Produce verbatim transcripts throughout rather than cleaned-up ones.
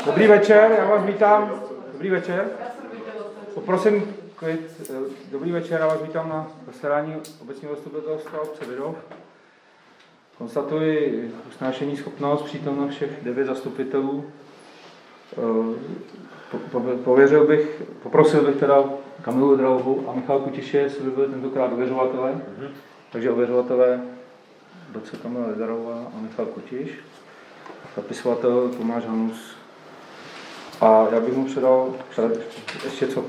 Dobrý večer, já vás vítám. Dobrý večer. Poprosím klid. Dobrý večer, já vás vítám na zasedání obecního zastupitelstva obce Vidov. Konstatuji usnášení schopnost, přítomnost všech devět zastupitelů. Pověřil bych, poprosil bych teda Kamilu Dralovu a Michala Kutiše, jestli by byli tentokrát ověřovatelé. Mm-hmm. Takže ověřovatelé docent Kamila Dralová a Michal Kutiš. Zapisovatel Tomáš Hanus. A já bych mu předal ještě co?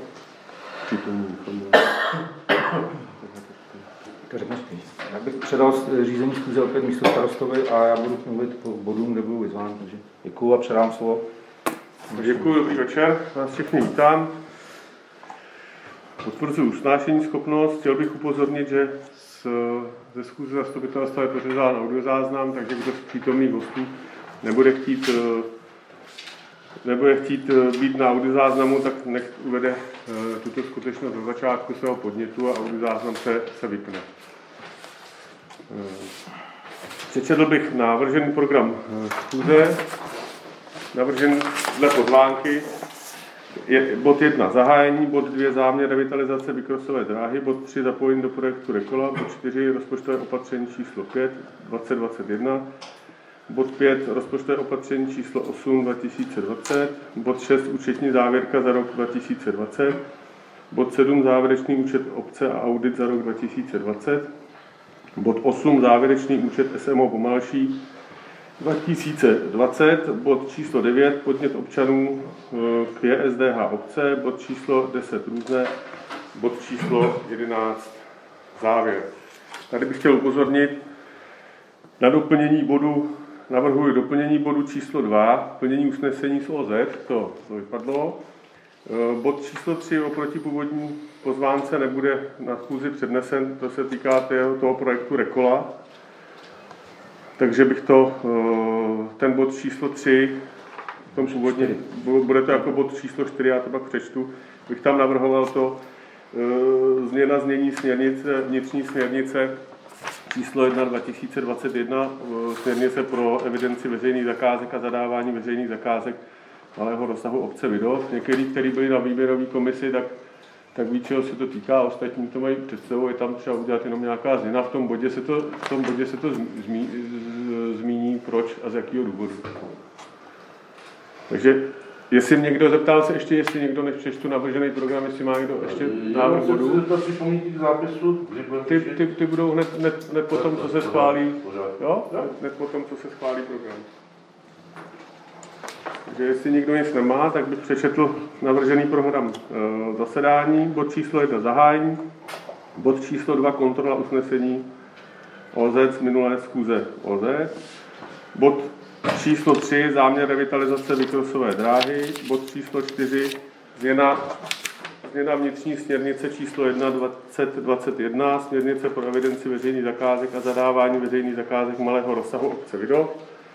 To řekneš ty. Já bych předal řízení schůze opět místo starostovi a já budu mluvit po bodům, kde budu vyzván. Takže děkuju a předám slovo. Děkuji, dobrý večer. Vás všechny vítám. Potvrzuji usnášení schopnost. Chtěl bych upozornit, že z, ze schůze zastupitelstva je pořizán audiozáznam, takže kdo z přítomných hostů nebude chtít, nebude chtít být na audiozáznamu, tak nech uvede tuto skutečnost do začátku svého podnětu a audiozáznam se, se vypne. Přečetl bych navržený program schůze, navržen dle pozvánky. Je bod jedna zahájení, bod dva záměr revitalizace vykrosové dráhy, bod tři zapojení do projektu Rekola, bod čtyři rozpočtové opatření číslo pět dvacet dvacet jedna, bod pět rozpočtové opatření číslo osm dva tisíce dvacet, bod šest účetní závěrka za rok dva tisíce dvacet, bod sedm závěrečný účet obce a audit za rok dva tisíce dvacet, bod osm závěrečný účet S M O Pomalší dva tisíce dvacet, bod číslo devět podnět občanů k J S D H obce, bod číslo deset různé, bod číslo jedenáct závěr. Tady bych chtěl upozornit na doplnění bodu, navrhuji doplnění bodu číslo dva, plnění usnesení z O Z, to, to vypadlo. Bod číslo tři oproti původní pozvánce nebude na schůzi přednesen, to se týká toho, toho projektu Rekola. Takže bych to, ten bod číslo tři, v tom původně, bude to jako bod číslo čtyři, já to pak přečtu, bych tam navrhoval to změna znění směrnice, vnitřní směrnice číslo jedna dva tisíce dvacet jedna, směrnice pro evidenci veřejných zakázek a zadávání veřejných zakázek malého rozsahu obce Vidov. Některý, kteří byli na výběrové komisi, tak tak ví, čeho se to týká, ostatní to mají před sebou, je tam třeba udělat jenom nějaká změna. V tom bodě se to, v tom bodě se to zmí, zmíní, proč a z jakého důvodu. Takže, jestli někdo, zeptal se ještě, jestli někdo nepřečtu navržený program, jestli má někdo ještě návrh bodů. Ty, ty, ty budou hned, hned, hned po tom, co se schválí, jo? Hned po tom, co se schválí program. Takže jestli někdo nic nemá, tak bych přečetl navržený program e, zasedání. Bod číslo jedna zahájení, bod číslo dva kontrola usnesení O Z z minulé schůze O Z, bod číslo tři záměr revitalizace vykrosové dráhy, bod číslo čtyři změna, změna vnitřní směrnice číslo jedna dvacet dvacet jedna, směrnice pro evidenci veřejných zakázek a zadávání veřejných zakázek malého rozsahu obce Vidov.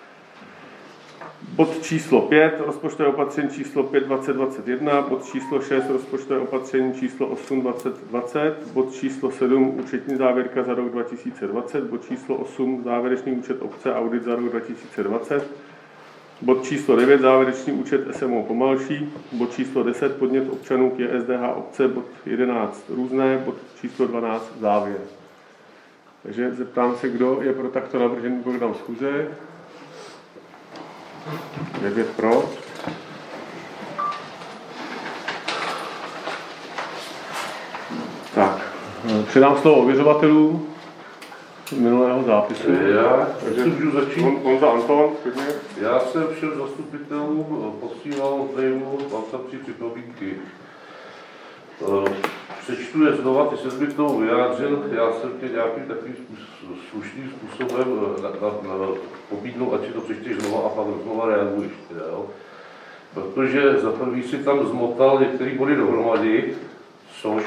Bod číslo pět, rozpočtové opatření číslo pět dvacet dvacet jedna, bod číslo šest, rozpočtové opatření číslo osm dvacet dvacet, bod číslo sedm, účetní závěrka za rok dva tisíce dvacet, bod číslo osm, závěrečný účet obce audit za rok dva tisíce dvacet, bod číslo devět, závěrečný účet S M O Pomalší, bod číslo deset, podnět občanů k J S D H obce, bod jedenáct různé, bod číslo dvanáct závěr. Takže zeptám se, kdo je pro takto navržený program schůze. devět pro. Tak, předám slovo ověřovatelů minulého zápisu. Já Takže můžu začít. On, on za Anton, klidně. Já jsem všem zastupitelům posílal mailu, mám tam tři připomínky. Přečtu je znova, ty se mi k tomu vyjádřil, já jsem tě nějakým takovým slušným způsobem na, na, na, pobídnul, ať si to přečteš znova a pak znova reaguješ. Jo? Protože za prvý si tam zmotal některé body dohromady, což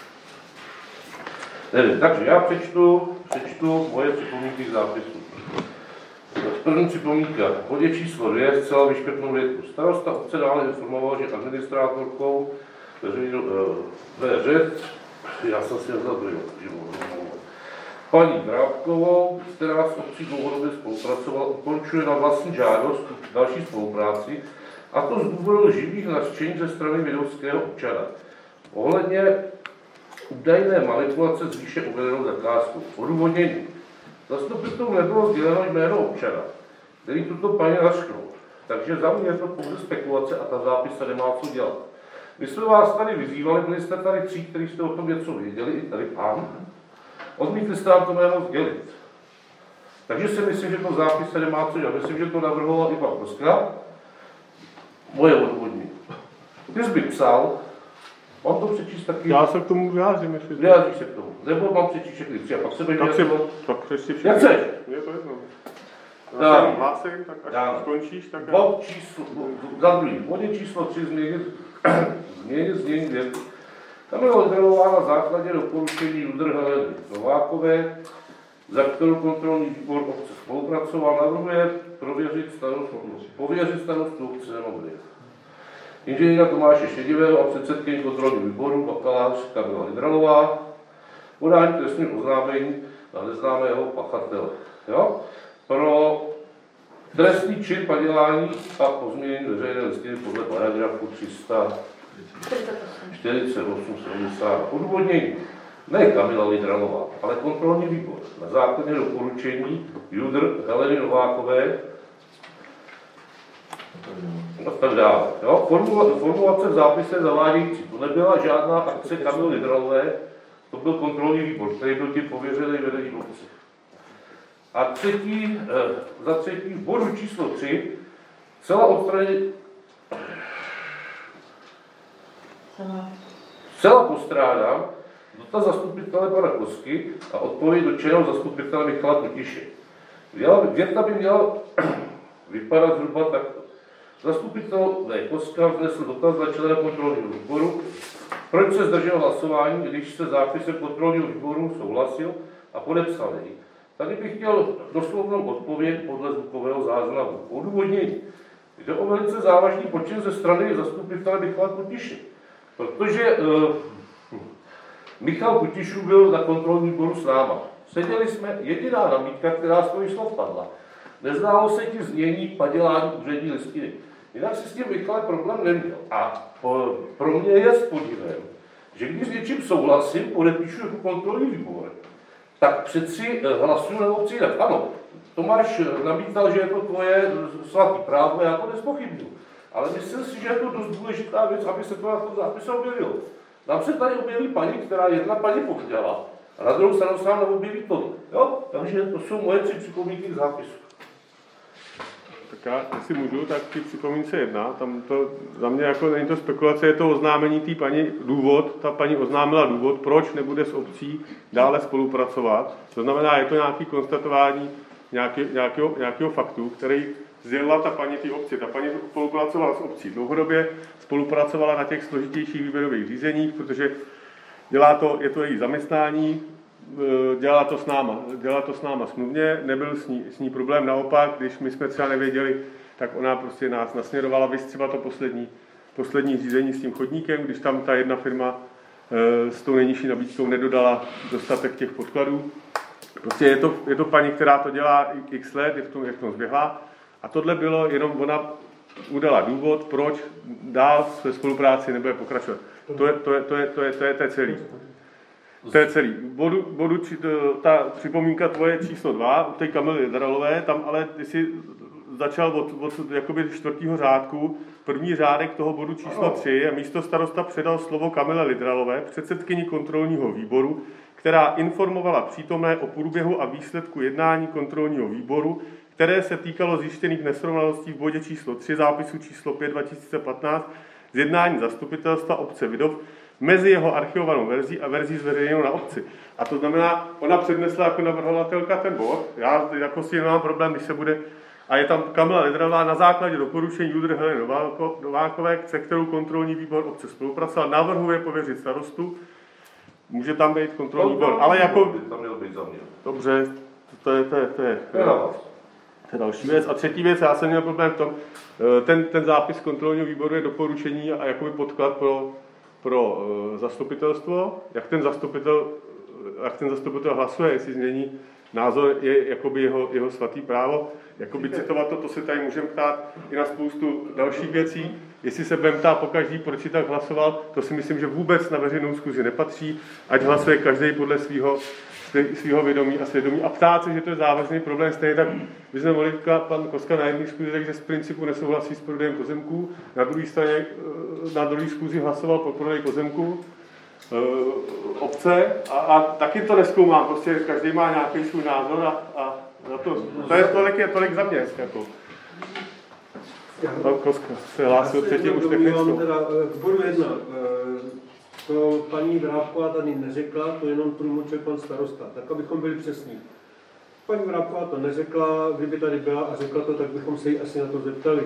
nevím. Takže já přečtu, přečtu moje připomínky k zápisu. První připomínka. V bodě číslo dvě zcela vyškrtnou větu. Starosta obce dále informoval, že administrátorkou ve řed, já jsem si vzal druhý, paní Drábkovou, která s obcí dlouhodobě spolupracovala, ukončuje na vlastní žádost další spolupráci A to z důvodu živých nařčení ze strany vidovského občana. Ohledně údajné manipulace s výše uvedenou zakázkou. Odůvodnění. Zastupitelům nebylo sděleno jméno občana, který tuto paní nařknul. Takže za mě je to pouze spekulace a ta zápis se nemá co dělat. My jsme vás tady vyzývali, byli jste tady tři, kteří jste o tom něco věděli, i tady pán. Odmítli jste nám to jméno sdělit. Takže si myslím, že to zápis se nemá co dělat. Myslím, že to navrhoval i pan Proskra. Moje odvodní. Ty jsi by psal, mám to přečíst taky. Já se k tomu vyjádřím ještě. Vyjádříš se k tomu. Nebo mám přečíst všechny tři a pak se budeš Tak si, vyjádřit. tak přečti všechny. Jak chceš? Je to jedno. Dám. Já se hlásím, tak až Dám. skončíš, tak... Bod číslo, za druhý, v bodě číslo tři změnit, změnit, změnit věc. Tam je oddělována na základě doporučení Judr Heleny Novákové, za kterou kontrolní výbor obce spolupracoval, navrhuje prověřit starostu, pověřit starostu obce Nemohry. Inženýra Tomáše Šedivého a předsedkyně kontrolního výboru bakalář Kamila Hydralová, podání trestního oznámení na neznámého pachatele. Jo? Pro trestný čin padělání a pozměnění veřejné listiny podle paragrafu tři sta čtyřicet osm sedmdesát. Odůvodnění. Ne Kamila Hydralová, ale kontrolní výbor na základě doporučení Judr Heleny Novákové a tak dále. Jo? Formulace v zápise zavádějící. To nebyla žádná akce Kamily Hydralové, to byl kontrolní výbor, který byl tím pověřený vedení obce. A třetí, eh, za třetí v bodu číslo tři celá odstranit, celá postrádám dotaz zastupitele pana Kosky a odpověď dotčeného zastupitele Michala Totiše. Věta by měla vypadat zhruba takto. Zastupitel V. Koska vznesl dotaz na člena kontrolního výboru, proč se zdržel hlasování, když se zápisem kontrolního výboru souhlasil a podepsal jej. Tady bych chtěl doslovnou odpověď podle zvukového záznamu. Odůvodnění. Jde o velice závažný počin ze strany zastupitele Michala Kutiše, protože uh, Michal Kutišů byl na kontrolním výboru s náma. Seděli jsme, jediná nabídka, která z toho slov padla. Neználo se ti znění padělání úřední listiny. Jinak si s tím Michal problém neměl. A po, pro mě je s podivem, že když s něčím souhlasím, podepíšu jako kontrolní výbor, tak přeci hlasuju na obci jinak. Ano, Tomáš nabítal, že je to tvoje svatý právo, já to nezpochybnuju. Ale myslím si, že je to dost důležitá věc, aby se to na tom zápise objevilo. Nám se tady objeví paní, která jedna paní povděla, a na druhou stranu se nám neobjeví tohle. Jo? Takže to jsou moje tři připomínky k zápisu. Tak já, jestli můžu, tak ty připomínce jedna, tam to za mě jako není to spekulace, je to oznámení té paní důvod, ta paní oznámila důvod, proč nebude s obcí dále spolupracovat. To znamená, je to nějaké konstatování nějaký, nějakého, nějakého faktu, který sdělila ta paní té obci. Ta paní spolupracovala s obcí dlouhodobě, spolupracovala na těch složitějších výběrových řízeních, protože dělá to, je to její zaměstnání, dělala to s náma, dělala to s náma smluvně, nebyl s ní, s ní problém, naopak, když my jsme třeba nevěděli, tak ona prostě nás nasměrovala, vys třeba to poslední, poslední řízení s tím chodníkem, když tam ta jedna firma e, s tou nejnižší nabídkou nedodala dostatek těch podkladů. Prostě je to, je to paní, která to dělá x let, je v tom, je v tom zběhla a tohle bylo jenom, ona udala důvod, proč dál ve spolupráci nebude pokračovat. To je, to je, to je, to je, to je, to je celý. To je celý. Bodu, bodu či, ta připomínka tvoje číslo dva, u té Kamily Hydralové, tam ale ty jsi začal od, od jakoby čtvrtého řádku. První řádek toho bodu číslo tři a místo starosta předal slovo Kamile Hydralové, předsedkyni kontrolního výboru, která informovala přítomné o průběhu a výsledku jednání kontrolního výboru, které se týkalo zjištěných nesrovnalostí v bodě číslo tři zápisu číslo pět dva tisíce patnáct z jednání zastupitelstva obce Vidov mezi jeho archivovanou verzí a verzí zveřejněnou na obci. A to znamená, ona přednesla jako navrhovatelka ten bod, já jako si nemám problém, když se bude, a je tam Kamila Hydralová na základě doporučení Judr Heleny Novákové, se kterou kontrolní výbor obce spolupracoval, navrhuje pověřit starostu, může tam být kontrolní výbor, ale jako... Tam mělo být za mě. Dobře, to je, to je, to je, to je, to je další věc. A třetí věc, já jsem měl problém v tom, ten, ten zápis kontrolního výboru je doporučení a jakoby podklad pro pro uh, zastupitelstvo, jak ten zastupitel, jak ten zastupitel hlasuje, jestli změní názor je jakoby jeho, jeho svatý právo. Jakoby citovat to, to se tady můžeme ptát i na spoustu dalších věcí. Jestli se budeme ptát po každý, proč si tak hlasoval, to si myslím, že vůbec na veřejnou schůzi nepatří, ať hlasuje každý podle svého svého vědomí a svědomí a ptát se, že to je závažný problém. Stejně tak by jsme mohli říkat, pan Koska na jedné schůzi, takže z principu nesouhlasí s prodejem pozemků, na druhé straně, na druhé schůzi hlasoval po prodeji pozemků obce a, a taky to nezkoumám, prostě každý má nějaký svůj názor a, a na to, to je tolik, je tolik za mě. Jako. Pan Koska se hlásil předtím už technickou. Teda k bodu jedna. To paní Vrávková tady neřekla, to jenom průmočil pan starosta, tak abychom byli přesní. Paní Vrávková to neřekla, kdyby tady byla a řekla to, tak bychom se jí asi na to zeptali.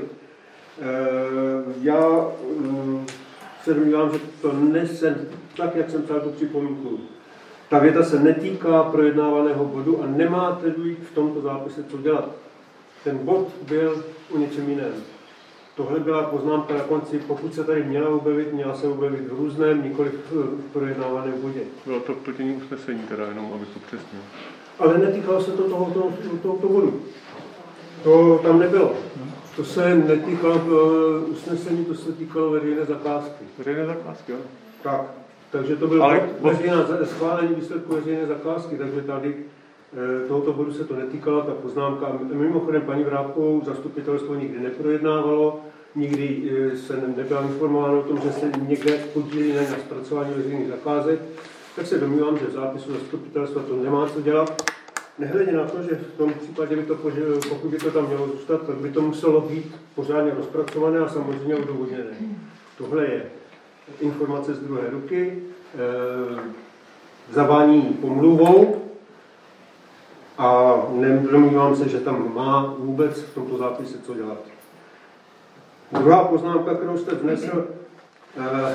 Já se domnívám, že to nese, tak jak jsem psal tu připomínku. Ta věta se netýká projednávaného bodu a nemáte v tomto zápise co dělat. Ten bod byl o něčem jiném. Tohle byla poznámka na konci, pokud se tady měla objevit, měla se objevit v různém, nikoli v projednávaném bodě. Bylo to plnění usnesení teda, jenom abych to přesnil. Ale netýkalo se to tohoto toho, toho, toho bodu. To tam nebylo. To se netýkalo uh, usnesení, to se týkalo veřejné zakázky. Veřejné zakázky, jo. Tak, takže to bylo Ale veřejná schválení výsledku veřejné zakázky, takže tady eh, tohoto bodu se to netýkalo, ta poznámka. Mimochodem paní Vrávkovou zastupitelstvo nikdy neprojednávalo, nikdy eh, se nebyla informováno o tom, že se někde podílí na zpracování veřejných zakázek, tak se domnívám, že v zápisu zastupitelstva to nemá co dělat. Nehledě na to, že v tom případě by to, pokud by to tam mělo zůstat, tak by to muselo být pořádně rozpracované a samozřejmě odůvodněné. Tohle je informace z druhé ruky, e, zavání pomluvou a nedomnívám se, že tam má vůbec v tomto zápise co dělat. Druhá poznámka, kterou jste vnesl, e,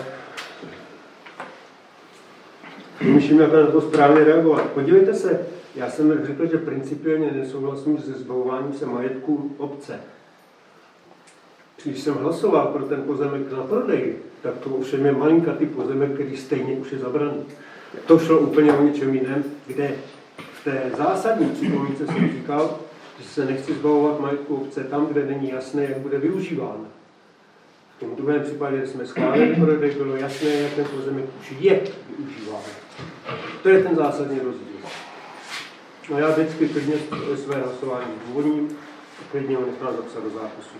myslím, jak na to správně reagovat. Podívejte se, já jsem řekl, že principiálně nesouhlasím se zbavováním se majetku obce. Když jsem hlasoval pro ten pozemek na prodej, tak to ovšem je malinkatý pozemek, který stejně už je zabraný. To šlo úplně o něčem jiném, kde v té zásadní připomínce jsem říkal, že se nechci zbavovat majetku obce tam, kde není jasné, jak bude využíván. V tom druhém případě jsme schválili prodej, bylo jasné, jak ten pozemek už je využíván. To je ten zásadní rozdíl. No já vždycky klidně své hlasování důvodním a klidně ho nechám zapsat do zápisu.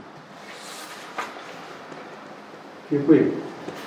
Děkuji.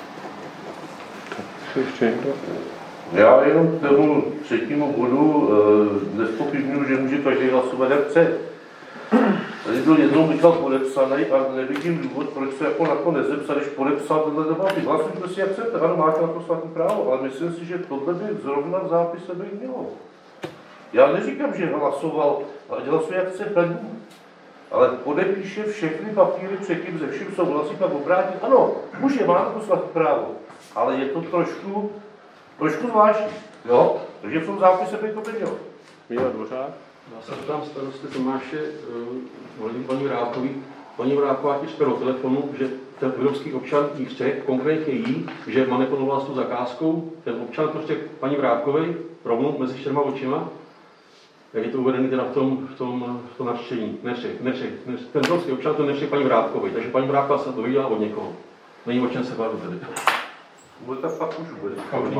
Ještě někdo? Já jenom k tomu třetímu bodu e, nezpochybnuju, že může každý hlasovat jak chce. Tady byl jednou Michal podepsaný a nevidím důvod, proč se jako na to nezepsat, když podepsal tenhle debaty. Hlasujte si jak chcete, ano, máte na to svatý právo, ale myslím si, že tohle by zrovna v zápise být mělo. Já neříkám, že hlasoval, ale dělal se jak chce plní. Ale podepíše všechny papíry předtím, ze vším souhlasí, pak obrátí. Ano, může, má to svatý právo, ale je to trošku, trošku zvláštní, jo? Takže v tom zápise by to mělo. Míla Dvořák. Já se ptám starosty Tomáše, volím paní Vrávkový. Paní Vrávková ti do telefonu, že ten evropský občan jí řekl, konkrétně jí, že manipulovala s tou zakázkou, ten občan prostě paní Vrávkovej rovnou mezi čtyřma očima. Jak je to uvedený teda v tom, v tom, v tom nařčení? Neřek, neřek, neřek. Ten evropský občan to neřek paní Vrávkovej, takže paní Vrávková se dovídala od někoho. Není o čem se bavit tedy. Bude tak pak už bude.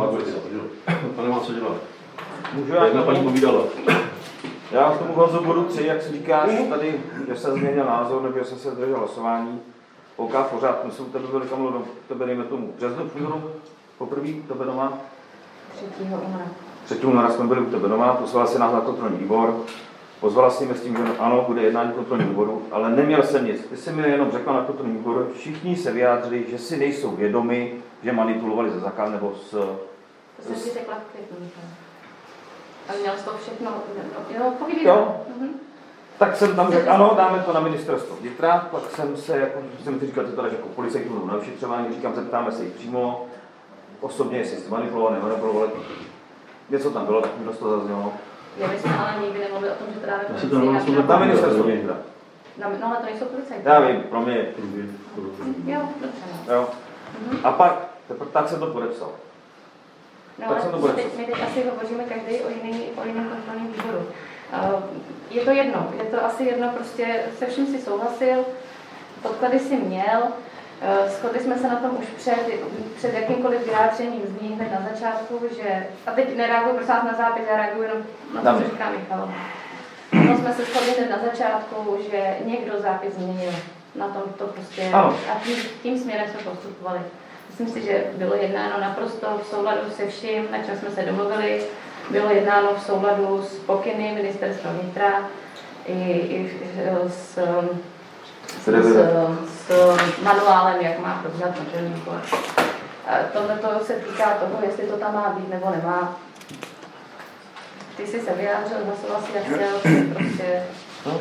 To nemá co dělat. Můžu já Jedna paní povídala. Já k tomu hlasu bodu tři, jak si říkáš tady, že se změnil názor, nebo že jsem se zdržel hlasování. OK, pořád, my jsme u tebe byli Kamilo, do tebe dejme tomu březnu, příhodu, poprvé u tebe doma. třetího února. třetího února jsme byli u tebe doma, pozvala si nás na kontrolní výbor, pozvala si mě s tím, že ano, bude jednání kontrolního výboru, ale neměl jsem nic. Ty jsi mi jenom řekla na kontrolní výboru, všichni se vyjádřili, že si nejsou vědomi, že manipulovali ze zakázky nebo s... To jsem si řekla v květnu. Ale měl jsi to všechno, jo, povídej. Jo. Mhm. Tak jsem tam řekl, ano, dáme to na ministerstvo vnitra, pak jsem se, jako jsem ti říkal, že to dáš jako policajtů nebo na vyšetřování, říkám, zeptáme se jich přímo, osobně, jestli jste manipulovali, nemanipulovali. Něco tam bylo, tak mi dost to zaznělo. Jo, my jsme ale nikdy nemluvili o tom, že to dáme policii. Na ministerstvo vnitra. No, ale to nejsou policajti. Já vím, pro mě je. Jo, dobře. Jo. A pak, teprve tak jsem to podepsal. No, Tak se to bude. my, teď, my teď asi hovoříme každý o, jiný, o jiném kontrolním výboru. Uh, je to jedno, je to asi jedno, prostě se vším si souhlasil, podklady si měl, uh, shodli jsme se na tom už před, před jakýmkoliv vyjádřením z ní hned na začátku, že, a teď nereaguji prosím na zápis, já reaguji jenom na to, co říká Michal. No, jsme se shodli hned na začátku, že někdo zápis změnil. Na tom to prostě, ano. A tím, tím směrem jsme postupovali. Myslím si, že bylo jednáno naprosto v souladu se vším, na čem jsme se domluvili. Bylo jednáno v souladu s pokyny ministerstva vnitra i, i s, s, s, s manuálem, jak má probíhat kontrolní výbor. Tohle to se týká toho, jestli to tam má být nebo nemá. Ty jsi se vyjádřil, hlasoval si jak chtěl, prostě... No.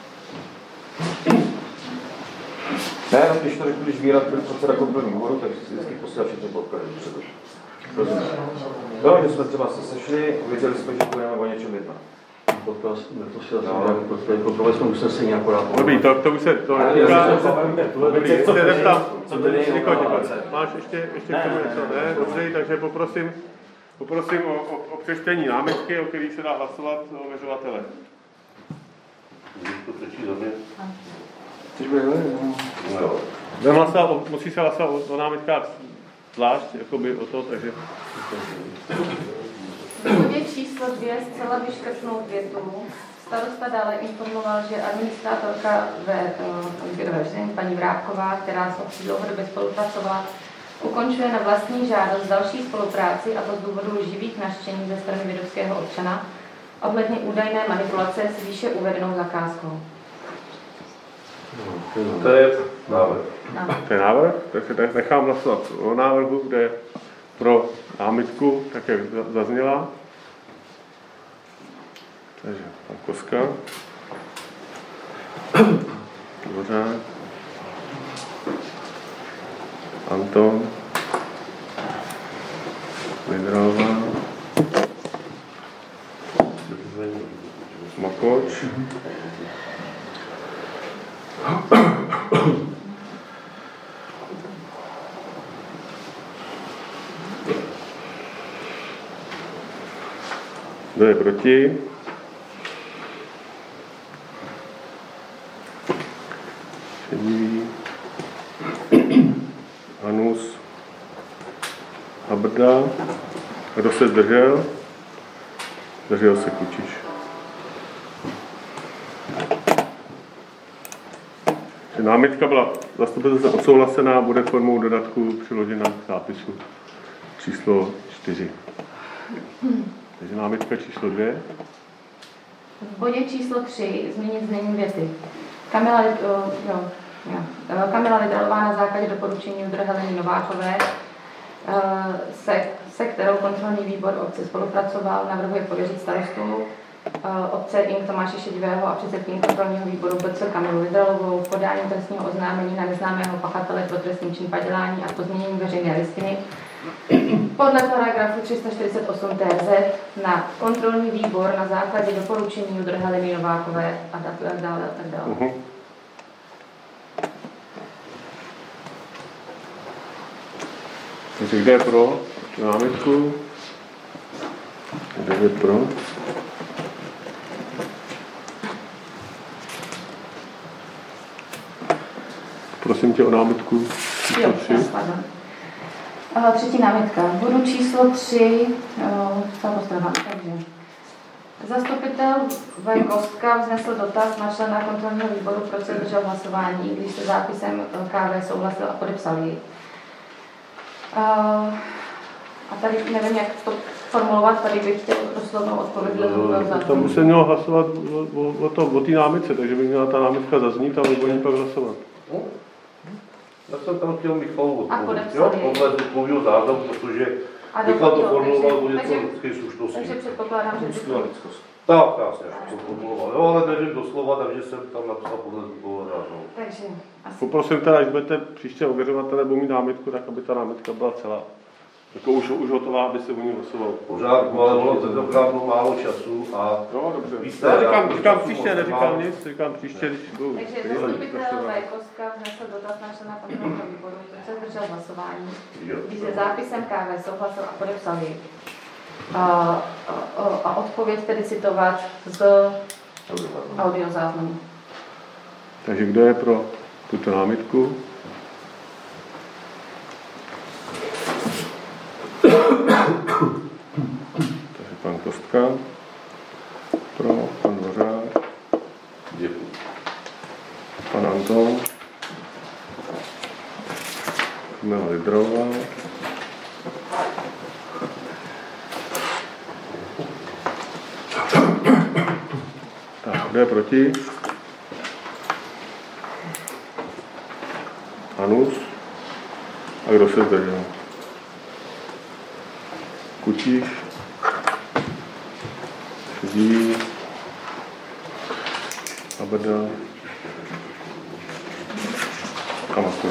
Ne, když to řekl, když Vírat byl předseda kontrolního výboru, takže si vždycky posílal všechny podklady dopředu. Jo, že jsme třeba se sešli, věděli jsme, že budeme o něčem jednat. Podcast, to si asi kontrolovali jsme usnesení akorát. Dobrý, to, to už se to netýká. Dobrý, ještě se zeptám. Máš ještě, ještě k tomu něco? Ne, dobře, takže poprosím, poprosím o, o, o přečtení námitky, o kterých se dá hlasovat o ověřovatele. Můžeš to přečíst za mě? No. Hlasovat, musí se hlasovat o, o námitkách zvlášť, jakoby o to, takže... V bodě číslo dvě zcela vyškrtnout větu. Starosta dále informoval, že administrátorka ve výběrovém řízení paní Vrátková, která s obcí dlouhodobě spolupracovala, ukončuje na vlastní žádost další spolupráci, a to z důvodu živých nařčení ze strany vidovského občana ohledně údajné manipulace s výše uvedenou zakázkou. To je návrh. To je návrh, takže nechám hlasovat o návrhu, kde je pro námitku, tak jak zazněla. Takže pan Koska. Dvořák. Anton. Vidrová. Makoč. Kdo je proti? Šedivý. Hanus. Habrda. Kdo se zdržel? Zdržel se Kučiš. Námitka byla zastupitelstve odsouhlasená, bude formou dodatku přiložena k zápisu číslo čtyři. Takže námitka číslo dvě. V bodě číslo tři změnit znění věty. Kamila, jo, jo, Kamila Lidalová na základě doporučení Judra Heleny Novákové, se, se kterou kontrolní výbor obce spolupracoval, navrhuje pověřit starostu obce Ing. Tomáše Šedivého a předsedkyni kontrolního výboru B C Kamilu Lidalovou v podání trestního oznámení na neznámého pachatele pro trestný čin padělání a pozměnění veřejné listiny podle paragrafu tři sta čtyřicet osm T Z na kontrolní výbor na základě doporučení Judr Heleny Novákové a tak dále a tak dále. Uh-huh. Takže kde je pro námitku? Kde je pro? Prosím tě o námitku. Jo, pardon. Třetí námitka. V bodu číslo tři, samostrava. Takže zastupitel V. Kostka vznesl dotaz na člena kontrolního výboru, proč se zdržel hlasování, když se zápisem K V souhlasil a podepsal ji. A tady nevím, jak to formulovat, tady bych chtěl doslovnou odpověď. No, tam by se mělo hlasovat o, o, o, to, o té námitce, takže by měla ta námitka zaznít a my budeme pak hlasovat. No. Já jsem tam chtěl Michalu odpovědět, jo, podle odpověděl záznam, protože Michal to formuloval o něco lidské slušnosti. Takže předpokládám, že to tak, krásně, to formuloval, jo, ale nevím doslova, takže jsem tam napsal podle zvukového záznamu. Takže asi... Poprosím teda, až budete příště ověřovatele nebo mít námitku, tak aby ta námitka byla celá. Jako už, už hotová, aby se o ní hlasovalo. Pořád, ale bylo tentokrát bylo málo času a No, dobře. víte, Já já říkám, to říkám času příště, moc neříkám nemám. nic, říkám příště, když budou... Takže zastupitel Vajkovska vznesl dotaz na člena kontrolního výboru, ten se zdržel hlasování, když se zápisem K V souhlasil a podepsal ji. A, a, a odpověď tedy citovat z audiozáznamu. Takže kdo je pro tuto námitku? Takže pan Kostka. Pro, pan Dvořák. Děkuji. Pan Anton. Kamila Lidrová. Tak, kdo je proti? Anus. A kdo se zdržel? Kutíš. Šedí. Abeda. A Makoč.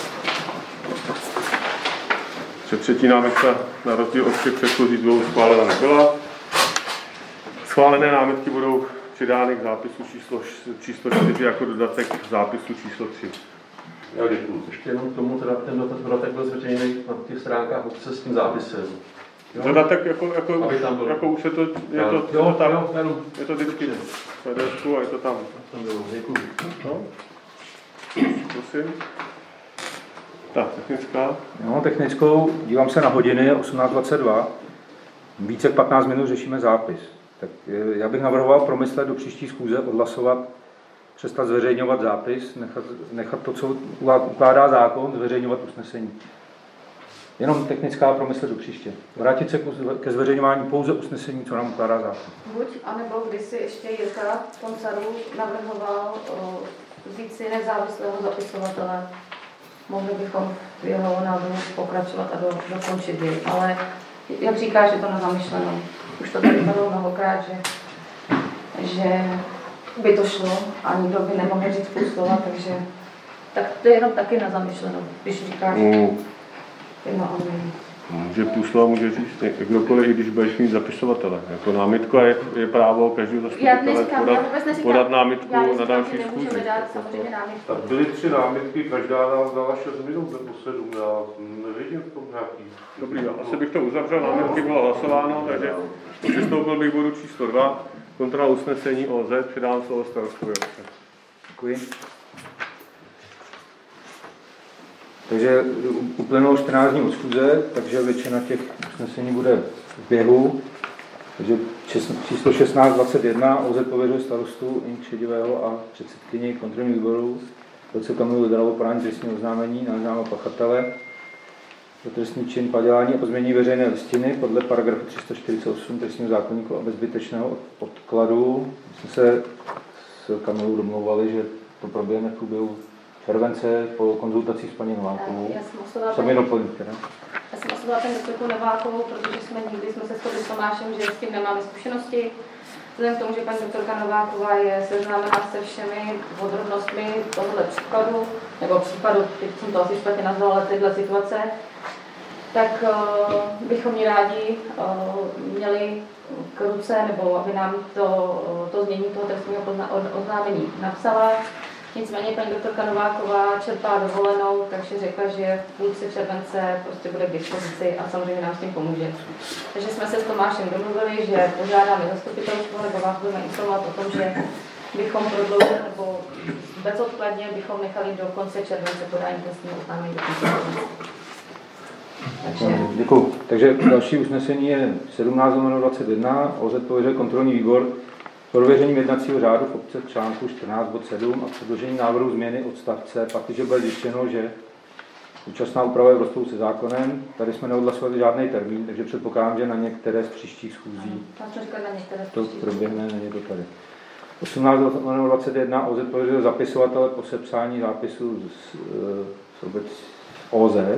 Před třetí námitka na rozdíl od všech předchozích dvou schválena nebyla. Schválené námitky budou přidány k zápisu číslo, číslo čtyři jako dodatek k zápisu číslo tři. Já děkuji. Ještě jenom k tomu, teda ten dodatek byl zveřejněný na těch stránkách obce s tím zápisem. Jo? Dodatek jako, jako, Aby tam byl. jako už je to, je to, Jo, je to tam, jo, jenom. je to vždycky v P D F a je to tam. Tam bylo, děkuji. No. Prosím. Tak, technická. No, technickou, dívám se na hodiny, osmnáct dvacet dva. Více jak patnáct minut řešíme zápis. Tak já bych navrhoval promyslet do příští schůze, odhlasovat, přestat zveřejňovat zápis, nechat, nechat to, co ukládá zákon, zveřejňovat usnesení. Jenom technická promyslet do příště. Vrátit se ke zveřejňování pouze usnesení, co nám ukládá zákon. Buď, anebo když si ještě Jirka Koncaru navrhoval o, vzít si nezávislého zapisovatele, mohli bychom v jeho návrhu pokračovat a do, dokončit jej. Ale jak říkáš, je to na zamyšlenou. Už to tady bylo mnohokrát, že, že by to šlo a nikdo by nemohl říct půl slova, takže tak to je jenom taky na zamyšlenou, když říkáš Mm. jedno a druhé. Může půl slova může říct kdokoliv, i když budeš mít zapisovatele. Jako námitka je, je právo každého zastupitele podat, podat námitku já na další schůzi. nemůžeme dát samozřejmě námitku. Tak byly tři námitky, každá nám dala šest minut nebo sedm, já nevidím v tom nějaký. Dobrý, no, asi bych to uzavřel, námitky bylo hlasováno, takže přistoupil bych k bodu číslo dva, kontrola usnesení O Z, předám slovo starostovi obce. Děkuji. Takže uplynulo čtrnáct dní od schůze, takže většina těch usnesení bude v běhu. Takže číslo šestnáct dvacet jedna O Z pověřuje starostu Ing. Šedivého a předsedkyni kontrolního výboru Velce Kamilu Lidrovou podání trestního oznámení na neznámého pachatele pro trestný čin padělání a pozměnění veřejné listiny podle paragrafu tři sta čtyřicet osm trestního zákoníku a bez zbytečného odkladu. My jsme se s Kamilou domlouvali, že to proběhne v průběhu července po konzultacích s paní Novákovou. Já jsem oslovila Sami doplňte, ne? Já jsem oslovila ten doktorku Novákovou, protože jsme nikdy jsme se shodli s Tomášem, že s tím nemáme zkušenosti. Vzhledem k tomu, že paní doktorka Nováková je seznámená se všemi podrobnostmi tohoto případu, nebo případu, teď jsem to asi špatně nazvala, ale téhle situace, tak uh, bychom ji rádi uh, měli k ruce, nebo aby nám to, uh, to znění toho trestního oznámení napsala. Nicméně paní doktorka Nováková čerpá dovolenou, takže řekla, že v půlce července prostě bude k dispozici a samozřejmě nám s tím pomůže. Takže jsme se s Tomášem domluvili, že požádáme zastupitelstvo nebo vás budeme informovat o tom, že bychom prodloužili nebo bezodkladně bychom nechali do konce července podání trestního oznámení do konce července. Takže... Děkuji. Takže další usnesení je sedmnáct dvacet jedna O Z pověřuje kontrolní výbor prověřením jednacího řádu v obce v článku čtrnáct bod sedm a předložení návrhu změny odstavce, pakliže bude zjištěno, že současná úprava je v rozporu se zákonem. Tady jsme neodhlasovali žádný termín, takže předpokládám, že na některé z příštích schůzí to proběhne, není to tady. osmnáct dvacet jedna O Z pověřuje zapisovatele po sepsání zápisu z, z obec O Z,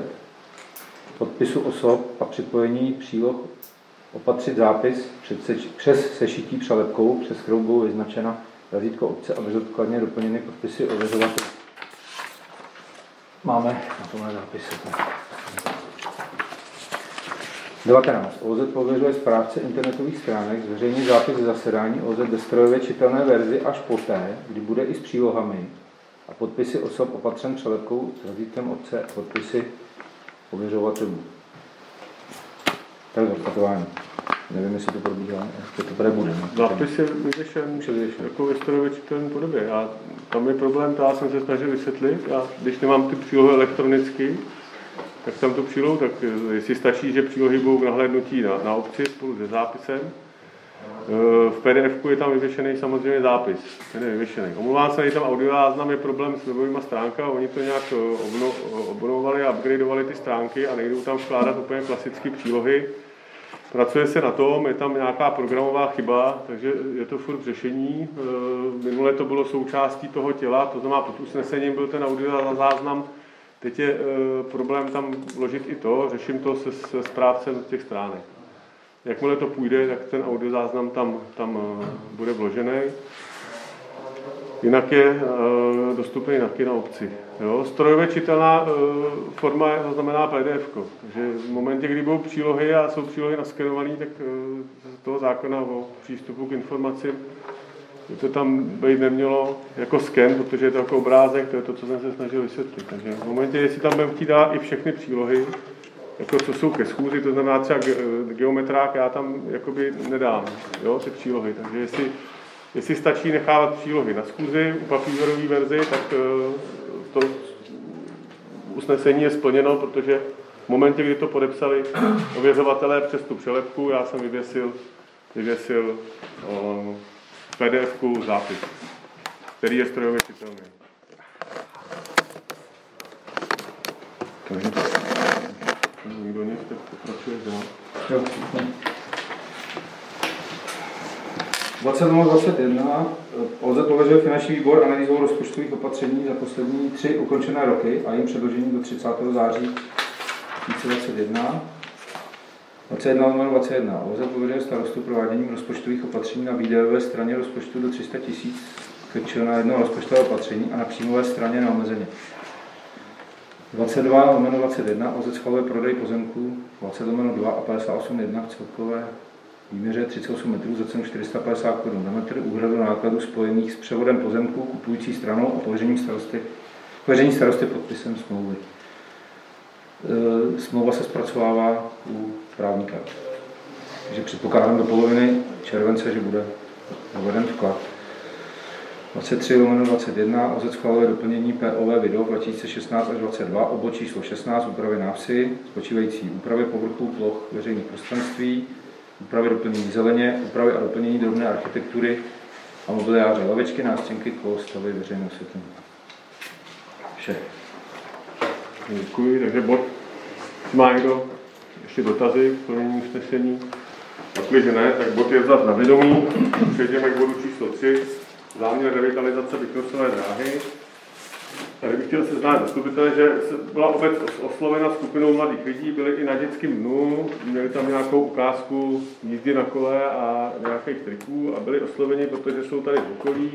podpisu osob a připojení příloh opatřit zápis přes sešití přelepkou, přes kterou budou vyznačena razítko obce a bezodkladně doplněny podpisy ověřovatelů. Máme na tomhle zápisy. devatenáct. O Z pověřuje správce internetových stránek zveřejnit zápis ze zasedání O Z ve strojově čitelné verzi až poté, kdy bude i s přílohami a podpisy osob opatřen přelepkou s razítkem obce a podpisy ověřovatelů. Tak zapatování. Nevím, jestli to probíhá, jestli to tady bude. Zápis je vyvěšen jako ve strojově čitelné podobě. Já, tam je problém, to já jsem se snažil vysvětlit. Já, když nemám ty přílohy elektronicky, tak tam tu přílohu, tak jestli stačí, že přílohy budou k nahlédnutí na, na obci spolu se zápisem. V P D F je tam vyvěšený samozřejmě zápis, ten je vyvěšený. Omlouvám se, tam audiozáznam je problém s webovými stránkami, oni to nějak obnovovali a upgradeovali ty stránky a nejdou tam vkládat úplně klasické přílohy. Pracuje se na tom, je tam nějaká programová chyba, takže je to furt řešení. Minule to bylo součástí toho těla, to znamená pod usnesením byl ten audiozáznam. Teď je problém tam vložit i to, řeším to se, se správcem těch stránek. Jakmile to půjde, tak ten audiozáznam tam, tam bude vložený. Jinak je e, dostupný taky na obci. Jo? Strojově čitelná e, forma to znamená P D F. Takže v momentě, kdy budou přílohy a jsou přílohy naskenované, tak e, z toho zákona o přístupu k informacím by to tam být nemělo jako sken, protože je to jako obrázek, to je to, co jsem se snažil vysvětlit. Takže v momentě, jestli tam budeme chtít dát i všechny přílohy, jako co jsou ke schůzi, to znamená třeba geometrák, já tam jakoby nedám, jo, ty přílohy. Takže jestli, jestli stačí nechávat přílohy na schůzi, u papírové verzi, tak to usnesení je splněno, protože v momentě, kdy to podepsali ověřovatelé přes tu přelepku, já jsem vyvěsil, vyvěsil o, P D F ku zápis, který je strojově čitelný. Takže nikdo nic, tak pokračuje dál. dvacet dvacet jedna. O Z pověřuje finanční výbor analýzou rozpočtových opatření za poslední tři ukončené roky a jim předložení do třicátého září dva tisíce dvacet jedna. dvacet jedna dvacet jedna. O Z pověřuje starostu prováděním rozpočtových opatření na výdajové straně rozpočtu do tři sta tisíc krčil na jedno rozpočtové opatření a na příjmové straně neomezeně. dvacet dva dvacet jedna. O Z schvaluje prodej pozemků dvacet dva a padesát osm jedna v celkové výměře třicet osm metrů za cenu čtyři sta padesát korun na metr, úhradu nákladů spojených s převodem pozemků kupující stranou a pověření starosty, pověření starosty podpisem smlouvy. E, smlouva se zpracovává u právníka. Takže předpokládám do poloviny července, že bude uveden vklad. dvacet tři dvacet jedna. O Z schvaluje doplnění P O V video dva tisíce šestnáct až dvacet dva, obvod číslo šestnáct, úpravy návsi, spočívající úpravy povrchů ploch veřejných prostranství, úpravy doplnění zeleně, úpravy a doplnění drobné architektury a mobiliáře, lavičky, nástěnky, kolo, stavy, veřejného osvětlení. Vše. Děkuji, takže bod má někdo ještě dotazy k plnění usnesení? Pakliže ne, tak bod je vzat na vědomí. Přejdeme k bodu číslo tři. Záměr revitalizace Vykrosové dráhy. Tady bych chtěl seznámit zastupitele, že byla obec oslovena skupinou mladých lidí, byli i na dětském dnu, měli tam nějakou ukázku jízdy na kole a nějakých triků a byli osloveni, protože jsou tady v okolí,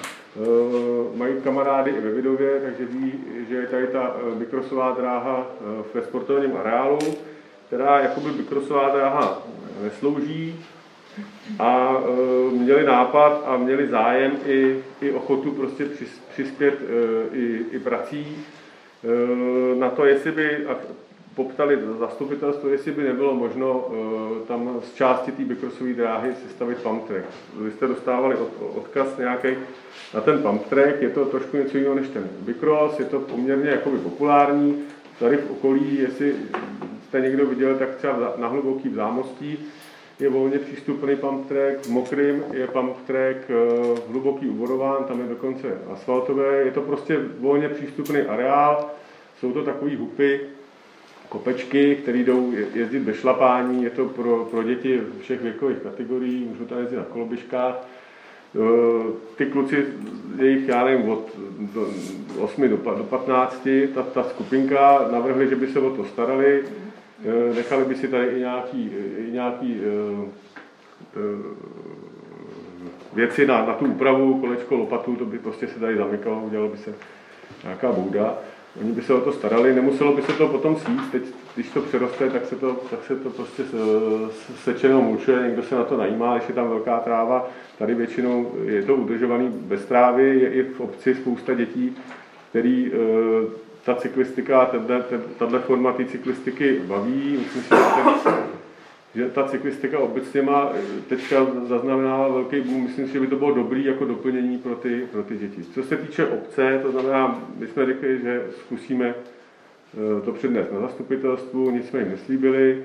mají kamarády i ve Vidově, takže ví, že je tady ta Vykrosová dráha ve sportovním areálu, která jakoby Vykrosová dráha neslouží. A e, měli nápad a měli zájem i, i ochotu prostě přis, přispět e, i, i prací e, na to, jestli by a poptali zastupitelstvo, jestli by nebylo možno e, tam z části té Vykrosové dráhy sestavit pump track. Vy jste dostávali od, odkaz nějaký na ten pump track, je to trošku něco jiného než ten Vycross, je to poměrně jakoby populární. Tady v okolí, jestli jste někdo viděl, tak třeba na Hluboký v Zámostí je volně přístupný pump track, v Mokrým je pump track hluboký uvodován, tam je dokonce asfaltové, je to prostě volně přístupný areál, jsou to takové hupy, kopečky, které jdou jezdit bez šlapání, je to pro, pro děti všech věkových kategorií, můžou tam jezdit na koloběžkách. Ty kluci, jejich, já nevím, od osmi do patnácti, ta, ta skupinka navrhli, že by se o to starali, nechali by si tady i nějaký, i nějaký uh, uh, věci na, na tu úpravu, kolečko, lopatu, to by prostě se tady zamykalo, udělalo by se nějaká bouda. Oni by se o to starali, nemuselo by se to potom sjíst, teď, když to přeroste, tak se to, tak se to prostě sečenou mulčuje, někdo se na to najímá, když je tam velká tráva, tady většinou je to udržovaný bez trávy, je i v obci spousta dětí, který ta cyklistika, tato forma té cyklistiky baví, myslím si, že, ten, že ta cyklistika obecně má teďka zaznamenává velký boom, myslím si, že by to bylo dobrý jako doplnění pro ty, pro ty děti. Co se týče obce, to znamená, my jsme řekli, že zkusíme to přednést na zastupitelstvu, nic jsme jim neslíbili.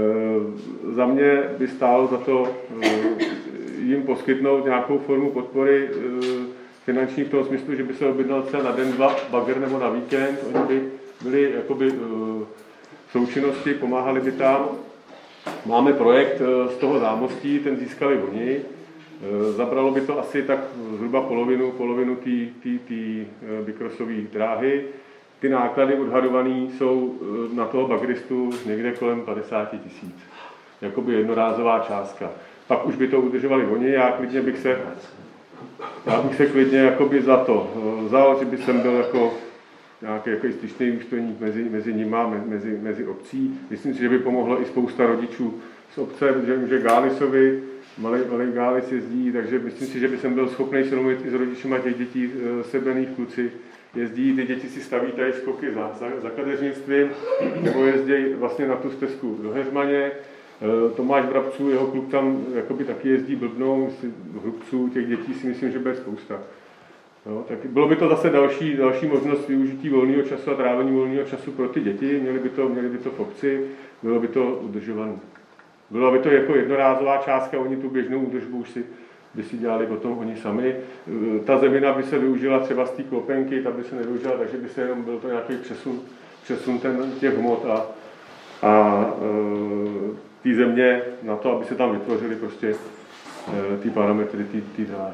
Za mě by stálo za to jim poskytnout nějakou formu podpory finanční v tom smyslu, že by se objednal třeba na den, dva bagr nebo na víkend, oni by byli jakoby v součinnosti, pomáhali by tam. Máme projekt z toho Zámostí, ten získali oni. Zabralo by to asi tak zhruba polovinu, polovinu té bicrossové dráhy. Ty náklady odhadované jsou na toho bagristu někde kolem padesát tisíc. Jakoby jednorázová částka. Pak už by to udržovali oni, já klidně bych se, já bych se klidně jakoby za to vzal, že by jsem byl jako nějaký jako styčný důstojník mezi, mezi nima, mezi, mezi obcí. Myslím si, že by pomohlo i spousta rodičů z obce, protože vím, že Gálisovi, malý, malý Gális jezdí, takže myslím si, že by jsem byl schopný se domluvit i s rodičima těch dětí, sebraných kluci. Jezdí, ty děti si staví tady skoky za, za, za kadeřnictvím, nebo jezdí vlastně na tu stezku do Heřmaně. Tomáš Brabců, jeho klub tam jakoby taky jezdí blbnou, hrubců, těch dětí si myslím, že bude spousta. No, tak bylo by to zase další, další možnost využití volného času a trávení volného času pro ty děti, měli by to, měli by to v obci, bylo by to udržované. Bylo by to jako jednorázová částka, oni tu běžnou údržbu už si, by si dělali potom oni sami. Ta zemina by se využila třeba z té klopenky, ta by se nevyužila, takže by se jenom byl to nějaký přesun, přesun ten, těch hmot a, a e, té země na to, aby se tam vytvořily prostě e, ty parametry, ty dráhy.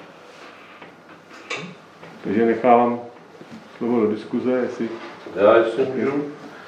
Takže nechávám slovo do diskuze, jestli... Já jestli můžu.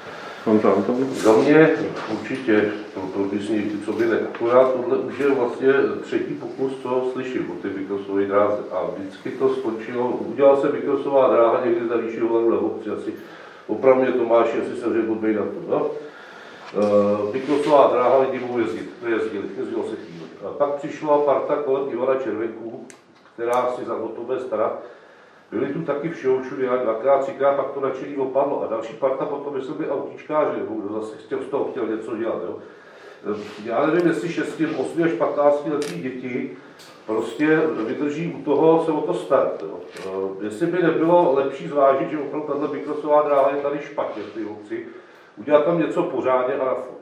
Za mě určitě, to bys někdy co by ne. Akorát tohle už je vlastně třetí pokus, co slyším o té bicrossové dráze. A vždycky to skončilo, udělala se bicrossová dráha někdy za Líšivou Levovci, asi opravdu Tomáši, asi se řekl odbej na to. No? Uh, bicrossová dráha, lidi budou jezdit, nejezdili, jezdilo se chvíli. A pak přišla parta kolem Ivana Červenků, která si za to bude starat. Byli tu taky všeho všude, ale dvakrát, třikrát, pak to nadšení opadlo. A další parta potom, jestli by autíčkáři, kdo zase chtěl z toho chtěl něco dělat. Jo. Já nevím, jestli šest, osm až patnáct letý děti prostě vydrží u toho se o to starat. Jo. Jestli by nebylo lepší zvážit, že opravdu tato bicrossová dráha je tady špatně v té obci, udělat tam něco pořádně a na furt.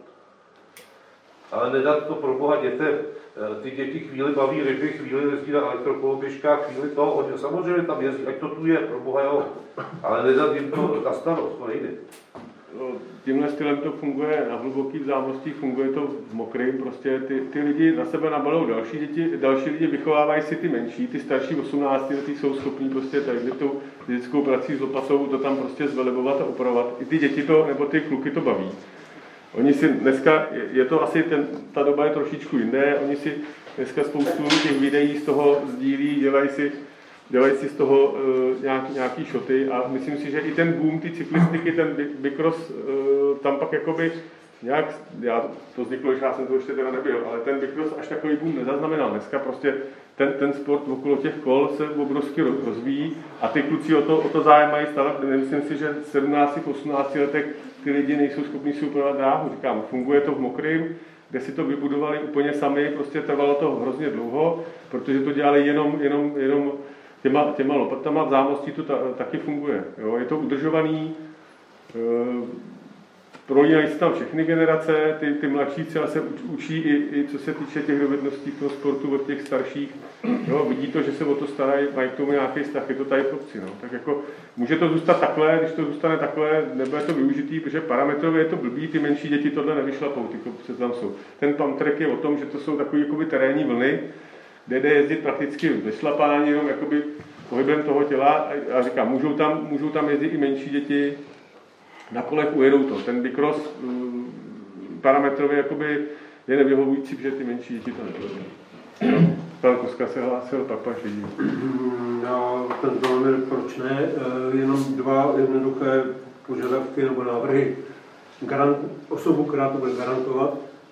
Ale nedat to pro boha dětem. Ty děti chvíli baví ryby, chvíli jezdí na elektrokoloběžkách, chvíli to, oni samozřejmě tam jezdí, ať to tu je, pro boha jo, ale nedat jim to na starost, to nejde. Tímhle stylem to funguje na hlubokých zámostích, funguje to v mokrým, prostě ty, ty lidi na sebe nabalou další děti, další lidi vychovávají si ty menší, ty starší osmnáct letí jsou schopní prostě tady tou fyzickou prací s lopatou to tam prostě zvelebovat a upravovat. I ty děti to, nebo ty kluky to baví. Oni si dneska, je to asi, ten, ta doba je trošičku jiné, oni si dneska spoustu těch videí z toho sdílí, dělají si, dělají si z toho uh, nějak, nějaký šoty a myslím si, že i ten boom, ty cyklistiky, ten bicross, uh, tam pak jakoby nějak, já to vzniklo, že já jsem to ještě teda nebyl, ale ten bicross až takový boom nezaznamenal. Dneska prostě ten, ten sport okolo těch kol se obrovsky rozvíjí a ty kluci o to, o to zájem mají stále. Myslím si, že v sedmnácti, osmnácti letech ty lidi nejsou schopni si upravovat dráhu. Říkám, funguje to v mokrým, kde si to vybudovali úplně sami, prostě trvalo to hrozně dlouho, protože to dělali jenom, jenom, jenom těma, těma lopatama, v Zámostí to ta, taky funguje. Jo? Je to udržovaný, e, prolínají se tam všechny generace, ty, ty mladší třeba se učí i, i co se týče těch dovedností v tom sportu od těch starších. Jo, vidí to, že se o to starají, mají k tomu nějaký vztah, je to tady v obci. No. Tak jako, může to zůstat takhle, když to zůstane takhle, nebude to využitý, protože parametrově je to blbý, ty menší děti tohle nevyšlapou, ty kopce tam jsou. Ten pump-track je o tom, že to jsou takové jakoby terénní vlny, kde jde jezdit prakticky bez šlapání, jenom jakoby pohybem toho těla a, a říkám, můžou tam, můžou tam jezdit i menší děti, na kolech ujedou to. Ten bicross parametrově jakoby je nevyhovující, protože ty menší děti to neprovedou. pan Koska se hlásil, pak pan Šedivý. Já tento návrh, proč ne, jenom dva jednoduché požadavky nebo návrhy. Garant, osobu, která to bude garantovat.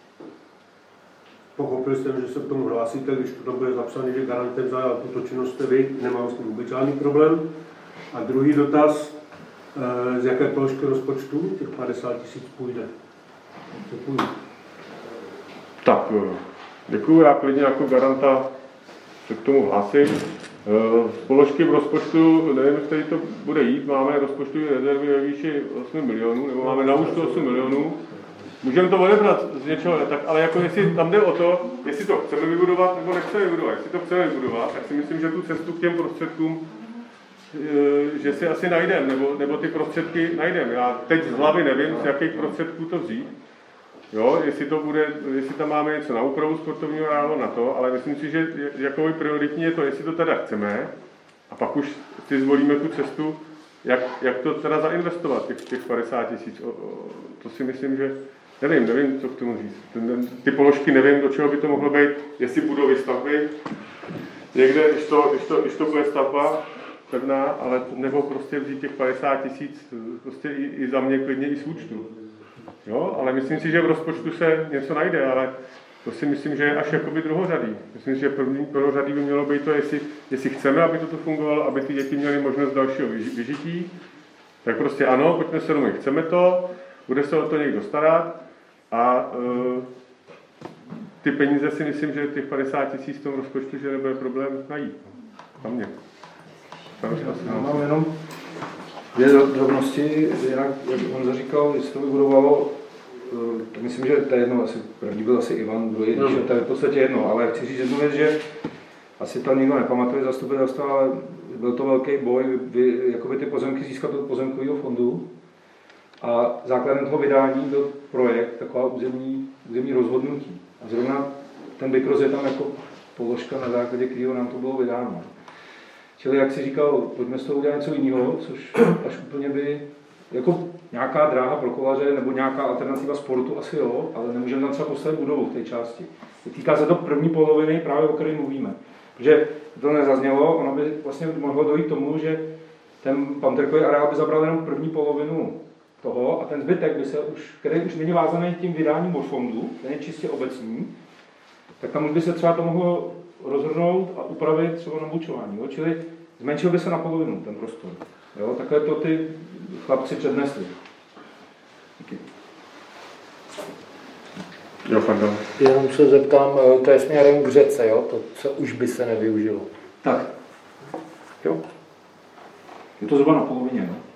Pochopil jsem, že se k tomu hlásíte, když to tam bude zapsané, že garantem za tuto činnost jste vy, nemám s tím vůbec žádný problém. A druhý dotaz, z jaké položky rozpočtu těch padesát tisíc půjde? Co půjde? Tak, děkuju, já klidně jako garanta se k tomu hlásím. Z položky v rozpočtu, nevím, jestli to bude jít, máme rozpočtové rezervy ve výši osm milionů, nebo máme na účtu osm milionů. Můžeme to odebrat z něčeho, tak, ale jako jestli tam jde o to, jestli to chceme vybudovat nebo nechceme vybudovat. Jestli to chceme vybudovat, tak si myslím, že tu cestu k těm prostředkům, že si asi najdeme, nebo, nebo ty prostředky najdeme. Já teď z hlavy nevím, z jakých prostředků to vzít. Jo, jestli to bude, jestli tam máme něco na úpravu sportovního areálu, na to, ale myslím si, že jako prioritní je to, jestli to teda chceme, a pak už si zvolíme tu cestu, jak, jak to teda zainvestovat, těch, těch padesát tisíc. To si myslím, že nevím, nevím, co k tomu říct. Ty položky nevím, do čeho by to mohlo být, jestli budou stavby, někde, když to, když to, když to bude stavba pevná, ale nebo prostě vzít těch padesát tisíc, prostě i, i za mě klidně i z účtu. Jo, ale myslím si, že v rozpočtu se něco najde, ale to si myslím, že je až jakoby druhořadý. Myslím si, že první prvořadý by mělo být to, jestli, jestli chceme, aby toto fungovalo, aby ty děti měly možnost dalšího vyžití, tak prostě ano, pojďme se domů, chceme to, bude se o to někdo starat a e, ty peníze si myslím, že těch padesát tisíc v tom rozpočtu, že nebude problém najít. Na mě. Já mám jenom dvě drobnosti, jinak, jak on zaříkal, když se to vybudovalo, tak myslím, že to je jedno, asi první byl asi Ivan, druhý, no. To je v podstatě jedno, ale chci říct jednu věc, že asi tam nikdo nepamatuje zastupitelstva, ale byl to velký boj, vy, jakoby ty pozemky získat od pozemkového fondu a základem toho vydání byl projekt, taková územní, územní rozhodnutí. A zrovna ten Bykros je tam jako položka, na základě kterého nám to bylo vydáno. Čili, jak si říkal, pojďme z toho udělat něco jiného, což až úplně by, jako nějaká dráha pro kolaře nebo nějaká alternativa sportu asi jo, ale nemůžeme tam třeba postavit budovu v té části. Týká se to první poloviny, právě o které mluvíme. Protože to nezaznělo, ono by vlastně mohlo dojít k tomu, že ten panterkový areál by zabral jenom první polovinu toho a ten zbytek, by se už, který už není vázaný tím vydáním od fondu, ten je čistě obecný, tak tam už by se třeba to mohlo rozhrnout a upravit třeba na bučování. Jo? Čili zmenšil by se na polovinu ten prostor. Jo? Takhle to ty chlapci přednesli. Díky. Jo, pardon. Jenom se zeptám, to je směrem k řece, jo? To, co už by se nevyužilo. Tak. Jo. Je to zhruba na polovině, no?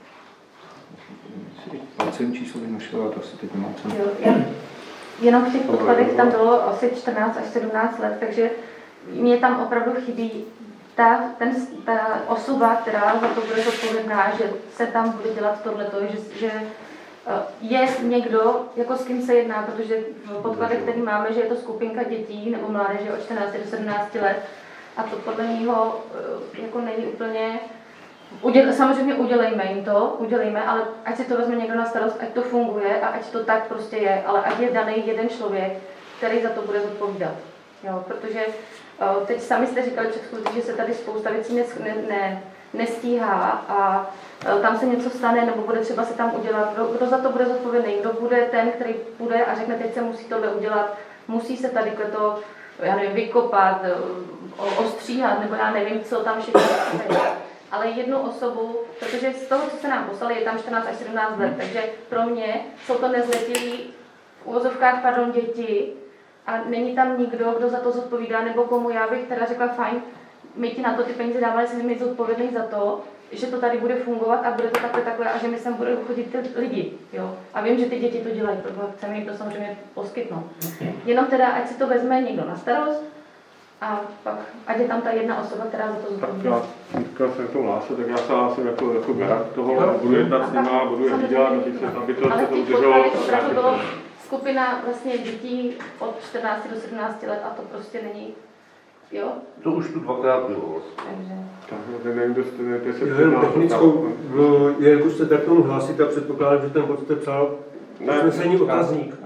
Palcem číslo by našel, ale to asi teď nemám cenu. Jenom v těch podkladech tam bylo asi čtrnáct až sedmnáct let, takže mě tam opravdu chybí ta, ten, ta osoba, která za to bude zodpovědná, že se tam bude dělat tohleto, že, že je někdo, jako s kým se jedná, protože v podkladech, který máme, že je to skupinka dětí nebo mládeže od čtrnácti do sedmnácti let a to podle něho jako není úplně. Uděl, samozřejmě udělejme jim to, udělejme, ale ať si to vezme někdo na starost, ať to funguje a ať to tak prostě je, ale ať je daný jeden člověk, který za to bude zodpovídat. Jo, protože uh, teď sami jste říkali před chvílí, že se tady spousta věcí ne, ne, nestíhá a uh, tam se něco stane, nebo bude třeba se tam udělat, kdo, kdo za to bude zodpovědný, kdo bude ten, který půjde a řekne, teď se musí tohle udělat, musí se tady to, já nevím, vykopat, uh, ostříhat, nebo já nevím, co tam všechno je. Ale jednu osobu, protože z toho, co se nám poslali, je tam čtrnáct až sedmnáct let, takže pro mě jsou to nezletilí v uvozovkách, pardon, děti a není tam nikdo, kdo za to zodpovídá, nebo komu já bych teda řekla, fajn, my ti na to ty peníze dávali, jsme mít zodpovědný za to, že to tady bude fungovat a bude to takhle takhle a že my sem budou chodit ty lidi, jo. A vím, že ty děti to dělají, protože chceme jim to samozřejmě poskytnout. Jenom teda, ať si to vezme někdo na starost, a pak, ať je tam ta jedna osoba, která za to zodpovídá. Tak já jsem k tomu hlásil, tak já se hlásím jako, jako garant toho, budu jednat s nima, budu je vidět, aby to se to udrželo. Ale v těch podkladech bylo skupina vlastně dětí od čtrnácti do sedmnácti let a to prostě není, jo? To už tu dvakrát bylo. Takže. Tak, nevím, kdo jste, nevím, jestli Já jenom technickou, jelikož se tak tomu hlásit a předpokládám, že ten bod jste psal usnesení otazník.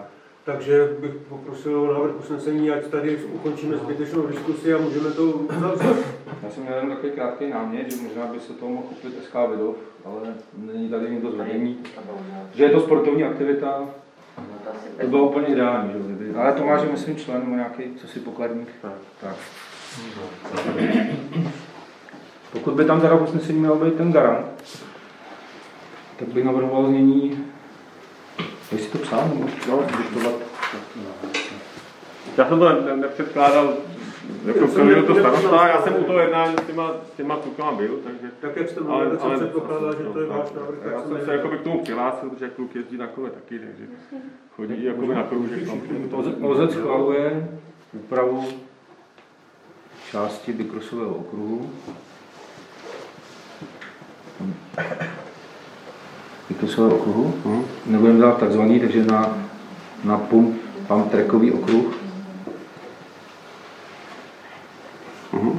Takže bych poprosil o návrh usnesení, ať tady ukončíme zbytečnou diskusi a můžeme to uzavřít. Já jsem měl jenom takový krátký námět, že možná by se toho mohl koupit S K Vidov, ale není tady nikdo z vedení. Že je to sportovní aktivita, to bylo úplně ideální, že? Ale Tomáš je myslím člen, nebo nějaký, co si pokladník. Tak. tak. Pokud by tam teda v usnesení měl být ten garant, tak bych navrhoval znění, jak si to psal, nebo no, diktovat. Já jsem to ne, nepředkládal, jako byl to starosta, já jsem u toho jednání s těma, těma klukama byl, takže... Tak jak jste mluvili, jsem předpokládal, že to je váš návrh. Já jsem se jakoby k tomu přihlásil, protože kluk jezdí na kole taky, takže chodí jakoby na kroužek. O Z schvaluje úpravu části Bykrosového okruhu. Bykrosového okruhu. Hmm. Nebudeme dát takzvaný, takže na, na pump, pump trackový okruh. Hmm.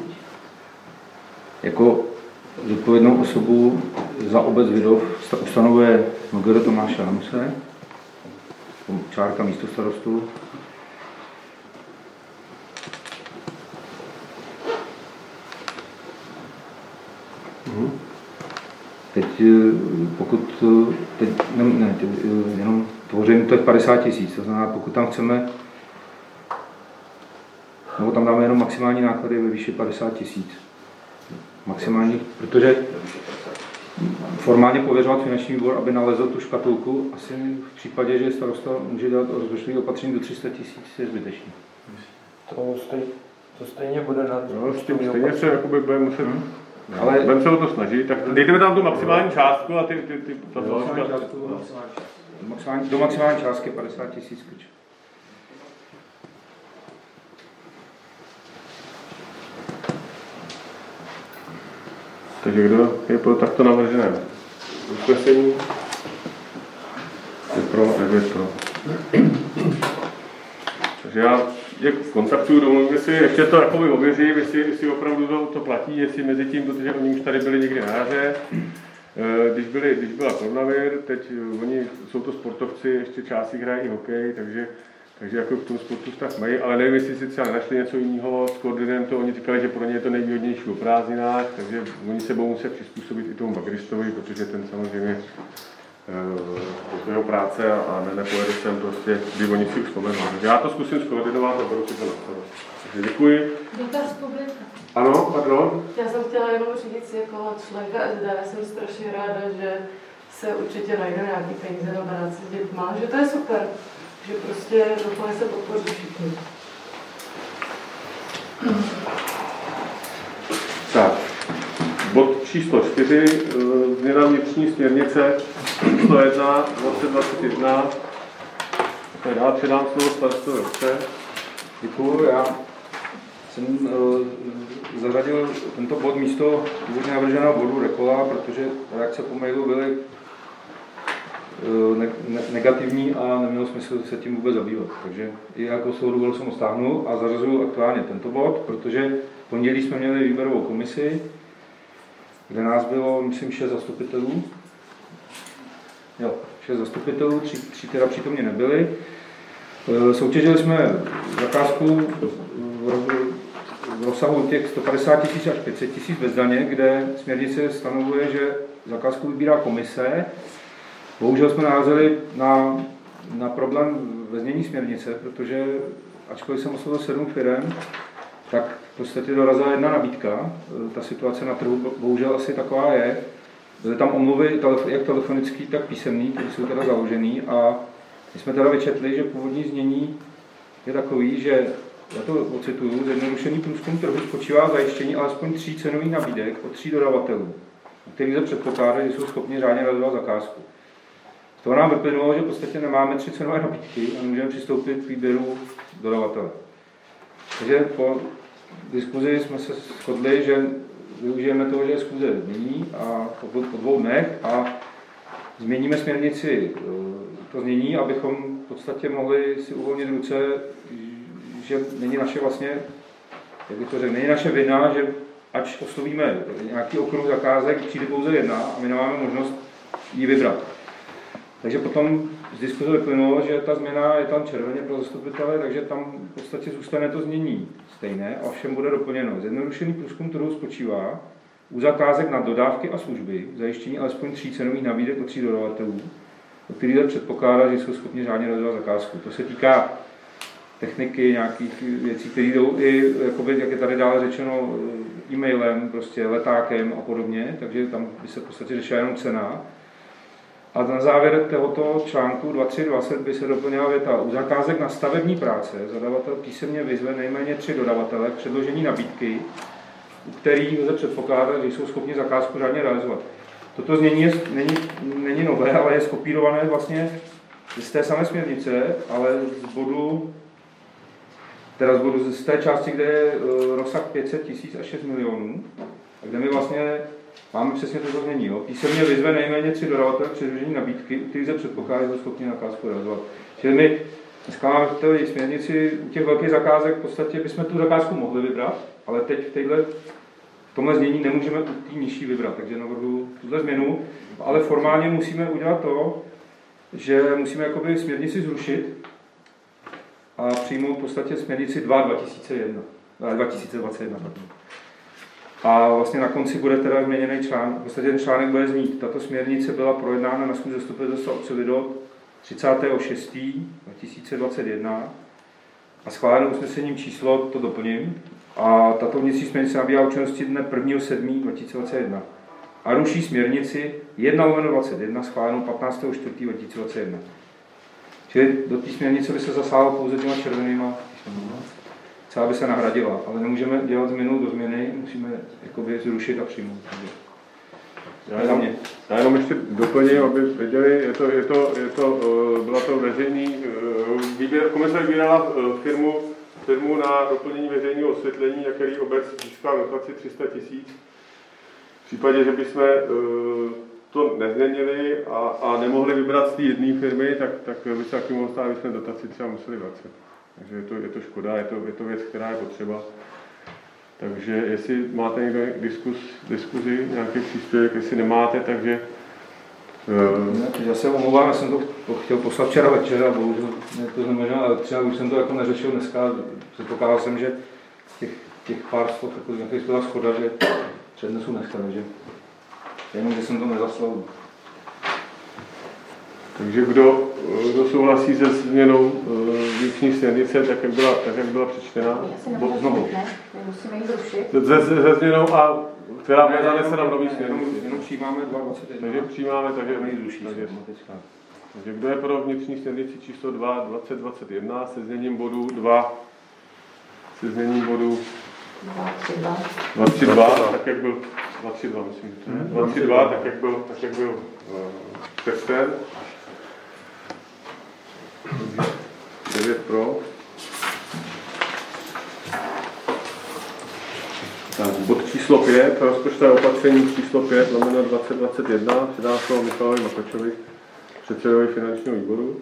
Jako zodpovědnou osobu za obec Vidov ustanovuje M G R Tomáše Ramse, čárka místo starostu. Hmm. Teď, pokud, teď, ne, ne, teď, jenom tvoření to je padesát tisíc, to znamená, pokud tam chceme, nebo tam dáme jenom maximální náklady ve výši padesát tisíc. Maximální, protože formálně pověřovat finanční výbor, aby nalezl tu škatulku, asi v případě, že starosta může dělat rozpočtové opatření do tři sta tisíc, je zbytečný. To stejně, to stejně bude na... No, stejně se jakoby bude muset... Hmm. Ale budeme se o to snažit, tak dejte mi tam tu maximální částku a ty... ty, ty ta do, maximální částku, do, maximální, do maximální částky padesát tisíc klíč. Takže kdo je pro takto navržené usnesení? Je pro, devět pro. Takže já je kontaktuju, domluvím si, ještě to jakoby ověřím, jestli, jestli opravdu to, to platí, jestli mezi tím, protože oni už tady byli někdy na jaře, když, byli, když byla koronavir, teď oni jsou to sportovci, ještě části hrají i hokej, takže, takže jako k tomu sportu vztah mají, ale nevím, jestli si třeba našli něco jiného, s koordinem to, oni říkali, že pro ně je to nejvýhodnější o prázdninách, takže oni se budou muset přizpůsobit i tomu Bagristovi, protože ten samozřejmě je to jeho práce a, a ne, nepojede sem prostě, kdy oni si už vzpomenou. Já to zkusím skoordinovat a budu si to nastavit. Takže děkuji. Dotaz publika. Ano, pardon. Já jsem chtěla jenom říct, jako členka S D, jsem strašně ráda, že se určitě najde nějaký peníze na práci s dětma, že to je super, že prostě doufám, se podpoří všichni. Tak, bod číslo čtyři, změna vnitřní směrnice číslo jedna, dvacet dvacet jedna. Já předám slovo starostovi obce. Děkuju, já jsem uh, zařadil tento bod místo původně navrženého bodu Rekola, protože reakce po mailu byly uh, ne, ne, negativní a nemělo smysl se tím vůbec zabývat. Takže i jako svou důvodu jsem ho stáhnul a zařazuju aktuálně tento bod, protože v pondělí jsme měli výběrovou komisi, kde nás bylo, myslím, šest zastupitelů. Jo, šest zastupitelů, tři, tři teda přítomně nebyli. Soutěžili jsme zakázku v rozsahu těch sto padesát tisíc až pět set tisíc bez daně, kde směrnice stanovuje, že zakázku vybírá komise. Bohužel jsme narazili na, na problém ve znění směrnice, protože ačkoliv jsem oslovil sedm firem, tak v podstatě dorazila jedna nabídka. Ta situace na trhu bohužel asi taková je. Byly tam omluvy jak telefonický, tak písemný, které jsou teda založený a my jsme teda vyčetli, že původní znění je takový, že, já to ocituju, zjednodušený průzkum trhu spočívá v zajištění alespoň tří cenových nabídek od tří dodavatelů, který se předpokládá, že jsou schopni řádně realizovat zakázku. Z toho nám vyplynulo, že v podstatě nemáme tři cenové nabídky a můžeme přistoupit k výběru dodavatele. Takže po diskuzi jsme se shodli, že využijeme toho, že je schůze nyní a po dvou dnech a změníme směrnici to znění, abychom v podstatě mohli si uvolnit ruce, že není naše vlastně, jak bych to řekl, není naše vina, že ač oslovíme nějaký okruh zakázek, přijde pouze jedna a my nemáme možnost ji vybrat. Takže potom z diskuze vyplynulo, že ta změna je tam červeně pro zastupitele, takže tam v podstatě zůstane to znění stejné, a všem bude doplněno. Zjednodušený průzkum trhu spočívá u zakázek na dodávky a služby, zajištění alespoň tří cenových nabídek od tří dodavatelů, o kterých se předpokládá, že jsou schopni řádně realizovat zakázku. To se týká techniky, nějakých věcí, které jdou i, jakoby, jak je tady dále řečeno, e-mailem, prostě letákem a podobně, takže tam by se v podstatě řešila jenom cena. A na závěr tohoto článku dvacet tři dvacet by se doplnila věta: u zakázek na stavební práce zadavatel písemně vyzve nejméně tři dodavatele k předložení nabídky, u kterých lze předpokládat, že jsou schopni zakázku řádně realizovat. Toto znění je, není, není nové, ale je skopírované vlastně z té samé směrnice, ale z bodu, teda z bodu z té části, kde je rozsah pět set tisíc až šest milionů, a kde my vlastně máme přesně toto znění. Jo. Písemně vyzve nejméně tři dodavatele k předložení nabídky, u kterých se předpokládá, že jsou schopni zakázku realizovat. Čili my dneska máme v té směrnici u těch velkých zakázek v podstatě bychom tu zakázku mohli vybrat, ale teď v, téhle, v tomhle znění nemůžeme u té nižší vybrat, takže navrhuji tuhle změnu, ale formálně musíme udělat to, že musíme jakoby směrnici zrušit a přijmout v podstatě směrnici dva dva tisíce jedna, dva tisíce dvacet jedna. A vlastně na konci bude teda změněný článek, v podstatě ten článek bude znít: tato směrnice byla projednána na schůzi zastupitelstva obce Lidov třicátého šestého dva tisíce dvacet jedna a schváleno usnesením číslo, to doplním, a tato vnitřní směrnice nabývá účinnosti dne prvního sedmého dva tisíce dvacet jedna a ruší směrnici jedna lomeno dvacet jedna schválenou patnáctého čtvrtého dva tisíce dvacet jedna. Čili do té směrnice by se zasáhlo pouze těma červenýma, celá by se nahradila, ale nemůžeme dělat změnu do změny, musíme jakoby zrušit a přijmout. Já jenom, já jenom ještě doplním, aby věděli, je to, je to, je to, byla to veřejný výběr, komise vybírala firmu, firmu na doplnění veřejného osvětlení, na který obec získala dotaci tři sta tisíc. V případě, že bychom to nezměnili a, a nemohli vybrat z té jedné firmy, tak, tak by se taky mohlo stát, že jsme dotaci třeba museli vracet. Takže je to, je to škoda, je to, je to věc, která je potřeba. Takže jestli máte někde diskus, diskuzi, nějaký příspěvek, jestli nemáte, takže... Uh... Já se omlouvám, já jsem to chtěl poslat včera večer a bohužel to znamená, ale třeba už jsem to jako neřešil dneska. Předpokládal jsem, že těch, těch pár slov, jako nějaký byla schoda, že přednesu dneska, takže jenom, že jsem to nezaslal. Takže kdo, kdo souhlasí se změnou vnitřní směrnice, tak jak byla, tak jak byla přečtená? Bo, znovu. Ne, musíme ji zrušit. Se, se změnou, a která bude zanesena v nový směrnici. Jenom přijímáme dva dvacet jedna. Takže přijímáme, takže ji zruší. Takže, takže kdo je pro vnitřní směrnici číslo dva dvacet dvacet jedna se změním bodu dva, se změním bodu dva tři dva, tak jak byl dva tři dva, myslím. dva tři dva, tak jak byl, tak jak byl uh, přečten. devět pro. Tak, bod číslo pět, rozpočtové opatření číslo pět, lomeno dvacet dvacet jedna, předám slovo Michalovi Makačovi, předsedovi finančního výboru.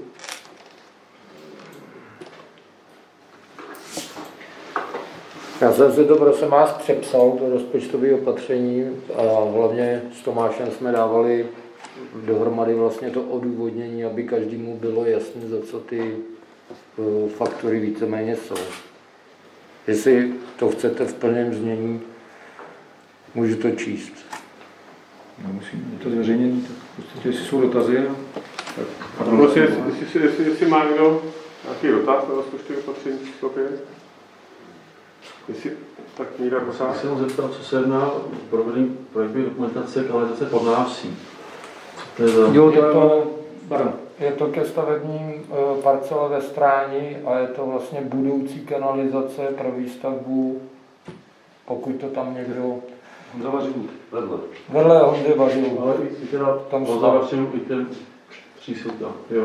Já jsem si to prosím vás přepsal, to rozpočtové opatření, a hlavně s Tomášem jsme dávali dohromady vlastně to odůvodnění, aby každému bylo jasné, za co ty uh, faktury víceméně jsou. Jestli to chcete v plném znění, můžu to číst. No, musím, je to zveřejnění, tak prostě, jestli jsou dotazy, tak... A prosím, jestli, jestli, jestli, jestli má někdo nějaký dotaz na rozpočtové opatření číslo pět? Jestli tak někdo posádá? Já se vám zeptat, co se jedná provedení projektové dokumentace kanalizace pod návsí. To je, za... jo, je, to, je to ke stavebním uh, parcele ve Stráni a je to vlastně budoucí kanalizace pro výstavbu, pokud to tam někdo... Honza Vařilů, vedle. Vedle Honzy Vařilů. Ale i teda tam Honza Vařilů, i ten přísouta, jo.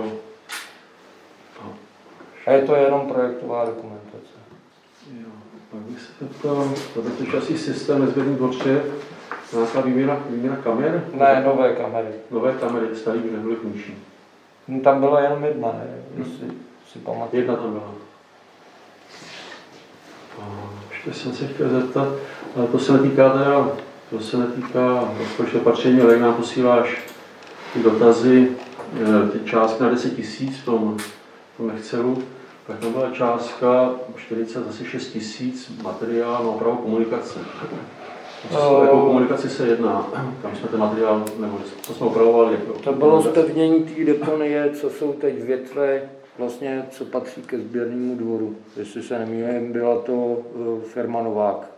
A je to jenom projektová dokumentace. Jo, pak bych se zeptal, to je časí systém nezbytný dvoře, nějaká výměna, výměna kamer? Ne, nové kamery. Nové kamery, starý už nebyly funkční. No, tam byla jenom jedna, ne? Jestli si pamatuju. Jedna tam byla. Ještě jsem se chtěl zeptat, ale to se netýká teda, to se netýká rozpočtového opatření, ale jak nám posíláš ty dotazy, ty částka na deset tisíc v tom, v tom Excelu, tak tam byla částka čtyřicet, asi šest tisíc materiál na opravu komunikace. O jakou komunikaci se jedná? Tam jsme ten materiál, nebo co jsme opravovali? To bylo zpevnění té deponie, co jsou teď větve, vlastně, co patří ke sběrnému dvoru. Jestli se nemýlím, byla to firma Novák.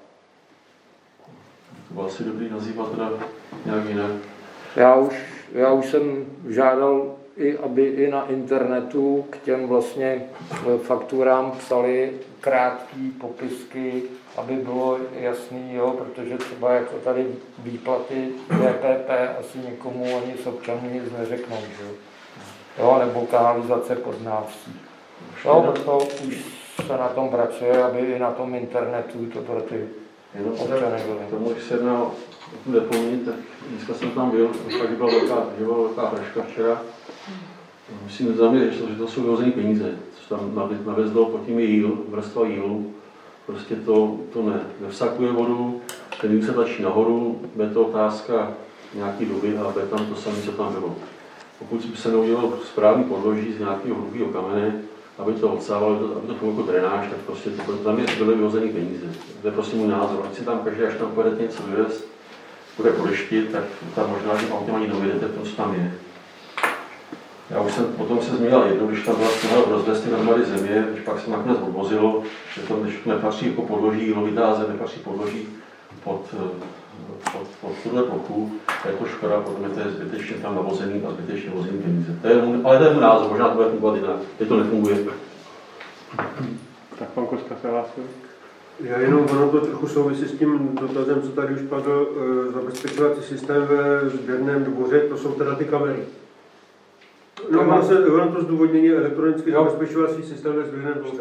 To bylo asi dobrý nazývat teda nějak jinak. Já už, já už jsem žádal, i, aby i na internetu k těm vlastně fakturám psali krátké popisky, aby bylo jasný, jo, protože třeba jako tady výplaty D P P asi někomu ani z občanů nic neřeknou, že? Jo, nebo kanalizace pod návsí. Jo, proto už se na tom pracuje, aby i na tom internetu to pro ty občany bylo. K tomu, když se jedná o tu deponii, tak dneska jsem tam byl, pak byla velká, byla velká praška včera. Myslím za mě, že to jsou vyhozené peníze, co tam navezlo pod tím jíl, vrstva jílu. Prostě to, to ne. Nevsakuje vodu, ten jíl se tlačí nahoru, bude to otázka nějaký doby a bude tam to samé, co tam bylo. Pokud by se neudělalo správný podloží z nějakého hrubého kamene, aby to odsávalo, aby to bylo jako drenáž, tak prostě to, tam je byly vyhozené peníze. To je prostě můj názor. Ať si tam každý, až tam pojede něco vyvést, bude po dešti, tak tam možná, že autem ani nevěděte, co tam je. Já už jsem potom se zmínil jednou, když tam byla snaha rozvést ty hromady země, když pak se nakonec odvozilo, že to nepatří jako podloží, jílovitá zem nepatří podloží pod, pod, pod tuhle plochu, je to škoda, protože to je zbytečně tam navozený a zbytečně vozený peníze. To je, ale to je můj názor, možná to bude fungovat jinak, teď to nefunguje. Tak pan Koska se hlásil. Já jenom, ono to trochu souvisí s tím dotazem, co tady už padl, e, zabezpečovací systém ve sběrném dvoře, to jsou teda ty kamery. No, ono, se, ono to zdůvodnění elektronický zabezpečovací systém ve sběrném dvoře.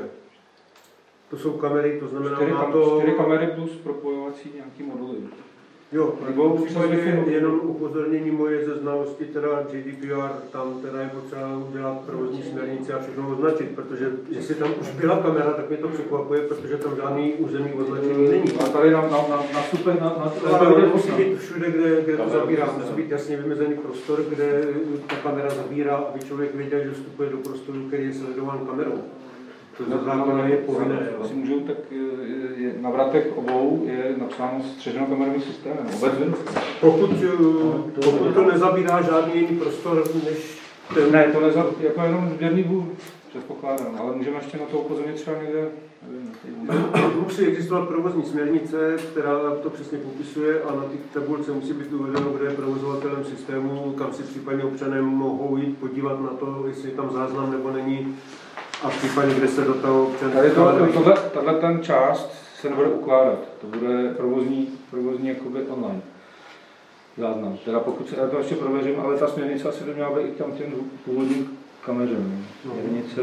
To jsou kamery, to znamená, čtyři, má to... čtyři kamery plus propojovací nějaký moduly. Jo, nebo jenom upozornění moje ze znalosti, teda G D P R, tam teda je potřeba udělat provozní směrnici a všechno označit, protože jestli tam už byla kamera, tak mě to překvapuje, protože tam žádný území označení není. A tady na, na, na, na super, na, na, na, na, na musí být všude, kde, kde to zabírá, musí být jasně vymezený prostor, kde ta kamera zabírá, aby člověk věděl, že vstupuje do prostoru, který je sledován kamerou. To za zákona je povinné. Asi můžu, tak je, na vratech obou je napsáno střeženo kamerovým systémem, obecně. Pokud, pokud to nezabírá žádný jiný prostor, než ten... Ne, to neza, jako jenom sběrný dvůr, předpokládám, ale můžeme ještě na to upozornit třeba někde, nevím. Musí existovat provozní směrnice, která to přesně popisuje a na té tabulce musí být uvedeno, kdo je provozovatelem systému, kam si případně občané mohou jít podívat na to, jestli je tam záznam nebo není. A v případě, kde se do toho občan... Tady to, tohle, tahle ten část se nebude ukládat, to bude provozní, provozní jakoby online záznam. Teda pokud se, já to ještě prověřím, ale ta směrnice asi by měla být i tam těm původním kameřem. Směrnice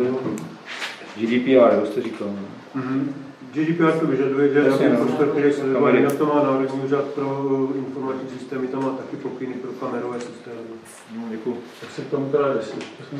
G D P R, jo, jste říkal. Mm-hmm. G D P R to vyžaduje, že jasný prostor, který se sledovaný, na to má Národní úřad pro informační systémy, tam má taky pokyny pro kamerové systémy. No, děkuji. Tak se k tomu teda, jestli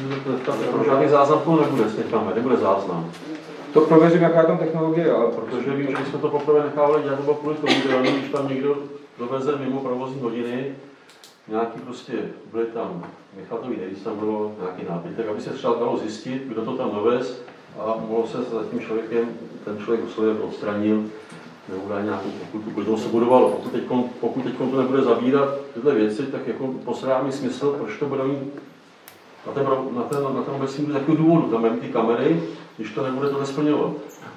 pro žádný záznam to nebude z těch kamer, nebude záznam. To prověřím, jaká je tam technologie, ale protože vím, že jsme to poprvé nechávali dělat, nebo kvůli tomu, že když tam někdo doveze mimo provozní hodiny, nějaký prostě, byly tam Michalový nevíc, tam bylo nějaký nápitek, aby se třeba dalo zjistit, kdo to tam dovez a mohlo se za tím člověkem, ten člověk oslově odstranil, nebo dá nějakou pokutu, kvůli tomu se budovalo. Pokud teď, pokud teď to nebude zabírat tyhle věci, tak jako posrá mi smysl, proč to bude mít na ten, na ten, na ten obecní z jakého důvodu, tam mají ty kamery, když to nebude to nesplňovat.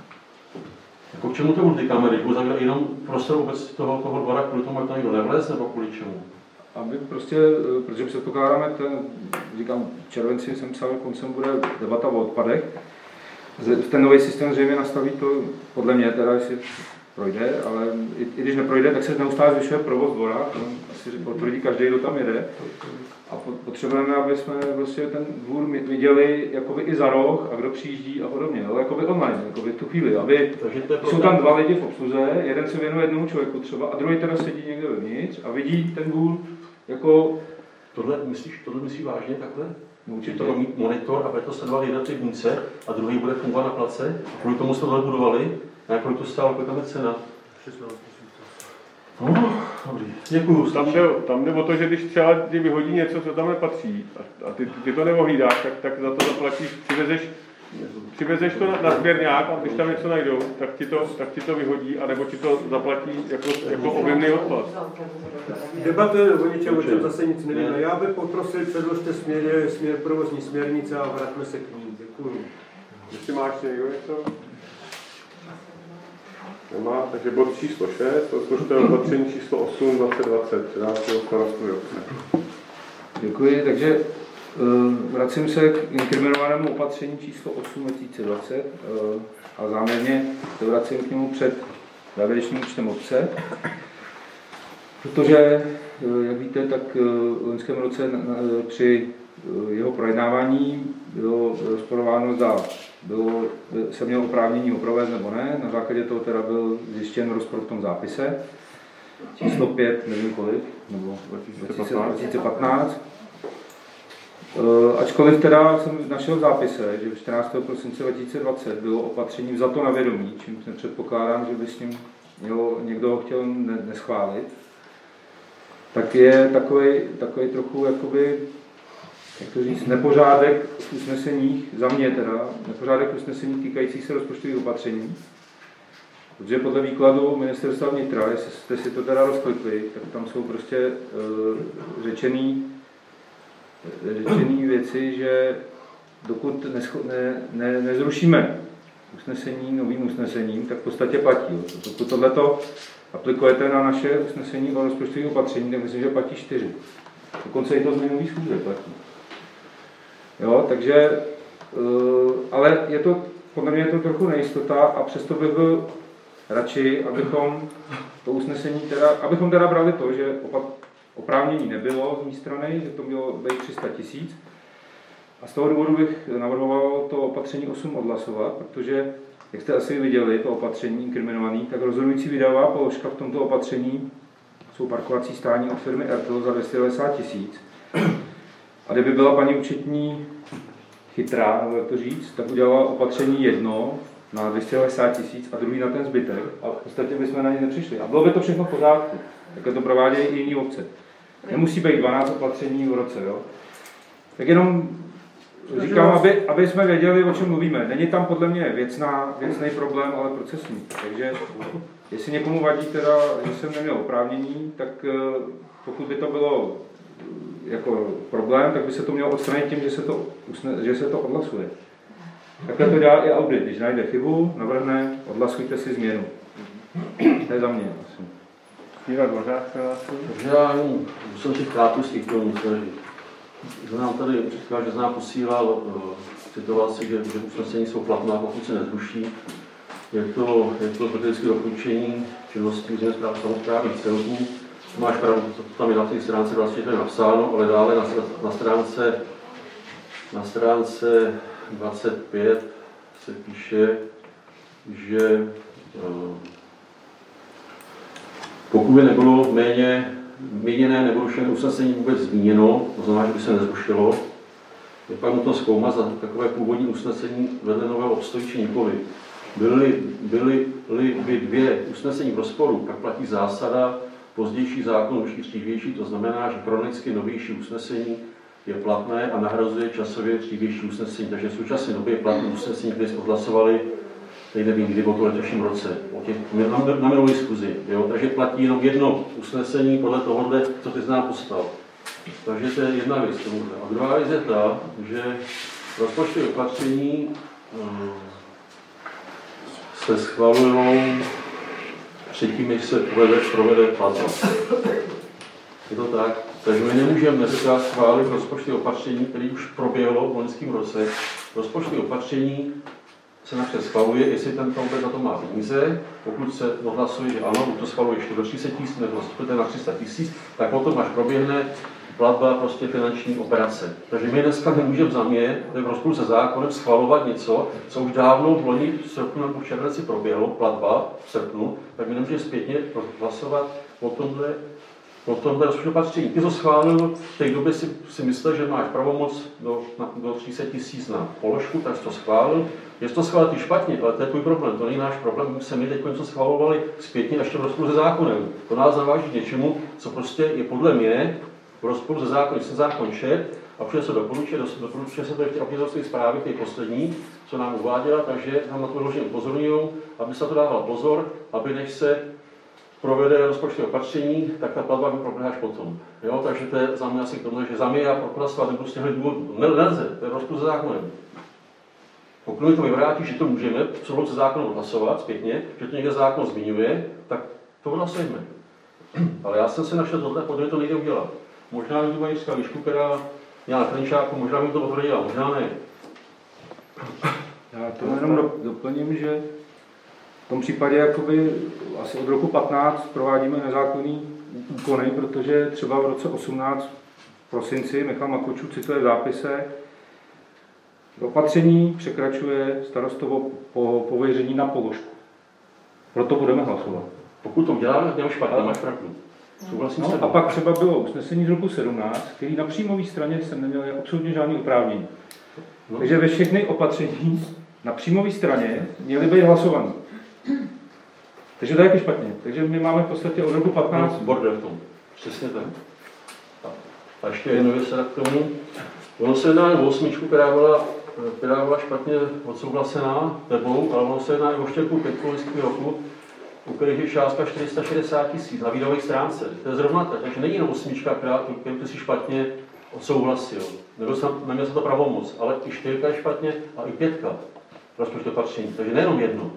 Jako k čemu to budou ty kamery? Budou zavírat jenom prostor vůbec toho, toho dvora, kvůli tomu, jak tam někdo nevlez, nebo kvůli čemu? Aby prostě, protože předpokládáme, ten, říkám, v červenci jsem psal, koncem bude debata o odpadech. Ten nový systém zřejmě nastaví to, podle mě teda, jestli projde, ale i, i když neprojde, tak se neustále zvyšuje provoz dvora, asi potvrdí každý, kdo tam jede. A potřebujeme, aby jsme prostě ten dvůr viděli jakoby i za roh a kdo přijíždí a podobně, ale jakoby online, jakoby tu chvíli, aby jsou tam dva lidi v obsluze, jeden se věnuje jednomu člověku třeba a druhý teda sedí někde vevnitř a vidí ten dvůr jako... Tohle myslíš, tohle myslíš vážně takhle? No, určitě. To bude mít monitor a bude to sledovat jednotlivnice a druhý bude fungovat na place. A kvůli tomu jsme tohle budovali. A kolik to stálo, kolik tam je cena? šestnáct tisíc. No, Děkuju. Tam jde, tam jde o to, že když třeba ti vyhodí něco, co tam nepatří, a, a ty, ty to neohlídáš, tak, tak za to zaplatíš, přivezeš, přivezeš to na, na sběrňák a když tam něco najdou, tak ti to, tak ti to vyhodí, anebo ti to zaplatí jako, jako objemný odpad. Debatujeme o něčem, o čem zase nic nevíme. Já bych poprosil, předložte směr, směr provozní směrnice a vrátíme se k ní. Děkuju. Jestli máš někdo něco? Nemá, takže bod číslo šest, rozpočtové opatření číslo osm dvacet dvacet, předávám starostu obce. Děkuji, takže vracím se k inkriminovanému opatření číslo osm dva tisíce dvacet a záměrně se vracím k němu před závěrečným účtem obce, protože, jak víte, tak v loňském roce při jeho projednávání bylo rozporováno, zda bylo, se mělo oprávnění ho provést nebo ne. Na základě toho teda byl zjištěn rozpor v tom zápise. Číslo pět, nevím kolik, nebo dva tisíce patnáct. Ačkoliv teda jsem našel v zápise, že čtrnáctého prosince dva tisíce dvacet bylo opatření vzato na vědomí, čím předpokládám, že by s ním mělo, někdo ho chtěl neschválit, tak je takový, takový trochu jakoby, jak to říct, nepořádek v usneseních, za mě teda, nepořádek v usneseních týkajících se rozpočtových opatření. Protože podle výkladu ministerstva vnitra, jestli jste si to teda rozklikli, tak tam jsou prostě uh, řečený, řečený věci, že dokud nescho, ne, ne, nezrušíme usnesení novým usnesením, tak v podstatě platí. Pokud tohleto aplikujete na naše usnesení o rozpočtových opatření, tak myslím, že platí čtyři. Dokonce i to z minulých schůze platí. Jo, takže, uh, ale je to, podle mě je to trochu nejistota a přesto bych byl radši, abychom to usnesení teda, abychom teda brali to, že opat, oprávnění nebylo z mé strany, že to mělo být tři sta tisíc. A z toho důvodu bych navrhoval to opatření osm odhlasovat, protože, jak jste asi viděli, to opatření inkriminované, tak rozhodující výdajová položka v tomto opatření jsou parkovací stání od firmy Airtel za dvě stě devadesát tisíc. A kdyby byla paní účetní chytrá, nebo jak to říct, tak udělala opatření jedno na dvě stě devadesát tisíc a druhý na ten zbytek. A v podstatě bychom na ně nepřišli. A bylo by to všechno v pořádku. Takhle to provádějí i jiné obce. Nemusí být dvanáct opatření v roce. Jo? Tak jenom říkám, aby, aby jsme věděli, o čem mluvíme. Není tam podle mě věcná, věcný problém, ale procesní. Takže jestli někomu vadí teda, že jsem neměl oprávnění, tak pokud by to bylo jako problém, tak by se to mělo odstranit tím, že se to, usne, že se to odhlasuje. Takhle to dělá i audit. Když najde chybu, navrhne, odhlasujte si změnu. To je za mě. Takže já musím si krátkosti k tomu snažit. Že nám tady říkal, že z nám posílal situaci, že, že usnesení jsou platná, pokud se nezruší. Je to, je to strategické doporučení činnosti územně samosprávných celků. Máš pravdu, tam je na té stránce vlastně to je napsáno, ale dále na, na, stránce, na stránce dvacet pět se píše, že uh, pokud by nebylo méně měněné nebo rušené usnesení vůbec zmíněno, to znamená, že by se nezrušilo, je pak nutno zkoumat, za takové původní usnesení vedle nového obstojí či nikoli. Byly, byly, byly by dvě usnesení v rozporu, pak platí zásada pozdější zákon už dřívější, to znamená, že chronicky novější usnesení je platné a nahrazuje časově dřívější usnesení. Takže v současné době je platné usnesení, které jsme odhlasovali, teď nevím, kdy, o letošním roce, o těch, na, na minulé schůzi. Jo? Takže platí jenom jedno usnesení podle tohohle, co ty znám postal. Takže to je jedna věc tomuhle. A druhá věc je ta, že rozpočtové opatření um, se schvalují předtím, než se provede, provede platba. Je to tak? Takže my nemůžeme dneska schválit rozpočtové opatření, které už proběhlo v loňském roce. Rozpočtové opatření se napřed schvaluje, jestli ten obec za to má peníze. Pokud se odhlasuje, že ano, to schvaluje ještě do tři sta tisíc, nebo na tři sta tisíc, tak potom až proběhne platba prostě finanční operace. Takže my dneska nemůžeme za mě, v rozporu se zákonem, schvalovat něco, co už dávno v loni v srpnu nebo v červenci proběhlo, platba v srpnu, tak my nemůžeme zpětně hlasovat o tomhle Potom ten rozpočtové opatření. Ty to schválil, v té době si, si myslel, že máš pravomoc do, na, do tři sta tisíc na položku, tak jsi to schválil. Jestli to schválil ty špatně, ale to je tvůj problém, to není náš problém. My se my teď něco schvalovali zpětně ještě v rozporu se zákonem. To nás naváží k něčemu, co prostě je podle mě v rozporu se zákonem. Když se zákon čet a přijde se doporučuje, doporučuje se to ještě opětovské zprávy, ty poslední, co nám uváděla, takže nám na to vyloženě upozorňují, aby se to dával pozor, aby než se provede rozpočtové opatření, tak ta platba by proběhla až potom. Jo? Takže to je za mě asi k tomu, že za mě já prohlasovat nebudu z těchto důvodů. Nelze, to je rozpor se zákonem. Pokud mi to vyvrátí, že to můžeme v souladu se zákonem hlasovat zpětně, že to někde zákon zmiňuje, tak to hlasujeme. Ale já jsem se našel tohle, podle mě to nejde udělat. Možná mi to mají Lišku, která měla na Krnčáku, možná mi to potvrdila, možná ne. Já to jenom doplním, že v tom případě jakoby asi od roku patnáct provádíme nezákonný úkony, protože třeba v roce osmnáct v prosinci Michal Makočů cituje v zápise, opatření překračuje starostovo po pověření na položku. Proto budeme hlasovat. Pokud to uděláme, tak špatně, máš pravdu. No, a pak třeba bylo usnesení z roku sedmnáct, který na příjmové straně jsem neměl absolutně žádný oprávnění. No. Takže ve všechny opatření na příjmové straně měly být hlasované. Takže to je taky špatně. Takže my máme v podstatě od roku patnáct... No, bordel v tom. Přesně tak. A ještě jedno věc k tomu. Ono se jedná o osmičku, která byla, která byla špatně odsouhlasená tebou, ale ono se jedná i o štěrku pětku lidského roku, u kterých je částka čtyři sta šedesát tisíc na výdajové stránce. To je zrovna tak, takže není jenom osmička, která, kterou ty si špatně odsouhlasil. Neměl se to pravomoc, ale i čtyřka je špatně a i pětka rozpočtové opatření. Takže nejenom jedno.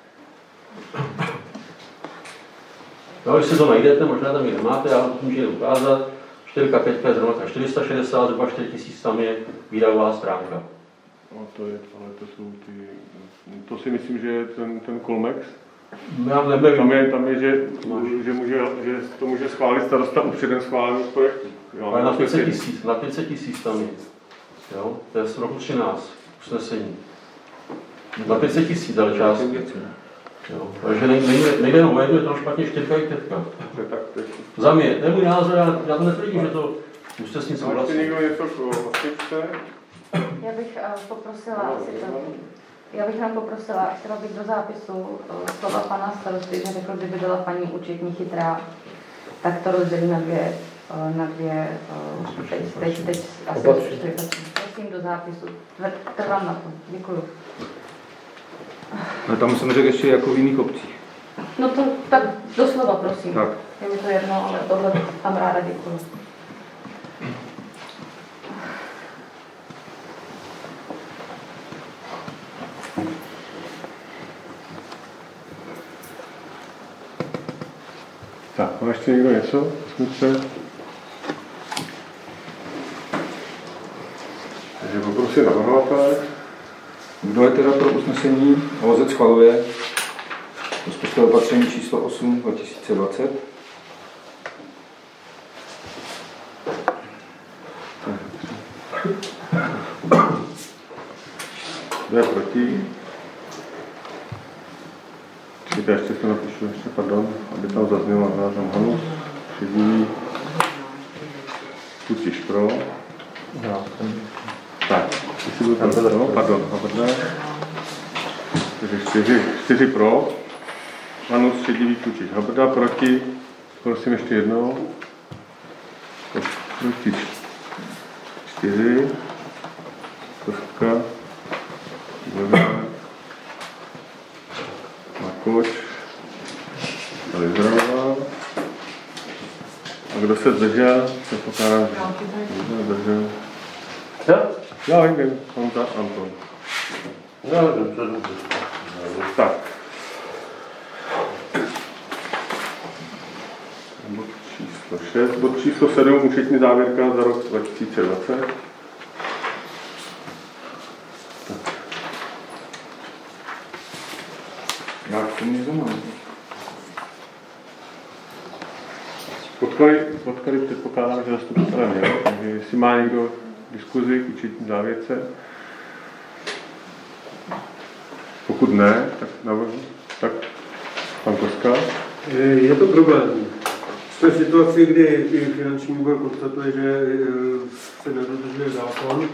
No, když si to najdete, možná tam ji nemáte, já to můžu ukázat. čtyřka, pětka je zrovna tak čtyři sta šedesát, zhruba čtyři tisíce tam je výdajová stránka. No, to je, ale to jsou ty, to si myslím, že je ten, ten Colmex. Já nevím. Tam je, tam je že, že, může, že to může schválit starosta u předem schválených projektů. Ale na pět set tisíc, na pět set tisíc tam je. Jo? To je z roku třináct, usnesení. Na pět set tisíc, ale část. Jo, takže nejde, nejde jenom o jednu, je tam špatně čtyřka i pětka. Za mě, to je můj názor, já, já to netvrdím, že to musíte s tím souhlasit. Máte někdo něco k osmičce? Já bych uh, poprosila, no, to, já bych nám poprosila, chtěla bych do zápisu uh, slova pana starosty, že řekl, kdyby byla paní účetní chytrá, tak to rozdělí na dvě, uh, na dvě, uh, teď, teď, teď asi prosím do zápisu, trvám na to, děkuju. No tam jsem řekl ještě jako v jiných obcích. No to tak doslova, prosím. Tak. Je mi to jedno, ale tohle tam ráda děkuju. Tak, má ještě někdo něco? Smutce. Takže poprosím navrhovatele. Kdo je teda pro usnesení? O Z schvaluje rozpočtové opatření číslo osm dva tisíce dvacet. Kdo je proti? Čekajte, ještě to napíšu, ještě, pardon, aby tam zaznělo nářem Hanus, Šedivý, Kuciš pro. Tak, jestli budu tam pro, pardon, Habrda. Takže čtyři, čtyři pro. Hanus, Šedivý, Kuciš, Habrda, proti. Prosím ještě jednou. Proti čtyři. Kostka. Makoč. Tady zrovna. A kdo se zdržel, se pokládá, že zdržel. Já? Já vím, vím. Honza Anton. Já vím, to dobře. Tak. Bod číslo šest. Bod číslo sedm. Účetní závěrka za rok dva tisíce dvacet. Já k tomu něco mám. Podklady, podklady předpokládám, že zastupitelé měl, takže jestli má někdo diskuzi k účetní závěrce. Pokud ne, tak navrhu. Tak pan Koska. Je to problém. Jsme v situaci, kdy i finanční výbor konstatuje, že se nedodržuje zákon.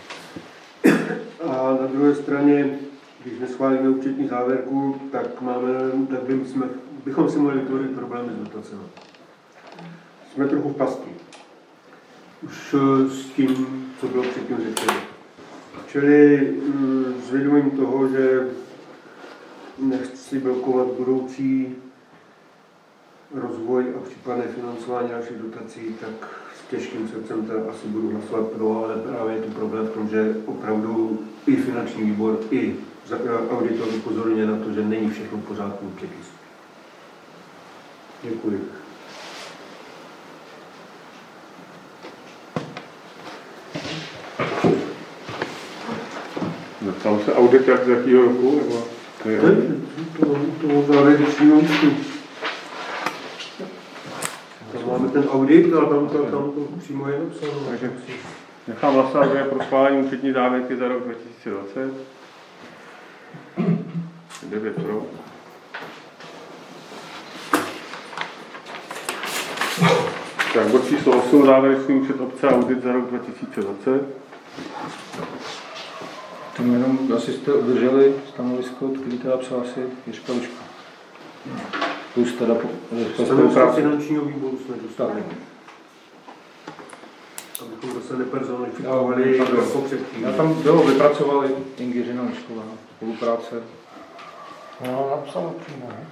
A na druhé straně, když neschválíme účetní závěrku, tak, máme, tak by jsme, bychom si mohli vytvořit problémy s dotacemi. Jsme trochu v pasti. Už s tím, co bylo předtím řečeno. Čili s vědomím toho, že nechci blokovat budoucí rozvoj a případné financování našich dotací, tak s těžkým srdcem teda asi budu hlasovat pro, ale právě je tu problém v tom, že opravdu i finanční výbor, i auditor upozorňuje na to, že není všechno v pořádku v předpisu. Děkuji. Napsal se audit jak z jakého roku? Nebo to je to, to závěrečného účtu. Tam máme ten audit, ale tam to, tam to přímo je napsáno. Takže nechám hlasovat, že je pro schválení účetní závěrky za rok dva tisíce dvacet. devět pro. Tak bod číslo osm, závěrečný účet obce a audit za rok dva tisíce dvacet. Tam jenom asi jste udrželi stanovisko, který teda psal asi Jiřka Lučka. Plus teda po spolupráci finančního výboru jsme dostali. Abychom zase nepersonalifikovali jako předtím. Já tam bylo, vypracovali Ingiřina Lišková, spolupráce. No, napsal přímo, ne?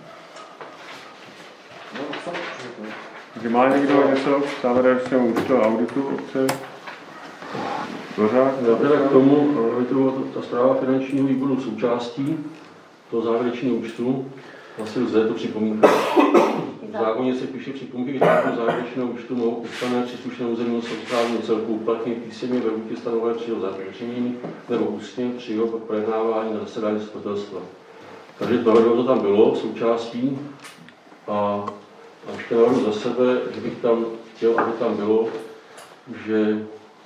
Takže má někdo něco k závěrečnému účtu a auditu obce? Pořád? K tomu, ta zpráva finančního výboru součástí toho závěrečného účtu, vlastně lze to připomínka. V zákoně se píše připomínky k návrhu závěrečného účtu mohou občané příslušného územního samosprávního celku uplatnit písemně ve lhůtě stanovené při jeho završení nebo ústně při jeho projednávání na zasedání zastupitelstva. Takže tohle to tam bylo součástí a, a ještě navrhu za sebe, že bych tam chtěl, aby tam bylo, že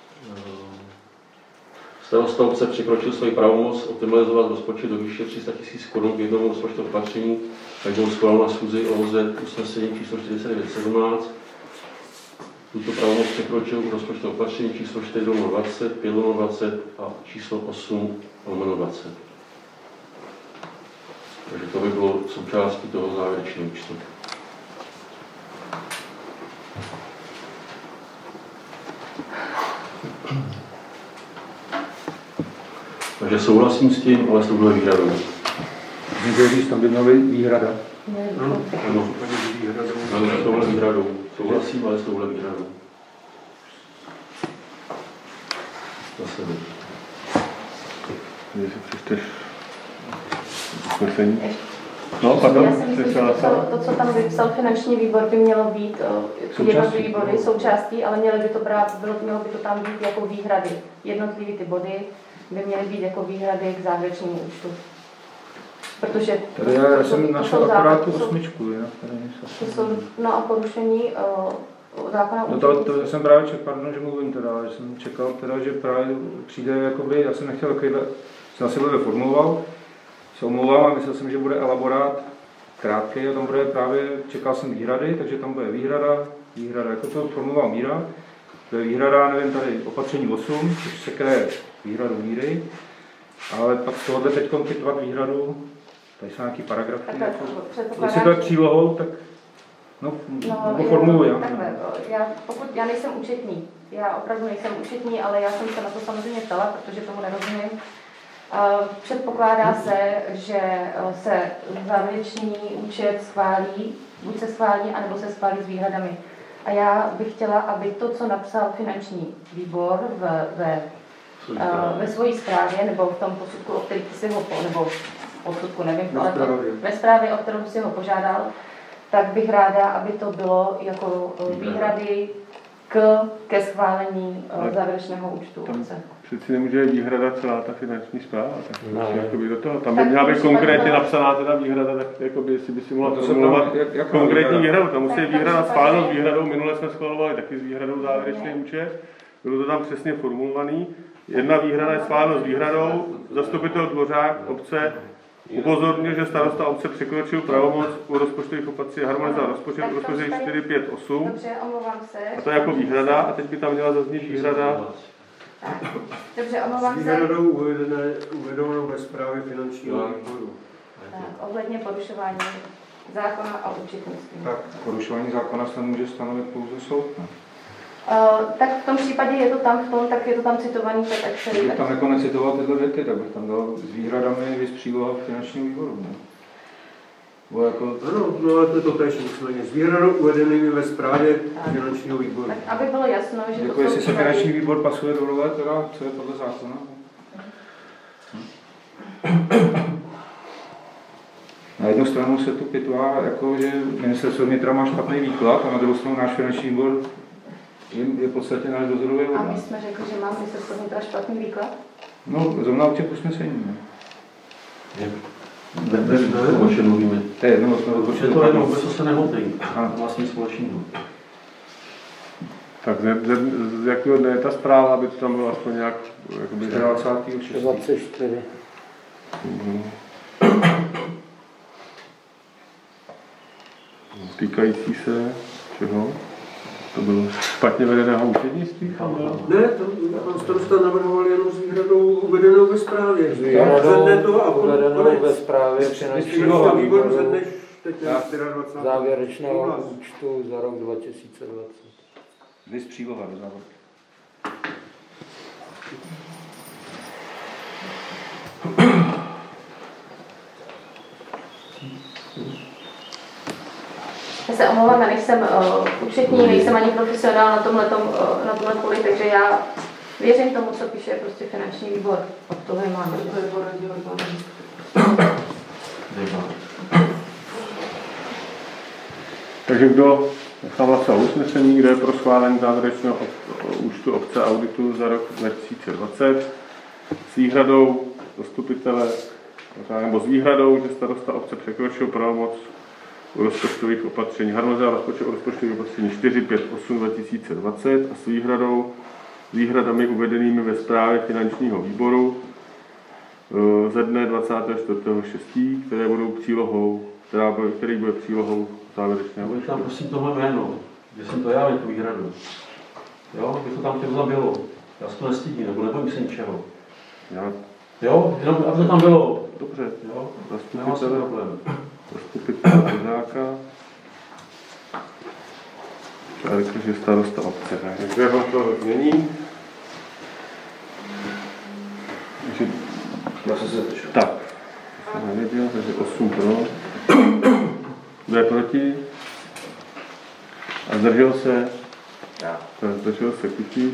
starosta obce překročil svoji pravomoc optimalizovat rozpočet do výše tři sta tisíc korun k jednomu rozpočtovému opatření, tak bylo schváleno na schůzi O Z usnesení číslo čtyřicet devět sedmnáct. Tuto pravomoc překročil u rozpočtového opatření číslo čtyři dvacet, pět dvacet a číslo osm dvacet. Takže to by bylo součástí toho závěrečného účtu. Takže souhlasím s tím, ale s touhle výhradou. Můžu říct, tam by měla být výhrada. Ano, ano. Ale s touhle výhradou. Souhlasím, ale s touhle výhradou. Zase ne. Když si přečteš usnesení. No, pardon, já si myslím, že to, to, co tam vypsal finanční výbor, by mělo být jednotlivé výbory součástí, ale mělo by to brát, bylo, mělo by to tam být jako výhrady. Jednotlivé ty body by měly být jako výhrady k závěrečnému účtu. Protože tady já, já jsem našel akorát tu osmičku. To jsou no a porušení uh, zákona no to, to jsem právě čekal, pardon, že mluvím teda, že jsem čekal teda, že právě přijde, jakoby, já jsem nechtěl takovýhle, jsem asi blbě formuloval, se omlouvám a myslel jsem, že bude elaborát krátký a tam bude právě, čekal jsem výhrady, takže tam bude výhrada, výhrada, jako to formuloval Míra, to je výhrada, nevím, tady opatření osm, což se kraje výhradu míry, ale pak z tohohle teď kompletovat výhradu, tady jsou nějaký paragrafy, jako, jestli to je přílohou, tak no, no no formuluji. Takhle, já, pokud, já nejsem účetní, já opravdu nejsem účetní, ale já jsem se na to samozřejmě ptala, protože tomu nerozumím. Předpokládá se, že se závěrečný účet schválí, buď se schválí, anebo se schválí s výhradami. A já bych chtěla, aby to, co napsal finanční výbor ve, ve, ve své zprávě, nebo v tom posudku, o který ty si ho, nebo posudku, nevím, ale to, ve zprávě, o kterou si ho požádal, tak bych ráda, aby to bylo jako výhrady k, ke schválení závěrečného účtu obce. Přeci nemůže výhrada celá ta finanční správa, tak no. Jakoby do toho. Tam by měla být konkrétně napsaná teda výhrada, tak jakoby, jestli by si mohla formulovat konkrétní výhradu. Tam musí výhrada schválena s výhradou, minule jsme schvalovali taky s výhradou závěrečný účet, bylo to tam přesně formulovaný. Jedna výhrada je schválena s výhradou, zastupitel Dvořák obce Upozorňuje, že starosta obce překročil pravomoc u rozpočtových opatření harmonizovat rozpočet u rozpočtu čtyři pět osm. Dobře, omlouvám se. A to je jako výhrada, a teď by tam měla zaznít výhrada. Dobře, omlouvám se. Výhradou uvedené, uvedenou ve zprávě finančního výboru. Tak, ohledně porušování zákona o účetnictví. Tak porušování zákona se může stanovit pouze soud. Ne? Uh, tak v tom případě je to tam v tom, tak je to tam citovaný, tak ať se... Kdybych tam jako necitoval tyhle věty, tak bych tam dal s výhradami vys příloha finančního výboru. Ne? Bo jako... Ano, no ale to je to též nicméně. S výhradou uvedenými ve zprávě finančního výboru. Tak aby bylo jasno, že jako to jestli jsou se případy... finanční výbor pasuje do role, teda, co je podle zákona. Na jednu stranu se tu pitvá, jako, že ministerstvo vnitra má špatný výklad a na druhou stranu náš finanční výbor je, je v podstatě náš dozorový A orgán. my jsme řekli, že má ministerstvo vnitra špatný výklad? No, zrovna u těch usnesení, ne? Bez o čem mluvíme. To je jedno, jsme Protože to je jedno, vůbec to se nehodí. Vlastně společného. Tak z, z, z jakého dne je ta zpráva, aby to tam bylo aspoň nějak... Jakoby, dvacátého šestého dvacet čtyři. Mhm. Týkající se čeho? To bylo špatně vedeného účetnictví? Ne, to pan starosta navrhoval jenom s výhradou uvedenou ve zprávě. Výhradou to a uvedenou ve zprávě finančního výboru závěrečného účtu za rok dva tisíce dvacet. Vys příloha do závodu. Já se omlouvám, já nejsem uh, účetní, nejsem ani profesionál na tomhletom, uh, na tomhle poli, takže já věřím tomu, co píše prostě finanční výbor. Od toho je máme. To je poradí orgánu. Takže kdo tam hlasovat usnesení, kde je pro schválení závěrečného účtu obce auditu za rok dva tisíce dvacet s výhradou zastupitele, nebo s výhradou, že starosta obce překročil pravomoc u rozpočtových opatření. Harmonizovat rozpočet u rozpočtových opatření čtyři pět osm dva tisíce dvacet a s výhradou, výhradami uvedenými ve zprávě finančního výboru ze dne dvacátého čtvrtého šestého které budou přílohou, která bude, který bude přílohou závěrečného. Bude tam prosím tohle jméno, že jsem to já, tu výhradu. Jo, by to tam těm bylo. Já se to nestydím, nebo nebojím se ničeho. Já... Jo, jenom aby to tam bylo. Dobře, jo, nemá se problém. Zastupitele Kozáka. Já řekl, že starosta obce. Takže vám to změní. Takže... Já jsem se zatečil. Tak, to jsem nevěděl, takže osm pro. Kdo je proti? A zdržel se? Já. Zdržel se Kutíš.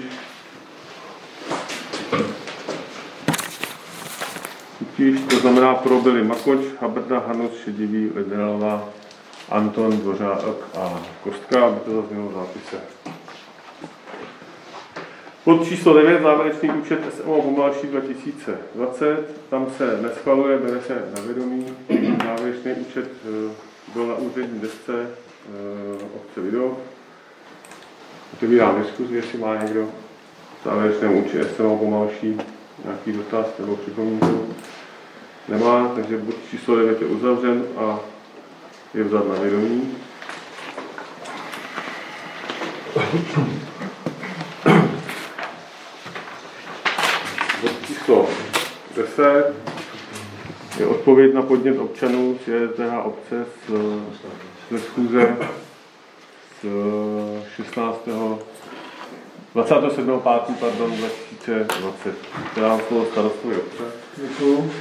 Kutíš, to znamená pro byli Makoč, Habrda, Hanus, Šedivý, Liderová, Anton, Dvořák a Kostka, aby to zaznělo v zápise. Bod číslo devět, závěrečný účet S M O Pomalší dva tisíce dvacet. Tam se neschvaluje, bere se na vědomí. Závěrečný účet byl na úřední desce obce Video. Otevírám diskuzi, jestli má někdo v závěrečném účet S M O Pomalší nějaký dotaz nebo připomínku. Nemá, takže bod číslo devět je uzavřen a je vzat na vědomí. Bod číslo deset je odpověď na podnět občanů z J S D H obce z, ze schůze z šestnáctého dvacátého sedmého pátého pardon, dva tisíce dvacet. Dám slovo starostovi obce. Děkuju.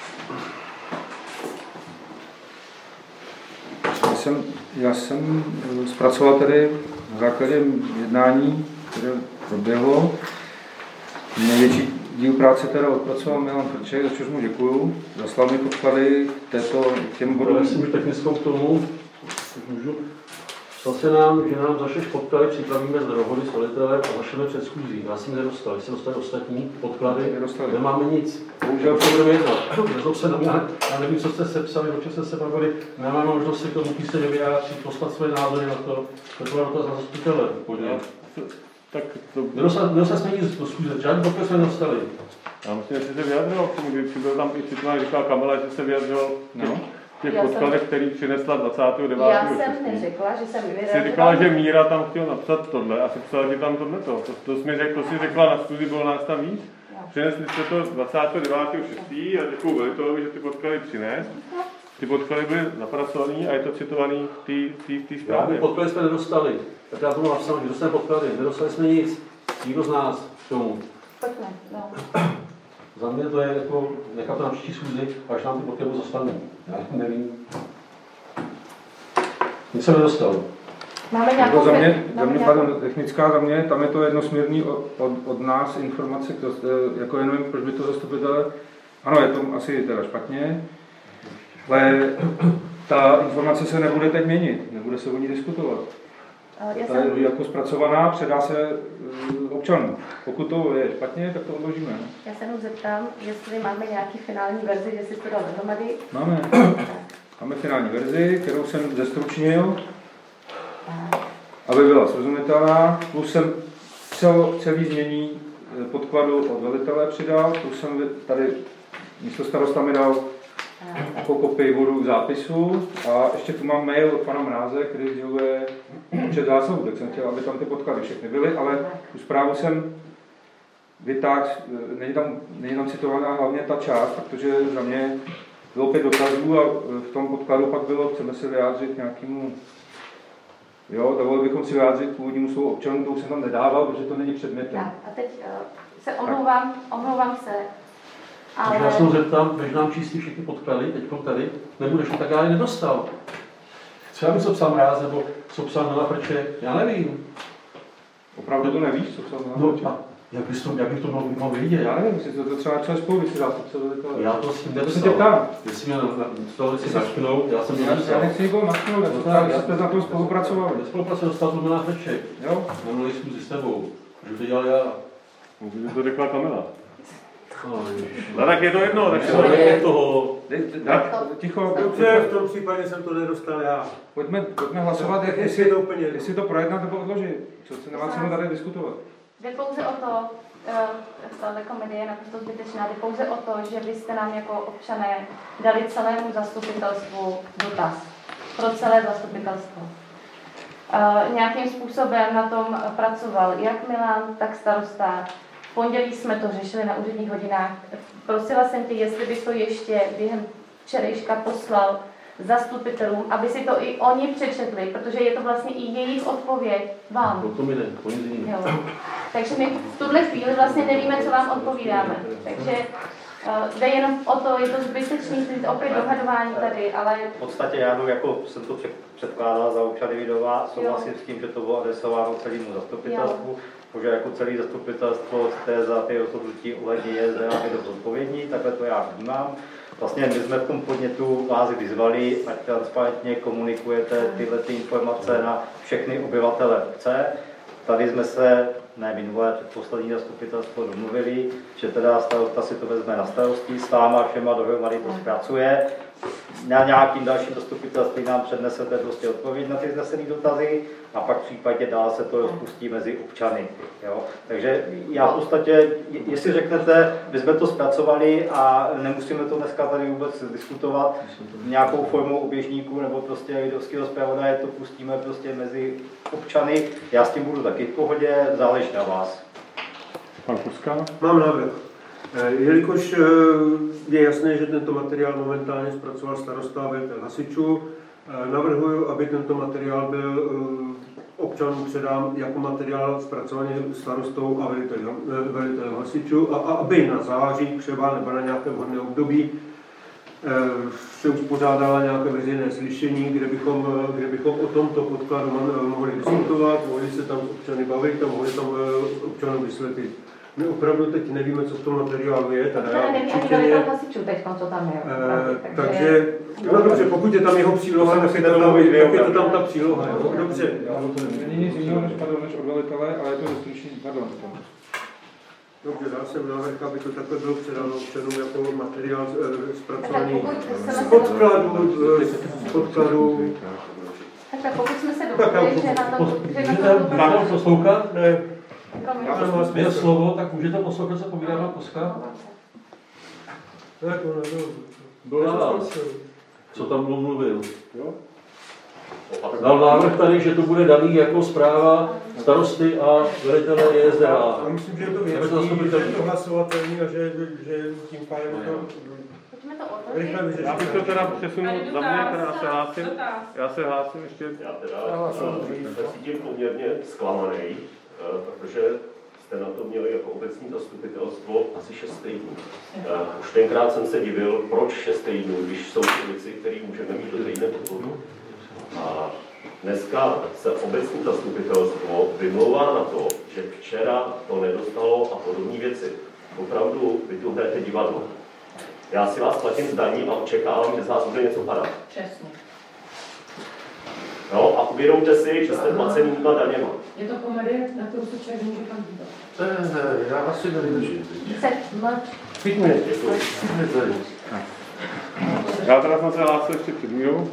Já jsem, já jsem zpracoval tady na základě jednání, které proběhlo. Největší díl práce teda odpracoval Milan Frček, za což mu děkuju. Zaslal mi podklady k této, těm bodům. Já jsem už technickou k tomu, můžu. Psal se nám, že nám zašleš podklady, připravíme z dohody s velitelem a zašleme před schůzí. Já jsem nedostal, jestli dostali ostatní podklady, nedostali. Nemáme nic. Bohužel to budeme jednat. Nezlob se na mě, já nevím, co jste sepsali, o čem jste se bavili, nemáme možnost si k tomu písemně vyjádřit, poslat své názory na to, to bylo dotaz na zastupitele. Tak to... Nedostali, nedostali jsme nic do schůze, žádný podklad jsme nedostali. Já myslím, že jsi se vyjadřoval k tomu, když byl tam i citovaný, říkala Kamila, že se vyjadřoval No. v těch Já podkladech, jsem- který přinesla dvacátého devátého Já jsem neřekla, že jsem Jsi vyjadřovala. říkala, že Míra tam chtěl napsat tohle a si psala, že tam tohleto. To, to, jsi mi řek, to si řekla na schůzi, bylo nás tam víc. Přinesli jste to dvacátého devátého šestého a děkuju velitelovi, že ty podklady přines. Ty podklady byly zapracovaný a je to citovaný v té Žádný zprávě. podklady jsme nedostali. Tak já tomu napsal, že dostaneme podklady. Nedostali jsme nic. Nikdo z nás k tomu. Pojďme, no. Za mě to je jako, nechat to na příští schůzi, až nám ty podklady zostanou. Já nevím. Nic jsem nedostal. Máme Jako nějakou... za mě, za máme mě nějakou... pardon, technická za mě, tam je to jednosměrný od, od, od nás informace, to, jako jenom proč by to zastupitele, ano, je to asi teda špatně, ale ta informace se nebude teď měnit, nebude se o ní diskutovat. Já Ta jsem... je jako zpracovaná, předá se uh, občanům. Pokud to je špatně, tak to odložíme. Ne? Já se jenom zeptám, jestli máme nějaký finální verzi, jestli to dal dohromady. Máme. Máme finální verzi, kterou jsem zestručnil, aby byla srozumitelná, plus jsem cel, celý změní podkladu od velitele přidal, plus jsem tady místo starosta mi dal jako kopii vodu k zápisu a ještě tu mám mail od pana Mráze, který sděluje počet zásobů, tak jsem chtěl, aby tam ty podklady všechny byly, ale tu zprávu jsem vytáhl, není tam, není tam citovaná hlavně ta část, protože za mě bylo pět dotazů a v tom podkladu pak bylo, chceme se vyjádřit nějakému, jo, dovolili bychom si vyjádřit k původnímu slovu občanů, to už jsem tam nedával, protože to není předmětem. Tak, a teď uh, se omlouvám, omlouvám se, ale... Já se mu zeptám, než nám číst všechny podklady, teď tady, nebudeš, tak já je nedostal. Třeba mi co psal Mráz, nebo co psal Nela Prče, já nevím. Opravdu to nevíš, co psal No, a jak, bys to, jak bych to mohl, mohl vidět? Já nevím, jestli to, to třeba třeba spolu vysílá, to co velitele. Já to s tím To se nedostal. tě ptám. Jestli mě na, na, na si našknout, já jsem to Já, já nedostal. nechci nikoho natknout, já to tak, já jste na tom spolupracovali. Já spolupráce dostal to Nela Prče. Jo? Nemluvili jsme s tebou, že to dělal já. Můžu to řekla Kamila. No, No tak je to jedno, tak to je toho. Ticho, Dobře, v tom případě jsem to nedostal já. pojďme, pojďme hlasovat, jak, Jestli je jestli, to úplně jestli to projednat nebo odložit. Co se nemá cenu tady diskutovat. Jde pouze o to, tahle komedie je naprosto zbytečná, jde pouze o to, že vy jste nám jako občané dali celému zastupitelstvu dotaz. Pro celé zastupitelstvo. Uh, nějakým způsobem na tom pracoval jak Milan, tak starosta. V pondělí jsme to řešili na úředních hodinách. Prosila jsem tě, jestli bys to ještě během včerejška poslal zastupitelům, aby si to i oni přečetli, protože je to vlastně i jejich odpověď vám. O tom jde, o nic jiného. Jo. Takže my v tuhle chvíli vlastně nevíme, co vám odpovídáme. Takže uh, jde jenom o to, je to zbytečný, to opět dohadování tady, ale... V podstatě já jenom jako jsem to předkládal za občany Vidova, souhlasím s tím, že to bylo adresováno celému zastupitelstvu, protože jako celé zastupitelstvo jste za ty rozhodnutí ohledně J S D A je to zodpovědní, takhle to já vnímám. Vlastně my jsme v tom podnětu vás vyzvali, ať transparentně komunikujete tyhle ty informace na všechny obyvatele obce. Tady jsme se, ne minulé, předposlední zastupitelstvo domluvili, že teda starosta si to vezme na starosti, s váma všema dohromady to zpracuje. Na nějakým dalším zastupitelství nám přednesete prostě odpověď na ty vznesené dotazy a pak v případě dál se to rozpustí mezi občany. Jo? Takže já v podstatě, jestli řeknete, my jsme to zpracovali a nemusíme to dneska tady vůbec diskutovat nějakou formou oběžníku nebo prostě lidovského zpravodaje, to pustíme prostě mezi občany. Já s tím budu taky v pohodě, záleží na vás. Pan Kuska? Mám návrh. Jelikož je jasné, že tento materiál momentálně zpracoval starosta a velitel hasičů, navrhuji, aby tento materiál byl občanům předán jako materiál zpracovaný starostou a velitelem, velitelem hasičů a, a aby na září třeba nebo na nějakém vhodné období se uspořádala nějaké veřejné slyšení, kde bychom, kde bychom o tomto podkladu mohli diskutovat, mohli se tam občany bavit a mohli tam občanům vysvětlit. My opravdu teď nevíme, co v tom materiálu je. Teda já neví ani velitel hasičů teď, co tam je. E, takže, takže, no dobře, pokud je tam jeho příloha, tak je to tam, jak je to tam ta příloha. Jo? Dobře. Není nic jiného než, pardon, než od velitele, ale je to zestručný, pardon. Dobře, dá jsem návrh, aby to takhle bylo předáno občanům jako materiál e, zpracovaný z podkladu. Z podkladu. Takhle, pokud jsme se dohodli, že na to... Můžete poslouchat? Já jsem vás měl slovo, tak můžete poslouchat, co povídá pan Koska? Tak ono Byl na vás. Co tam mluvil? Jo? Dal návrh tady, že to bude daný jako zpráva starosty a velitele J S D A. Já myslím, že je to věcný, že je to hlasovatelný a že, že tím pádem to rychle vyřešit. Já bych to teda přesunul za mě, teda já se hlásím. Já se hlásím ještě. Já teda se cítím poměrně zklamaný, protože jste na to měli jako obecní zastupitelstvo asi šest týdnů. Už tenkrát jsem se divil, proč šest týdnů, když jsou ty věci, které můžeme mít do týdne podporu. A dneska se obecní zastupitelstvo vymlouvá na to, že včera to nedostalo a podobné věci. Opravdu vy tu hrajete divadlo. Já si vás platím zdaní a očekávám, že z vás bude něco padat. Přesně. No a uvědomte si, že jste placenýma daněma. Je to komedie, na kterou se člověk může tam dívat. Já asi nevydržím. Pět minut. Já teda jsem se hlásil ještě před mírou.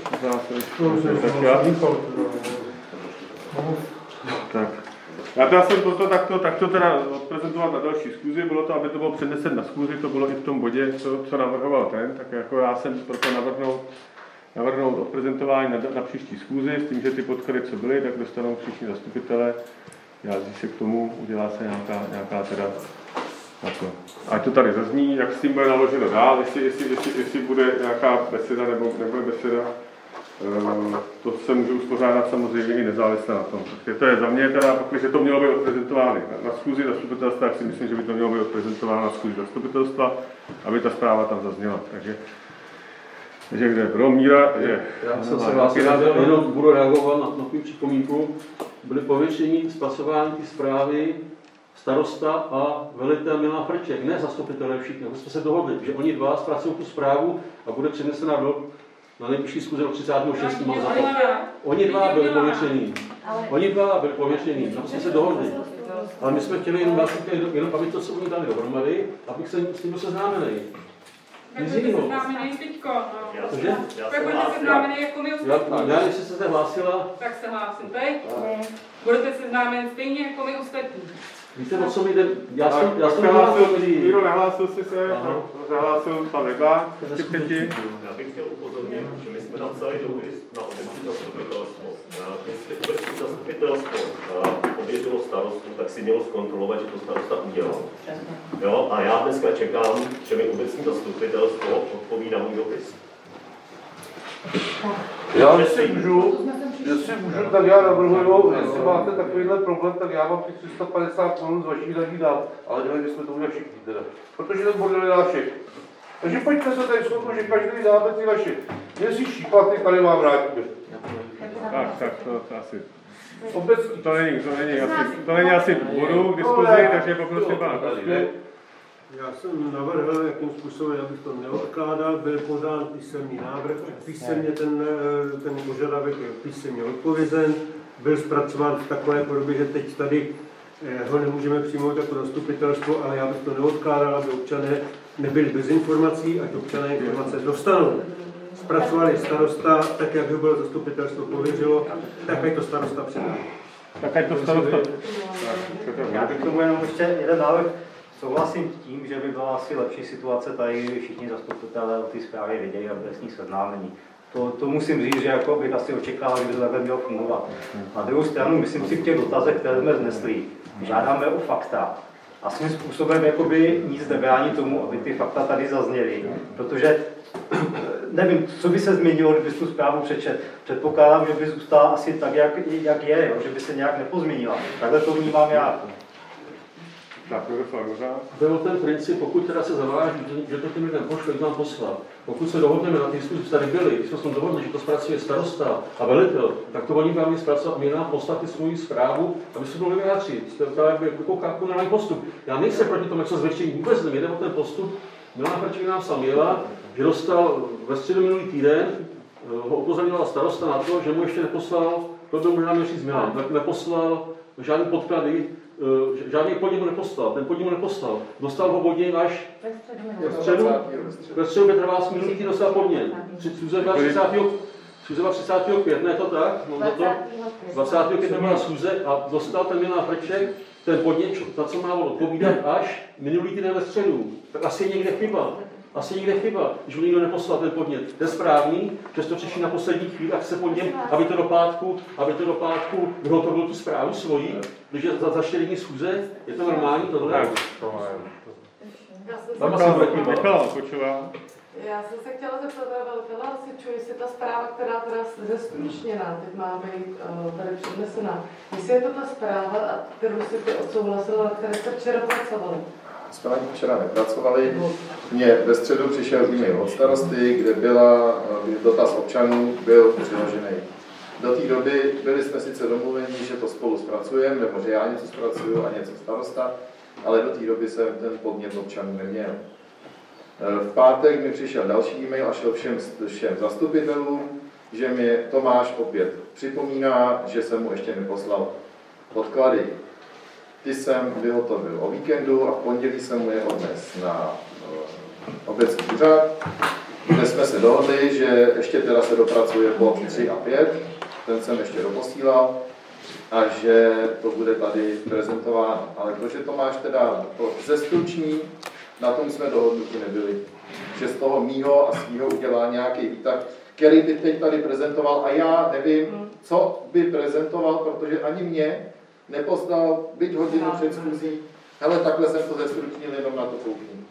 Tak. Já teda jsem toto takto, takto teda odprezentovat na další schůzi, bylo to, aby to bylo přenesen na schůzi, to bylo i v tom bodě, co, co navrhoval ten, tak jako já jsem proto navrhnout, navrhnout odprezentování na, na příští schůzi, s tím, že ty podklady, co byly, tak dostanou všichni zastupitelé, vyjádří se k tomu, udělá se nějaká, nějaká teda na to. Ať to tady zazní, jak s tím bude naloženo dál, jestli, jestli, jestli, jestli bude nějaká beseda nebo nebude beseda. To se může uspořádat samozřejmě i nezávisle na tom. Takže to je za mě teda, protože to mělo být odprezentováno na, na schůzi zastupitelstva, tak si myslím, že by to mělo být odprezentováno na schůzi zastupitelstva, aby ta zpráva tam zazněla. Takže, takže kde je pro Míra, je... Já jsem se vás jenom budu reagovat na, na tu připomínku. Byly pověření zpracování ty zprávy starosta a velitel Milan Frček, ne zastupitelé všichni. My jsme se dohodli, že oni dva zpracují tu zprávu a bude přenesena do na nejbližší schůze do třicátého šestého mám za to. Oni dva byli pověření. Oni dva byli pověření. Na to jsme se dohodli. Ale my jsme chtěli jenom, jenom aby to, co oni dali dohromady, abych se s tím byl seznámený. Nic jiného. Seznámený teďko, no. Cože? Tak budete seznámený jako my ostatní. Já, když jste se hlásila... Tak se hlásím teď. Budete seznámen stejně jako my ostatní. Víte, o co mi jde? Já jsem, já jsem nehlásil, Míro, nehlásil jsi se, zahlásil pan Vega, Já bych chtěl upozornit, že my jsme napsali dopis na obecní zastupitelstvo. Jestli obecní zastupitelstvo pověřilo starostu, tak si mělo zkontrolovat, že to starosta udělal. Jo? A já dneska čekám, že mi obecní zastupitelstvo odpoví na můj dopis. Já jestli můžu, jestli můžu, tak já navrhuju, jestli máte takovýhle problém, tak já mám těch tři sta padesát korun z vaší daní dát, ale nevím, jestli to udělat všichni teda. Protože ten bordel je náš všech. Takže pojďte se tady shodnout, že každý dáme ty vaše. Jestli šípaty, tady vám vrátíme. Tak, tak, to, to asi... Obecní. To není, to není asi, to není asi bodu k diskuzi, takže poprosím pana Kostku. Já jsem navrhl, jakým způsobem, abych to neodkládal, byl podán písemný návrh, písemně ten, ten požadavek je písemně odpovězen, byl zpracován v takové podobě, že teď tady ho nemůžeme přijmout jako zastupitelstvo, ale já bych to neodkládal, aby občané nebyli bez informací, ať občané informace dostanou. Zpracovali starosta, tak jak ho bylo zastupitelstvo pověřilo, tak ať to starosta předá. Tak ať to starosta... Já bych tomu jenom ještě jeden návrh. Souhlasím s tím, že by byla asi lepší situace tady, kdyby všichni zastupitelé o té zprávě věděli a byli s ní seznámení. To, to musím říct, že jako bych asi očekával, že by to takhle mělo fungovat. Na druhou stranu, myslím si v těch dotazech, které jsme znesli, žádáme o fakta. A svým způsobem jakoby nic nebrání tomu, aby ty fakta tady zazněly. Protože nevím, co by se změnilo, kdyby tu zprávu přečet. Předpokládám, že by zůstala asi tak, jak, jak je, jo? Že by se nějak nepozměnila. Takhle to vnímám já. Byl ten princip, pokud teda se zaváží, že to těm lidem pošle, nám poslal. Pokud se dohodneme na těch schůzích, tady byli, když jsme se dohodli, že to zpracuje starosta a velitel, tak to oni vám zpracovat a mě nám poslat svou zprávu, aby se mohli vyjádřit. To je jako komunální postup. Já nejsem proti tomu, jak se zvětšení vůbec nejde o ten postup. Milan Frček nám sám jela, že dostal ve středu minulý týden, ho upozornila starosta na to, že mu ještě neposlal, to byl možná měl říct Milan, tak neposlal žádný podklady, žádný podnik mu neposlal, ten podnik mu neposlal. Dostal ho podnik až ve středu, ve středu Petr Vás minulý týden dostal podnik. třicátého Schůze byla třicátého května, je to tak? dvacátého května byla schůze a dostal ten Milan Frček ten podnět, za co má odpovídat až minulý týden ve středu. Tak asi je někde chyba. Asi někde chyba, že mu nikdo neposlal ten podnět. To je správný, že to řeší na poslední chvíli, tak se po něm, aby to do pátku, aby to do pátku vyhotovil tu zprávu svoji, protože za, za čtyři dní schůze je to normální tohle. Tam asi Michala počívá. Já jsem se chtěla zeptat velitele hasičů, jestli ta zpráva, která teda zestručněná, teď má být uh, tady přednesena, jestli je to ta zpráva, kterou si ty odsouhlasila, na které jste včera pracovali. Jsme na ní včera nepracovali. Mně ve středu přišel e-mail od starosty, kde byla, kde dotaz občanů byl přiložený. Do té doby byli jsme sice domluveni, že to spolu zpracujeme, nebo že já něco zpracuju a něco starosta, ale do té doby jsem ten podnět občanů neměl. V pátek mi přišel další e-mail a šel všem, všem zastupitelům, že mi Tomáš opět připomíná, že jsem mu ještě neposlal podklady. Ty jsem vyhotovil o víkendu a v pondělí jsem mu je odnes na obecní úřad, kde jsme se dohodli, že ještě teda se dopracuje bod tři a pět, ten jsem ještě doposílal, a že to bude tady prezentováno. Ale to, že Tomáš teda to zestruční, na tom jsme dohodnuti nebyli. Že z toho mýho a svýho udělá nějaký výtah, který by teď tady prezentoval a já nevím, co by prezentoval, protože ani mě neposlal, byť hodinu před schůzí, hele, takhle jsem to zestručnil, jenom na to kouknu.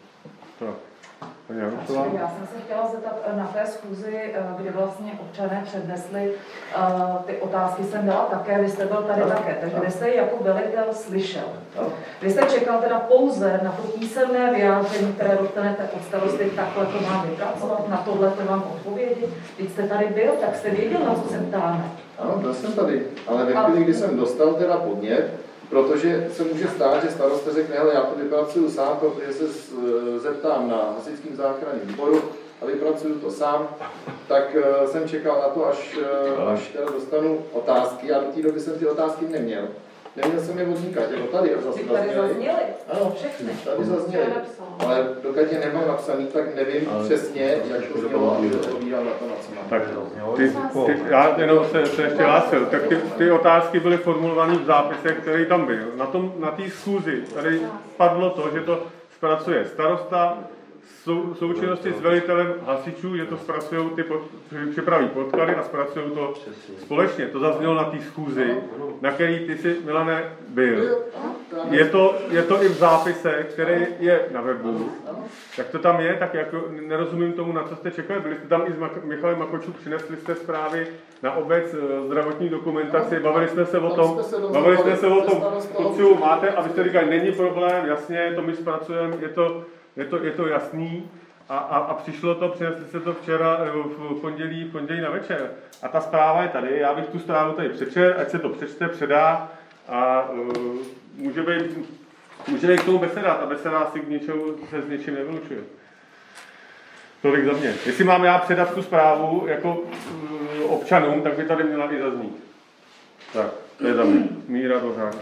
Já jsem se chtěla zeptat na té schůzi, kdy vlastně občané přednesli uh, ty otázky, jsem dala také, vy jste byl tady no. také, takže vy jste jako velitel slyšel. No. Vy jste čekal teda pouze na to písemné vyjádření, které dostanete od starosty, takhle to mám vypracovat, na tohle to vám odpovědět. Když jste tady byl, tak jste věděl, na co se ptáme. Ano, byl jsem tady, ale ve chvíli, kdy jsem dostal teda podnět, protože se může stát, že starosta řekne, hele, já to vypracuju sám, protože se zeptám na hasičském záchranném výboru a vypracuju to sám, tak jsem čekal na to, až, až teda dostanu otázky a do té doby jsem ty otázky neměl. Neměl jsem je odnikat, jako tady zase zazněli. Ano, všechny. Tady zazněli. Ale dokud je nemám napsaný, tak nevím ale přesně, jak to znělo, aby to odpovídal na to, na co mám. Tak ty, ty, já jenom se, se ještě hlásil. Tak ty, ty otázky byly formulované v zápisech, který tam byl. Na tom, na té schůzi tady padlo to, že to zpracuje starosta, v součinnosti s velitelem hasičů, že to zpracují ty pod, připraví podklady a zpracují to společně. To zaznělo na té schůzi, na který ty jsi, Milane, byl. Je to, je to i v zápise, který je na webu. Jak to tam je, tak jako nerozumím tomu, na co jste čekali. Byli jste tam i s Michalem Makočů, přinesli jste zprávy na obec, zdravotní dokumentaci, bavili jsme se o tom, bavili jsme se o tom, kluci, máte, a vy jste říkali, není problém, jasně, to my zpracujeme, je to Je to, je to jasný a, a, a přišlo to, přinesli se to včera v pondělí, v pondělí na večer. A ta zpráva je tady, já bych tu zprávu tady přečetl, ať se to přečte, předá a uh, může být, může být k tomu beseda. Ta beseda asi k něčemu, se s něčím nevylučuje. Tolik za mě. Jestli mám já předat tu zprávu jako uh, občanům, tak by tady měla i zaznít. Tak, to je za mě. Míra Bohák.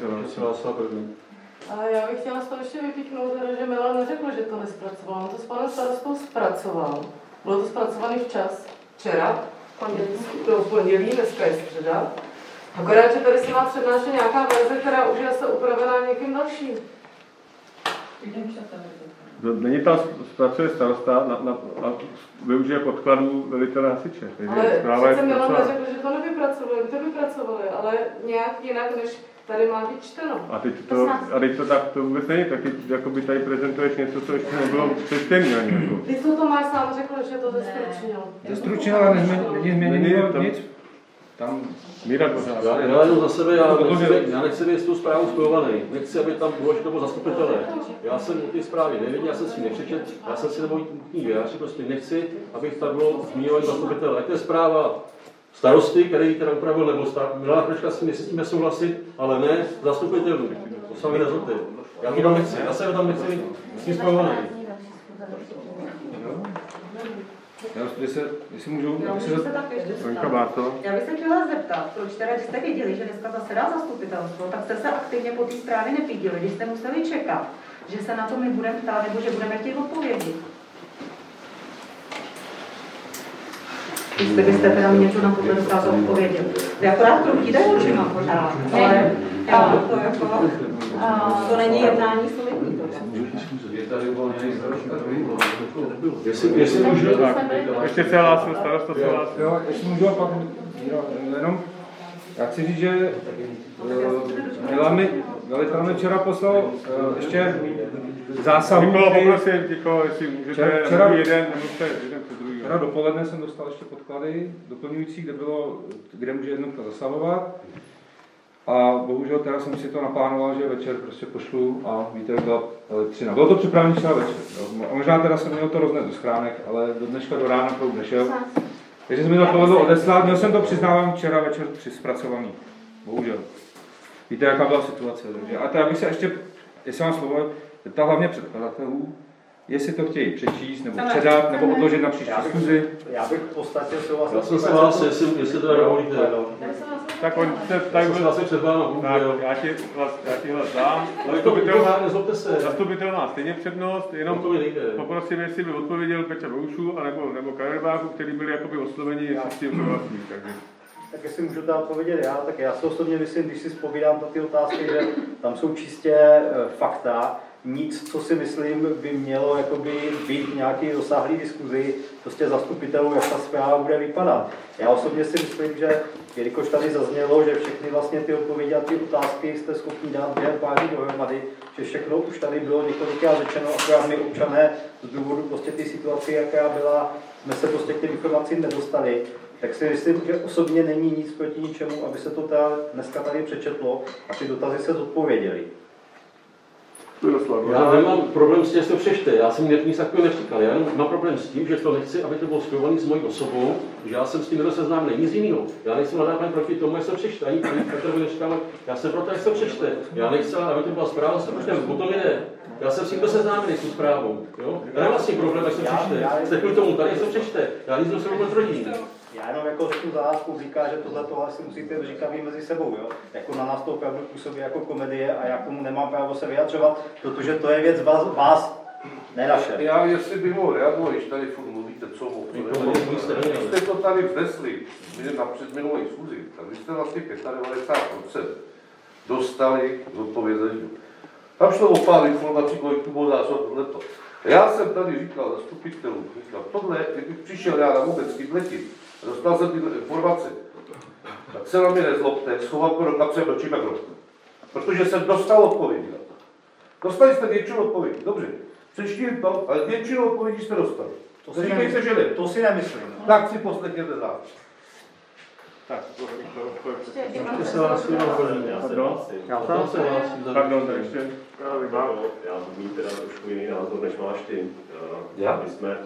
A já bych chtěla z toho ještě vypíchnout, že Milan neřekl, že to nespracoval. On to s panem starostou zpracoval. Bylo to zpracovaný včas. Včera, v pondělí, dneska je středa. Akorát, že tady se má přednášet nějaká verze, která už je zase upravená někým dalším. Není tam zpracuje starosta na, na, a využije podkladů velitele hasiče. Ale přece Milan neřekl, že to nevypracovali, to vypracovali, ale nějak jinak, než tady má být čteno. A teď to, a teď to tak to vůbec není, tak jakoby tady prezentuješ něco, co ještě nebylo přečtený ani. Jako. Ty to Tomáš sám řekl, že to zestručnil. Zestručnil, ale není změnil nic. Tam Míra pořád. Já, já jenom za sebe, já nechci, já nechci být s tou zprávou spojovaný. Nechci, aby tam bylo, že to bylo zastupitelé. Já jsem ty zprávy nevěděl, já jsem si nepřečet, já jsem si nemohl ní vyjádřit, prostě nechci, abych tam bylo zmiňovaný zastupitelé. Ať to je zpráva starosty, který teda upravil, nebo Milana Frčka s tím nesmíme souhlasit, ale ne zastupitelů. To sami nezlobte. Já to tam nechci, já se tam nechci s tím spojovaný. Já, jestli, jestli můžu... Já, jestli se tak ještě Já bych se chtěla zeptat, proč teda, když jste viděli, že dneska zasedá zastupitelstvo, tak jste se aktivně po té zprávě nepídili, když jste museli čekat, že se na to my budeme ptát, nebo že budeme chtít odpovědi. jestli byste teda mi něco na tohle dokázal odpovědět. Vy akorát kroutíte očima pořád, ale jo, to jako, to není jednání solidní. Je tady uvolněný starosta, Jestli, jestli můžu, ještě se hlásil starosta, se hlásil. Jo, jestli můžu, a pak jenom, já chci říct, že Milan mi, velitel mi včera poslal ještě zásahu. Nikola, poprosím, Nikola, jestli můžete včera, jeden, nemůžete jeden před druhý. Včera dopoledne jsem dostal ještě podklady doplňující, kde bylo, kde může jednotka zasahovat. A bohužel teda jsem si to naplánoval, že večer prostě pošlu a víte, jak byla elektřina. Bylo to připravené včera večer. Jo. A možná teda jsem měl to roznést do schránek, ale do dneška do rána proud nešel. Takže jsem mi to povedlo odeslat. Měl jsem to, přiznávám, včera večer při zpracovaný. Bohužel. Víte, jaká byla situace. Takže. A to já bych se ještě, jestli mám slovo, zeptal hlavně předkladatelů, jestli to chtějí přečíst, nebo předat, nebo odložit na příští schůzi. Já bych v podstatě souhlasil. Já jsem se vás, jestli, jestli to dovolíte. Tak on se tady byl zase před vámi. Já ti já ti hlas dám. Zastupitel má stejně přednost, jenom poprosím, jestli by odpověděl Peťa Boušů, anebo, nebo Kajerbáku, který byli jakoby osloveni, jestli s tím souhlasí. Takže. Tak jestli můžu tam odpovědět já, tak já si osobně myslím, když si vzpomínám na ty otázky, že tam jsou čistě fakta, nic, co si myslím, by mělo jakoby být nějaký rozsáhlý diskuzi prostě zastupitelů, jak ta zpráva bude vypadat. Já osobně si myslím, že jelikož tady zaznělo, že všechny vlastně ty odpovědi a ty otázky jste schopni dát během pár dní dohromady, že všechno už tady bylo několikrát řečeno, akorát my občané z důvodu prostě ty situace, jaká byla, jsme se prostě k těm informacím nedostali, tak si myslím, že osobně není nic proti ničemu, aby se to teda dneska tady přečetlo a ty dotazy se zodpověděly. Já nemám problém s tím, jestli to přečte, já jsem nic takového neříkal, já mám problém s tím, že to nechci, aby to bylo spojované s mojí osobou, že já jsem s tím nedoseznámený, nic jiného. Já nejsem nadávaný proti tomu, jak se přečte, ani Petr by neříkal, já jsem proto, jak se přečte. Já nechci, aby to byla zpráva, se přečte, potom jde. Já jsem s tím doseznámený s tou zprávou, jo? Já nemám vlastně problém, jak se přečte. Jste kvůli tomu, tady se přečte, já nic do sebe vůbec rodí. Já jenom jako řeknu za nás publika, že tohle tohle si musíte říkat vy mezi sebou, jo? Jako na nás to opravdu působí jako komedie a já k tomu nemám právo se vyjadřovat, protože to je věc vás, vás ne naše. Já, jestli bych mohl reagovat, když tady furt mluvíte, co mohl, když jste to tady vznesli na předminulé schůzi, tak vy jste vlastně devadesát pět procent dostali zodpovězení. Tam šlo o pár informací, kolik tu bylo zásob, tohleto. Já jsem tady říkal zastupitelům, říkal, tohle, kdybych přišel já na vůbec kydletit, dostal jsem tyhle informace, tak se na mě nezlobte, schoval to do kapse, mlčím jak hrobku. Protože jsem dostal odpovědi na to. Dostali jste většinu odpovědí, dobře. Přečtěte to, ale většinu odpovědí jste dostali. To si nemyslím, že ne. To si nemyslím. No. Tak si poslechněte závěr. Tak, ještě se hlásí na první. Já se hlásím. Pardon, tak ještě. Já budu mít teda trošku jiný názor, než máš ty. Já? My jsme,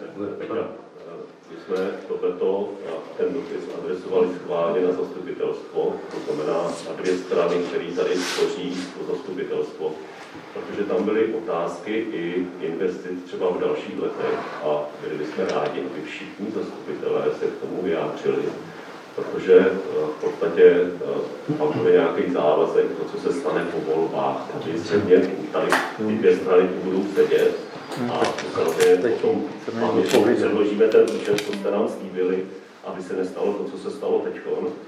my jsme tohleto, ten dopis adresovali schválně na zastupitelstvo, to znamená na dvě strany, které tady tvoří to zastupitelstvo, protože tam byly otázky i investic třeba v dalších letech a byli bychom rádi, aby všichni zastupitelé se k tomu vyjádřili. Protože v podstatě tam bude nějaký závazek, to, co se stane po volbách. Takže zřejmě tady ty dvě strany budou sedět a samozřejmě potom vám ještě předložíme ten účet, co jste nám slíbili, aby se nestalo to, co se stalo teď.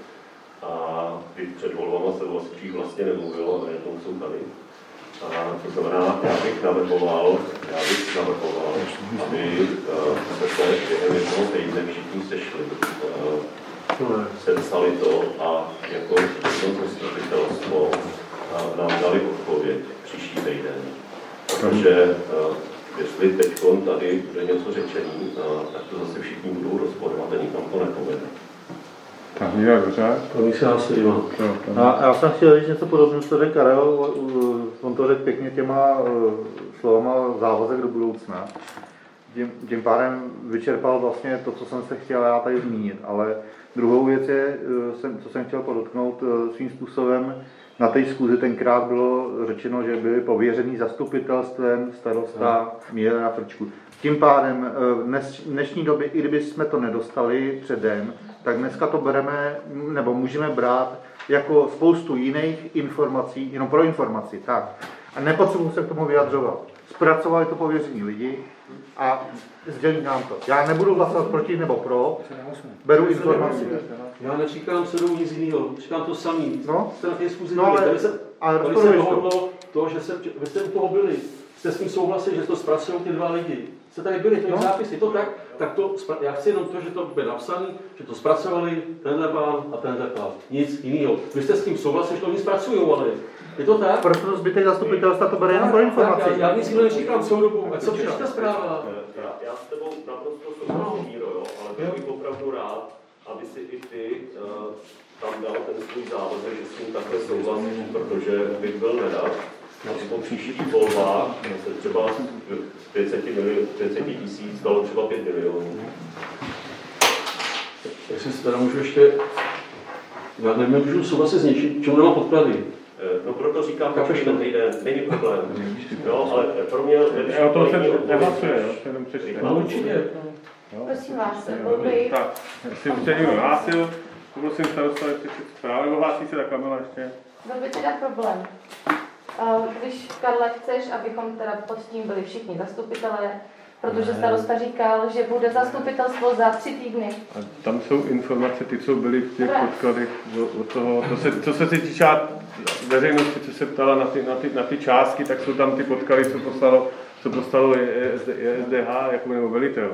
A vy před volbama se o voličích vlastně nemluvilo, a jednou jsou tady. A to znamená, já bych navrhoval, já bych navrhoval, aby se během jednoho týdne všichni sešli. Sepsali to a jako zastupitelstvo nám dali odpověď příští týden. Protože jestli teď tady bude něco řečený, tak to zase všichni budou rozporovat a nikam to nepovede. Tak, jak dobře. A já jsem chtěl říct něco podobného, co řekl Karel, on to řekl pěkně těma slovama závazek do budoucna. Tím, tím pádem vyčerpal vlastně to, co jsem se chtěl já tady zmínit, ale druhou věc je, co jsem chtěl podotknout svým způsobem, na té schůzi tenkrát bylo řečeno, že byli pověřený zastupitelstvem starosta Míra na Frčku. Tím pádem v dnešní době, i kdyby jsme to nedostali předem, tak dneska to bereme, nebo můžeme brát jako spoustu jiných informací, jenom pro informaci, tak. A nepotřebuji se k tomu vyjadřovat. Zpracovali to pověření lidi a sdělí nám to. Já nebudu hlasovat proti nebo pro, beru informaci. Já neříkám se jdou nic jiného, říkám to samý. No, jste na té schůzi no, ale, tady se, ale tady se dohodlo to, že se, vy jste u toho byli, jste s tím souhlasili, že to zpracují ty dva lidi. Jste tady byli, to je no. zápis, je to tak, tak to, já chci jenom to, že to bude napsané, že to zpracovali tenhle pán a tenhle pán, nic jiného. Vy jste s tím souhlasili, že to oni zpracují, ale je to tak? Proto zbytek zastupitelstva to bere jenom pro informaci. Já, já nic jiného neříkám celou dobu, ať co přečte zpráva. Já, já s tebou naprosto souhlasím, Míro, jo, ale byl bych opravdu rád, aby si i ty uh, tam dal ten svůj závazek, že s tím takhle souhlasím, protože bych byl nedat. Po příštích volbách se třeba pět set tisíc stalo třeba pět milionů. Jestli si teda můžu ještě, já nemůžu souhlasit s něčím, čemu nemám podklady. No proto říkám, že ten týden není problém. No, ale pro mě... Já to se nehlasuje, jo, se jenom přečte. No určitě. Prosím vás, volby. Tak, jestli už se někdo hlásil, poprosím starosta, jestli zprávy ohlásí se tak Kamila ještě. Byl by teda problém. Když, Karle, chceš, abychom teda pod tím byli všichni zastupitelé, protože starosta říkal, že bude zastupitelstvo za tři týdny. A tam jsou informace, ty, co byly v těch podkladech od toho, to se, co se týče veřejnosti, co se ptala na ty, na, ty, na ty částky, tak jsou tam ty podklady, co poslalo, co poslalo S D H jako nebo velitel.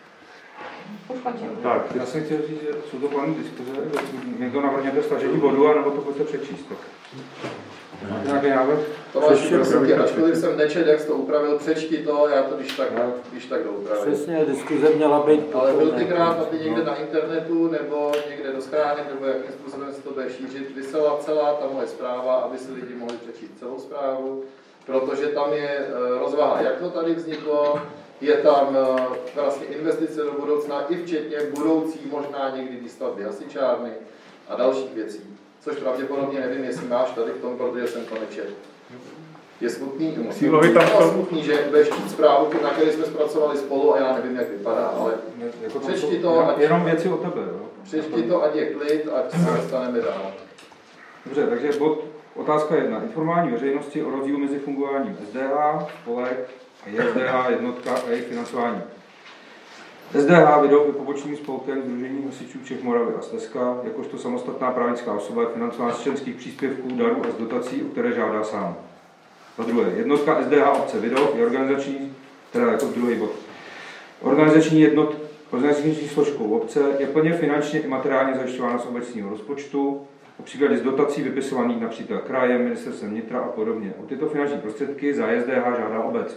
Už končím. Tak, já jsem chtěl říct, že jsou to plánní diskuze, někdo navrhněte stažení bodu, anebo to pojďte přečíst. Tak. Nějaký návrh? Tomáši, prosím tě, ačkoliv jsem nečet, jak jsi to upravil, přečti to, já to když tak, když tak doupravím. Přesně, diskuze měla být. Ale byl ty krát, aby někde na internetu nebo někde do schránek, nebo jakým způsobem se to bude šířit, vysela celá ta moje zpráva, aby si lidi mohli přečíst celou zprávu, protože tam je rozvaha, jak to tady vzniklo, je tam vlastně investice do budoucna, i včetně budoucí možná někdy výstavby hasičárny a dalších věcí. Což pravděpodobně nevím, jestli máš tady v tom, protože jsem to nečetl. Je smutný, musím být smutný, že budeš číst zprávu, na které jsme zpracovali spolu a já nevím, jak vypadá, ale jako přečti to, ať, jenom věci o tebe, jo? Přečti to, ať je klid, ať se dostaneme dál. Dobře, takže bod, otázka jedna. Informování veřejnosti o rozdílu mezi fungováním S D H, spolek a J S D H jednotka a jejich financování. S D H Vidov je pobočným spolkem Sdružení hasičů Čech, Moravy a Slezska, jakožto samostatná právnická osoba je financována z členských příspěvků, darů a z dotací, o které žádá sám. Za druhé, jednotka S D H obce Vidov je organizační, teda jako druhý bod, organizační jednot, organizační složkou obce je plně finančně i materiálně zajišťována z obecního rozpočtu, po příkladě z dotací vypisovaných například krajem, ministerstvem vnitra a podobně. O tyto finanční prostředky za S D H žádá obec.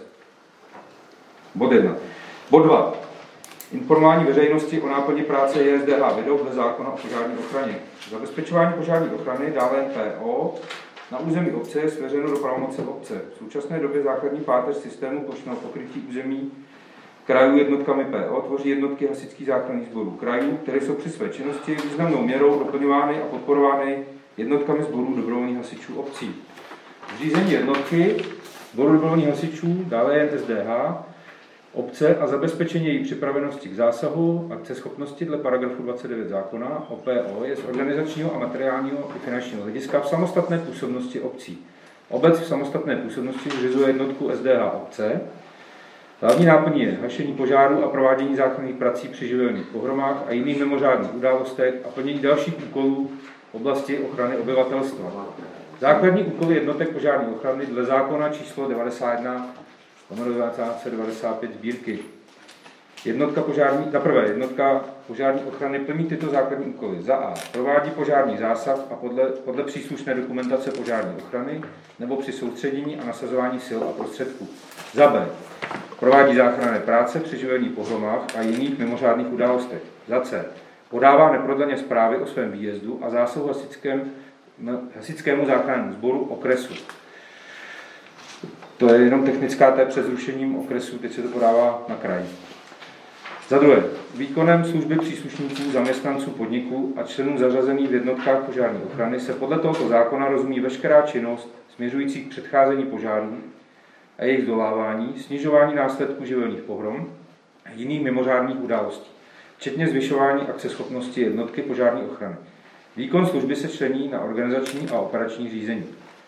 Bod jedna. Bod dva. Informování veřejnosti o náplni práce J S D H Vidov dle zákona o požární ochraně. Zabezpečování požární ochrany, dále P O, na území obce je svěřeno do pravomoci obce. V současné době základní páteř systému plošného pokrytí území krajů jednotkami P O tvoří jednotky hasičských záchranných sborů krajů, které jsou při své činnosti významnou měrou doplňovány a podporovány jednotkami sborů dobrovolných hasičů obcí. Zřízení jednotky sboru dobrovolných hasičů, dále jen S D H, obce a zabezpečení její připravenosti k zásahu a akceschopnosti dle paragrafu dvacet devět zákona o P O je z organizačního a materiálního i finančního hlediska v samostatné působnosti obcí. Obec v samostatné působnosti zřizuje jednotku S D H obce. Hlavní náplní je hašení požáru a provádění záchranných prací při živelných pohromách a jiných mimořádných událostech a plnění dalších úkolů v oblasti ochrany obyvatelstva. Základní úkoly jednotek požární ochrany dle zákona číslo devadesát jedna devadesát pět sbírky. Jednotka požární, za prvé, jednotka požární ochrany plní tyto základní úkoly. Za A. Provádí požární zásah a podle, podle příslušné dokumentace požární ochrany nebo při soustředění a nasazování sil a prostředků. Za B. Provádí záchranné práce při živelních pohromách a jiných mimořádných událostech. Za C. Podává neprodleně zprávy o svém výjezdu a zásahu hasičském, hasičskému záchrannému sboru okresu. To je jenom technická té před zrušením okresu, teď se to podává na kraj. Za druhé, výkonem služby příslušníků, zaměstnanců podniků a členů zařazených v jednotkách požární ochrany se podle tohoto zákona rozumí veškerá činnost směřující k předcházení požárů a jejich zdolávání, snižování následků živelných pohrom a jiných mimořádných událostí, včetně zvyšování akceschopnosti jednotky požární ochrany. Výkon služby se člení na organizační a operační řízení.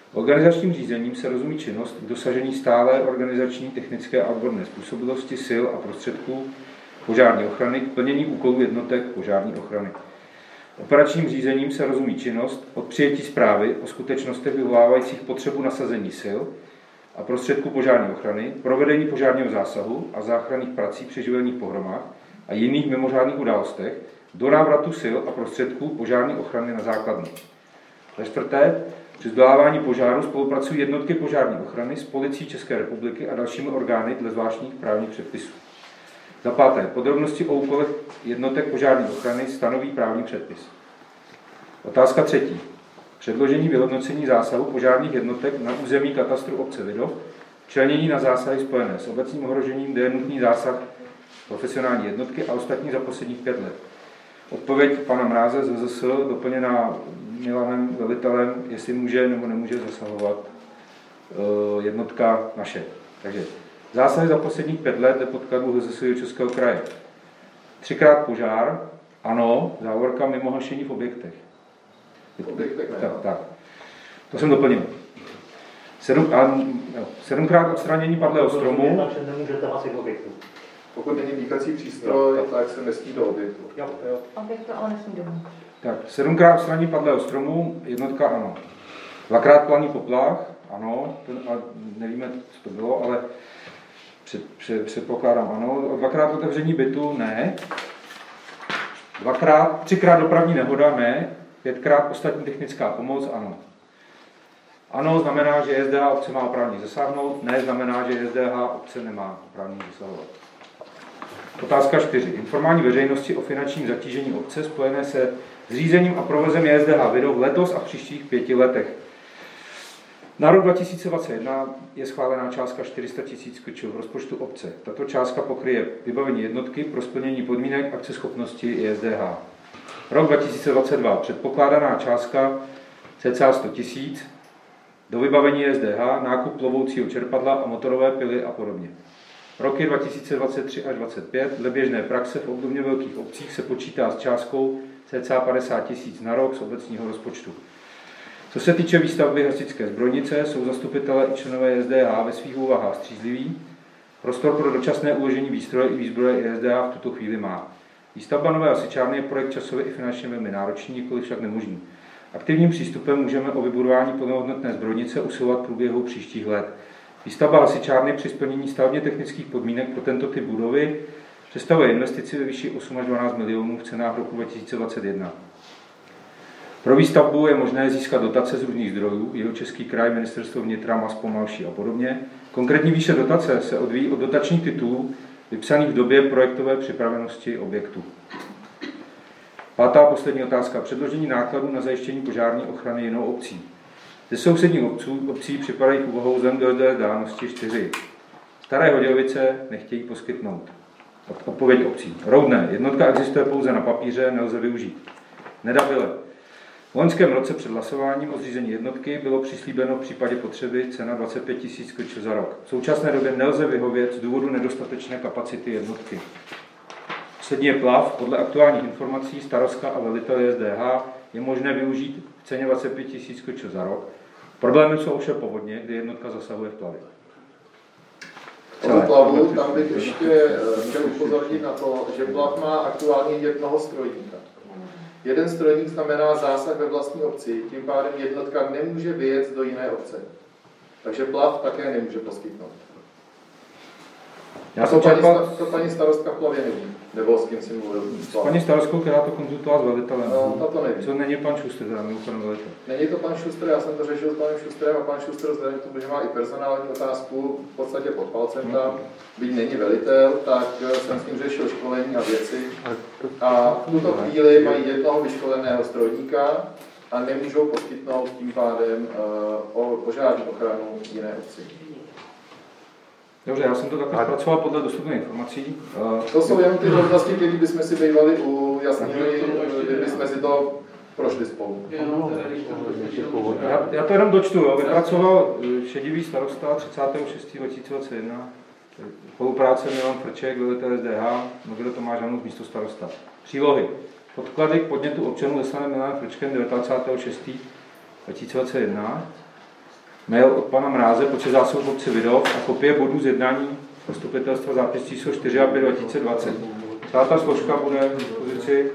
Organizačním řízením se rozumí činnost k dosažení stálé organizační, technické a odborné způsobilosti sil a prostředků požární ochrany k plnění úkolů jednotek požární ochrany. Operačním řízením se rozumí činnost od přijetí zprávy o skutečnostech vyvolávajících potřebu nasazení sil a prostředků požární ochrany, provedení požárního zásahu a záchranných prací při živelních pohromách a jiných mimořádných událostech do návratu sil a prostředků požární ochrany na základnu. Za čtvrté, při zdolávání požáru spolupracují jednotky požární ochrany s Policií České republiky a dalšími orgány dle zvláštních právních předpisů. Za páté, podrobnosti o úkolech jednotek požární ochrany stanoví právní předpis. Otázka třetí. Předložení vyhodnocení zásahu požárních jednotek na území katastru obce Vidov, členění na zásahy spojené s obecním ohrožením, kde je nutný zásah profesionální jednotky a ostatní za posledních pět let. Odpověď pana Mráze z V Z S doplněná Milanem velitelem, jestli může nebo nemůže zasahovat uh, jednotka naše. Takže zásahy za posledních pět let je podkladu V Z S Českého kraje. Třikrát požár, ano, závorka mimo hašení v objektech. V objektech ne. Tak, tak. To jsem doplnil. Sedm, a, jo, sedmkrát odstranění padlého stromu. Takže nemůžete asi v objektu. Pokud není dýchací přístroj, jo, tak se nesmí do objektu. Jo, jo. Objektu, ale nesmí domů. Tak, sedmkrát odstranění padlého stromu, jednotka ano. Dvakrát planý poplach, ano, ten, a nevíme, co to bylo, ale před, před, předpokládám ano. Dvakrát otevření bytu, ne. Dvakrát, třikrát dopravní nehoda, ne. Pětkrát ostatní technická pomoc, ano. Ano znamená, že S D H obce má oprávnění zasáhnout, ne znamená, že S D H obce nemá oprávnění zasahovat. Otázka čtyři. Informování veřejnosti o finančním zatížení obce spojené se zřízením a provozem S D H Vidov letos a v příštích pěti letech. Na rok dva tisíce dvacet jedna je schválená částka čtyři sta tisíc korun v rozpočtu obce. Tato částka pokryje vybavení jednotky pro splnění podmínek akceschopnosti i S D H. Rok dva tisíce dvacet dva předpokládaná částka cca sto tisíc, do vybavení S D H, nákup plovoucího čerpadla a motorové pily a podobně. Roky dva tisíce dvacet tři až dvacet pět dle běžné praxe v obdobně velkých obcích se počítá s částkou cca padesát tisíc na rok z obecního rozpočtu. Co se týče výstavby hasičské zbrojnice, jsou zastupitelé i členové S D H ve svých úvahách střízliví. Prostor pro dočasné uložení výstroje i výzbroje i S D H v tuto chvíli má. Výstavba nové hasičárny je projekt časově i finančně velmi náročný, nikoliv však nemožný. Aktivním přístupem můžeme o vybudování plnohodnotné zbrojnice usilovat v průběhu příštích let. Výstavba hasičárny při splnění stavebně technických podmínek pro tento typ budovy představuje investici ve výši osm až dvanáct milionů v cenách roku dva tisíce dvacet jedna. Pro výstavbu je možné získat dotace z různých zdrojů, Jihočeský kraj, Ministerstvo vnitra, MASPO, Malší a podobně. Konkrétní výše dotace se odvíjí od dotačních titulů vypsaných v době projektové připravenosti objektu. Pátá poslední otázka. Předložení nákladů na zajištění požární ochrany jinou obcí. Ze sousedních obců, obcí připadají v úvahou vzhledem k dálnosti čtyři. Staré Hodějovice nechtějí poskytnout. Odpověď obcí. Roudné. Jednotka existuje pouze na papíře, nelze využít. Nedabile. V loňském roce před hlasováním o zřízení jednotky bylo přislíbeno v případě potřeby cena dvacet pět tisíc korun za rok. V současné době nelze vyhovět z důvodu nedostatečné kapacity jednotky. Poslední je plav. Podle aktuálních informací starostka a velitel S D H je možné využít v ceně dvacet pět tisíc korun za rok. Problémem jsou ovšem povodně, kdy jednotka zasahuje v plavě. O plavu, tam bych ještě chtěl upozornit na to, že plav má aktuálně jednoho strojníka. Jeden strojník znamená zásah ve vlastní obci, tím pádem jednotka nemůže vyjet do jiné obce. Takže plav také nemůže poskytnout. Já to, jsem paní, čerpal... to paní starostka v Plavě neví, nebo s kým si mluvil? S paní starostkou, která to konzultovala s velitelem. No, ta to neví. Co není pan Šustr, teda mimochodem velitel. Není to pan Šustr, já jsem to řešil s panem Šustrem a pan Šustr vzhledem k tomu, že má i personální otázku v podstatě pod palcem hmm. tam, byť není velitel, tak jsem s ním řešil školení a věci. A v tuto chvíli mají jednoho vyškoleného strojníka a nemůžou poskytnout tím pádem uh, o požární ochranu jiné obci. Dobře, já jsem to takhle zpracoval podle dostupných informací. To jsou jen ty drobnosti, které bychom si bývali ujasnili, kdybychom si to prošli spolu. Já, já to jenom dočtu. Jo. Vypracoval šedivý starosta třicátého šestého dva tisíce dvacet jedna. Spolupráce Milan Frček, velitel S D H, Mogil Tomáš Hanus, místo starosta. Přílohy. Podklady k podnětu občanů zaslané Milanem Frčkem devatenáctého šestého dva tisíce dvacet jedna. mail od pana Mráze, počet zásob v obci Vidov a kopie bodů z jednání zastupitelstva zápis číslo čtyři a pět dva tisíce dvacet. Celá ta složka bude k dispozici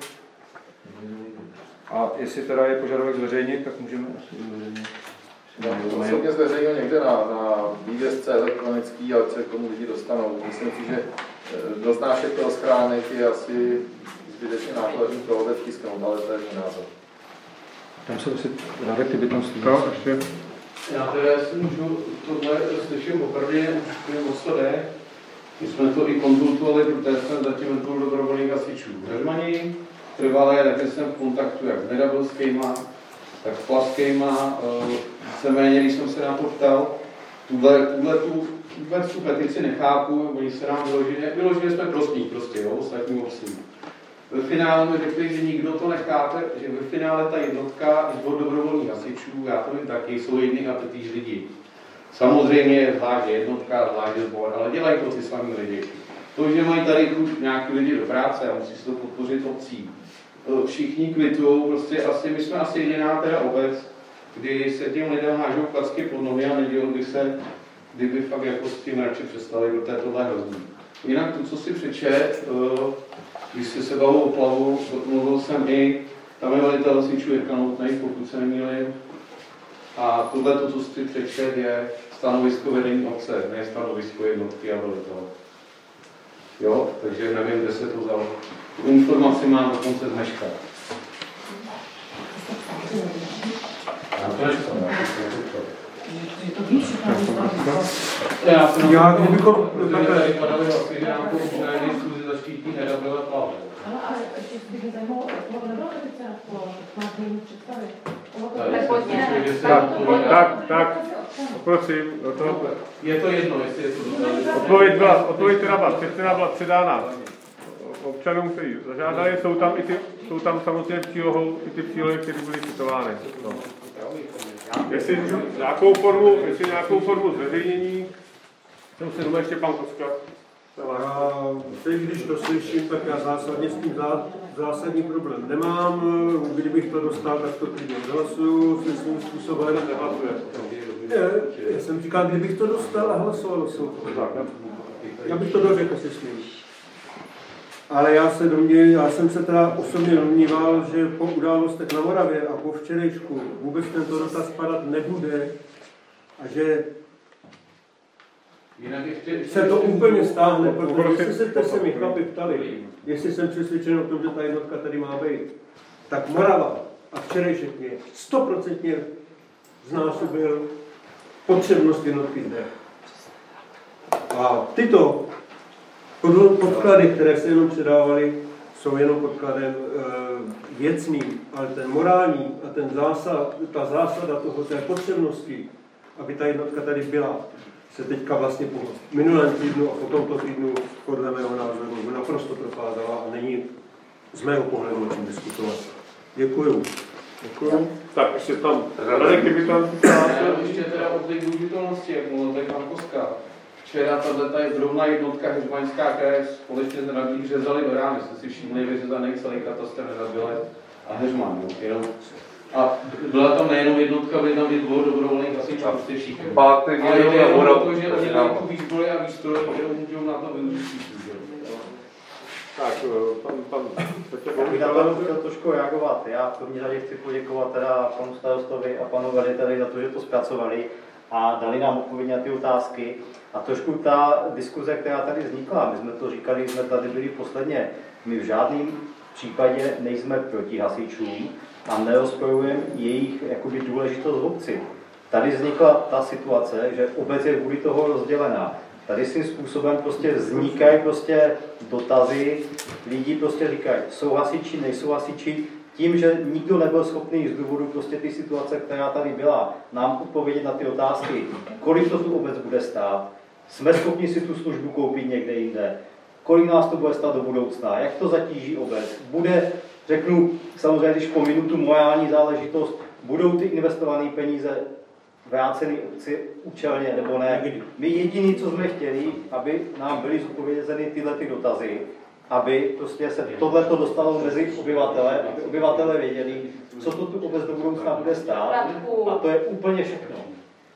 a jestli teda je požadavek zveřejnit, tak můžeme zveřejnit. Osobně zveřejnil někde na, na vývězce elektronický, ale se k tomu lidi dostanou. Myslím si, že doznášet toho schránek je asi zbytečně nákladný pro obec tisknout, ale to je můj názor. Tam se asi Radek, ty by tam slyšel. No, ještě. Já teda si můžu, tohle slyším poprvé, už moc to jde. My jsme to i konzultovali, protože jsme zatím vedl dobrovolných hasičů v Heřmaní. Trvalé, také jsem v kontaktu jak s Nedabelskýma, tak s Plaskýma. Víceméně, když jsem se na to ptal, tuhle, tuhle tu, vůbec tu petici nechápu, oni se nám vyložili, vyložili jsme prostých prostě, jo, ostatní obcí. Ve finále mi řekli, že nikdo to nechápe, že ve finále ta jednotka sbor dobrovolných hasičů, já to vím taky, jsou jedni a týž lidi. Samozřejmě je zvlášť jednotka, zvlášť sbor, ale dělají to ty samý lidi. To, že mají tady chuť nějaký lidi do práce a musí se to podpořit obcí. Všichni kvitují, prostě asi, my jsme asi jediná teda obec, kdy se těm lidem hážou klacky pod nohy a nedělal by se, kdyby fakt jako s tím radši přestali, do této hrozný. Jinak to, co si přečet, když si se bavil o plavu, mluvil jsem i, tam je velitel hasičů Jirka Novotnej, pokud se nemýlím. A tohle, to, co si přečet, je stanovisko vedení obce, ne stanovisko jednotky a velitele. Jo, takže nevím, kde se to vzalo. Tu informaci mám dokonce z Meška. Já jsem Já, kdybychom takhle vypadali asi, že nám to už na jedné schůzi zaštítí nedabila plavu. Ale, ale ještě bych mě zajímalo, to nebyla petice na to, máš nejmů představit. Tak, tak, tak, prosím, to... Je to jedno, jestli je to dotaz. Odpověď byla, odpověď teda byla, předseda byla předána občanům, kteří zažádali, jsou tam, i ty, jsou tam samozřejmě přílohou i ty přílohy, které byly citovány. No. Jestli nějakou formu, jestli nějakou formu zveřejnění, jsem se domů ještě pan Koska. Já, teď, když to slyším, tak já zásadně s tím zá, zásadní problém nemám. Kdybych to dostal, tak to klidně hlasuju svým způsobem. Já jsem říkal, kdybych to dostal a hlasoval jsem to. Já bych to dořekl se svým. Ale já, se domně, já jsem se teda osobně domníval, že po událostech na Moravě a po včerejšku vůbec tento dotaz padat nebude a že se to úplně stáhne, protože jestli se, se mi chlapi ptali, jestli jsem přesvědčen o tom, že ta jednotka tady má být, tak Morava a včerejšek mě stoprocentně znásobil potřebnost jednotky zde. A tyto podklady, které se jenom předávaly, jsou jenom podkladem e, věcným, ale ten morální a ten zásad, ta zásada toho, té potřebnosti, aby ta jednotka tady byla, se teďka vlastně po minulém týdnu a po tomto týdnu podle mého názoru naprosto prokázala a není z mého pohledu o čem diskutovat. Děkuju. Děkuju. Tak ještě tam Radek, kdyby tam... Ještě teda o té důležitosti, jak mluvil tady pan Koska. Včera tato je zrovna jednotka Heřmaňská, která společně s Radlí řezali berány. Jste si všimli, vyřezaný celý katastr Nedabile a Heřman. Jo? A byla tam nejenom jednotka, byly tam i dvou dobrovolných hasičů, prostě všichni. Pátek ale jde jenom o to, že oni mají tu výzbroj a výstroj, kterou můžou na to využít. Tak, pan, pan, Já bych na to chtěl trošku reagovat. Já v první řadě chci poděkovat teda panu starostovi a panu veliteli za to, že to zpracovali a dali nám odpověď na ty otázky. A trošku ta diskuze, která tady vznikla, my jsme to říkali, jsme tady byli posledně, my v žádném případě nejsme proti hasičům a nerozporujeme jejich jakoby důležitost v obci. Tady vznikla ta situace, že obec je kvůli toho rozdělená. Tady svým způsobem prostě vznikají prostě dotazy, lidi prostě říkají, jsou hasiči, nejsou hasiči, tím, že nikdo nebyl schopný z důvodu prostě ty situace, která tady byla, nám odpovědět na ty otázky, kolik to tu obec bude stát, jsme schopni si tu službu koupit někde jinde, kolik nás to bude stát do budoucna, jak to zatíží obec, bude, řeknu, samozřejmě, když pominu tu morální záležitost, budou ty investované peníze vráceny obci účelně nebo ne. My jediný, co jsme chtěli, aby nám byly zodpovězeny tyhle ty dotazy, aby prostě se tohleto dostalo mezi obyvatele, aby obyvatele věděli, co to tu obec do budoucna bude stát. A to je úplně všechno.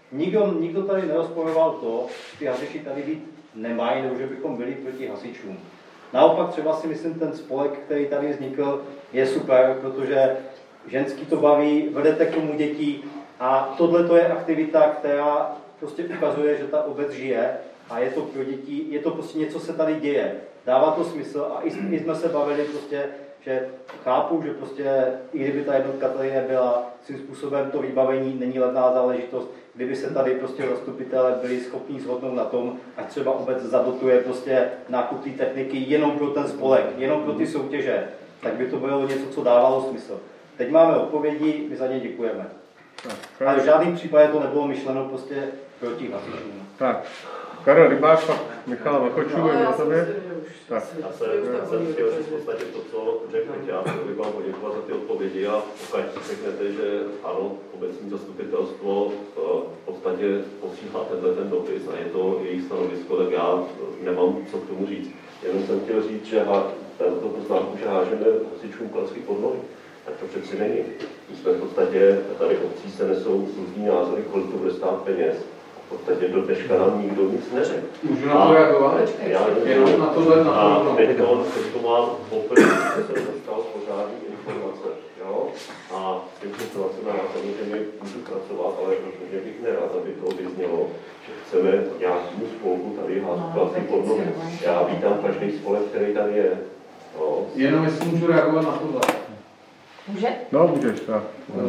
Nikdo, nikdo tady nerozporoval to, že ty hasiči tady být nemají, nebo že bychom byli proti hasičům. Naopak třeba si myslím, ten spolek, který tady vznikl, je super, protože ženský to baví, vedete k tomu děti a tohle to je aktivita, která prostě ukazuje, že ta obec žije a je to pro děti, je to prostě něco se tady děje. Dává to smysl a i, i jsme se bavili prostě, že chápu, že prostě i kdyby ta jednotka tady nebyla, svým způsobem to vybavení není levná záležitost, kdyby se tady prostě zastupitelé byli schopni shodnout na tom, ať třeba obec zadotuje prostě nákup té techniky jenom pro ten spolek, jenom pro ty soutěže, tak by to bylo něco, co dávalo smysl. Teď máme odpovědi, my za ně děkujeme. Ale v žádném případě to nebylo myšleno prostě proti hasičům. Tak, Karel Rybáš, pak Michala Vachočů, No, je já na si tobě. myslím, že už Tak. Já se, jsem chtěl říct v podstatě to, co řekl já, chtěl bych vám poděkovat za ty odpovědi a pokud řeknete, že ano, obecní zastupitelstvo v podstatě posílá tenhle ten dopis a je to jejich stanovisko, tak já nemám co k tomu říct. Jenom jsem chtěl říct, že to poznámku, že hážeme hasičům klacky pod nohy. Tak to přeci není. My jsme v podstatě, tady obcí se nesou různý názory, kolik to bude stát peněz. V podstatě do dneška nám nikdo nic neřekl. Můžu na to reagovat? Já jenom na tohle, na a to. teď to, teď to mám poprvé, že jsem dostal pořádný informace. Jo? A s tím informacemi já samozřejmě můžu pracovat, ale rozhodně bych nerad, aby to vyznělo, že chceme nějakým spolku tady házet klasy pod nohy. Já vítám každý spolek, který tady je. Jo? Jenom jestli můžu reagovat na tohle. Může? No, můžeš, tak.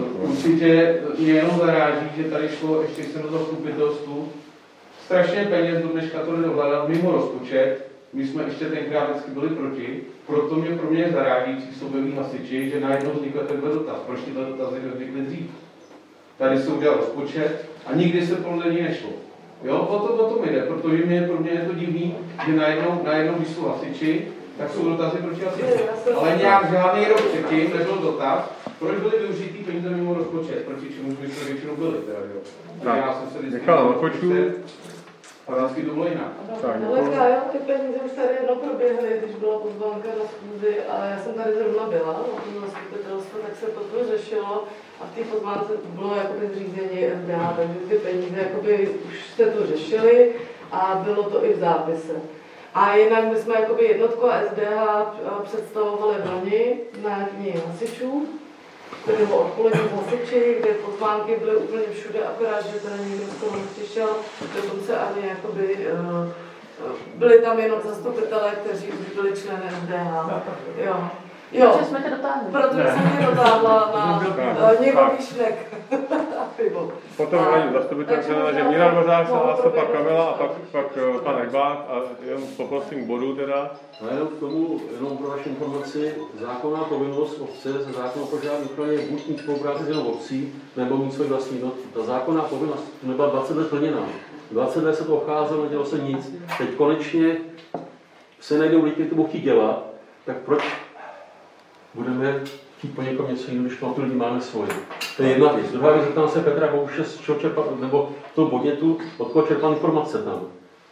Určitě mě jenom zaráží, že tady šlo, ještě jsem do zastupitelstvu, strašně peněz do dneška to nedohledat mimo rozpočet. My jsme ještě tenkrát vždycky byli proti, proto mě pro mě je zarážící jsou byli hasiči, že najednou vznikl tenhle dotaz. Proč tyhle dotazy nevznikly dřív? Tady se udělal rozpočet a nikdy se podle ní nešlo. Jo, o to, o to mi jde, protože mě, pro mě je to divný, že najednou, najednou když jsou hasiči, tak jsou dotazy proti hasiči. Ale nějak žádný rok předtím nebyl dotaz, proč byly využitý peníze mimo rozpočet, proti čemu by se většinou byly. Teda, jo. Tak, já jsem se vždycky Michal Vachočů. a vždycky to bylo jinak. Ale jo, ty peníze už tady jednou proběhly, když byla pozvánka na schůzi a já jsem tady zrovna byla, na tom zastupitelstvu, tak se toto řešilo a v té pozvánce bylo jakoby zřízení S D A, takže ty peníze jakoby už jste to řešili a bylo to i v zápise. A jinak my jsme jakoby jednotku S D H představovali v loni na dní hasičů, to bylo odpolední hasiči, kde pozvánky byly úplně všude, akorát, že teda nikdo z toho nepřišel, dokonce ani jakoby, uh, byli tam jenom zastupitelé, kteří už byli členy S D H. Jo. Jo. Protože jsme tě dotáhli. Protože jsem tě dotáhla na uh, někový šnek a pivo. Potom ani zastupitelka, že Míra Dvořák se hlásil, pak Kamila a pak, pak pan Rybák a jenom poprosím bodu teda. No jenom k tomu, jenom pro vaši informaci, zákonná povinnost obce ze zákona o požární ochraně je buď mít spolupráci s jenom obcí, nebo mít svoji vlastní jednotku. Ta zákonná povinnost nebyla dvacet let plněná. dvacet let se to obcházelo, nedělo se nic. Teď konečně se najdou lidi, kteří to budou chtít dělat, tak proč budeme chtít po někom něco jiného, když tu lidi máme svoje. To je jedna věc. Druhá věc, zeptám se Petra Bouše z čeho čerpal, nebo v tom podnětu, od koho čerpal informace tam.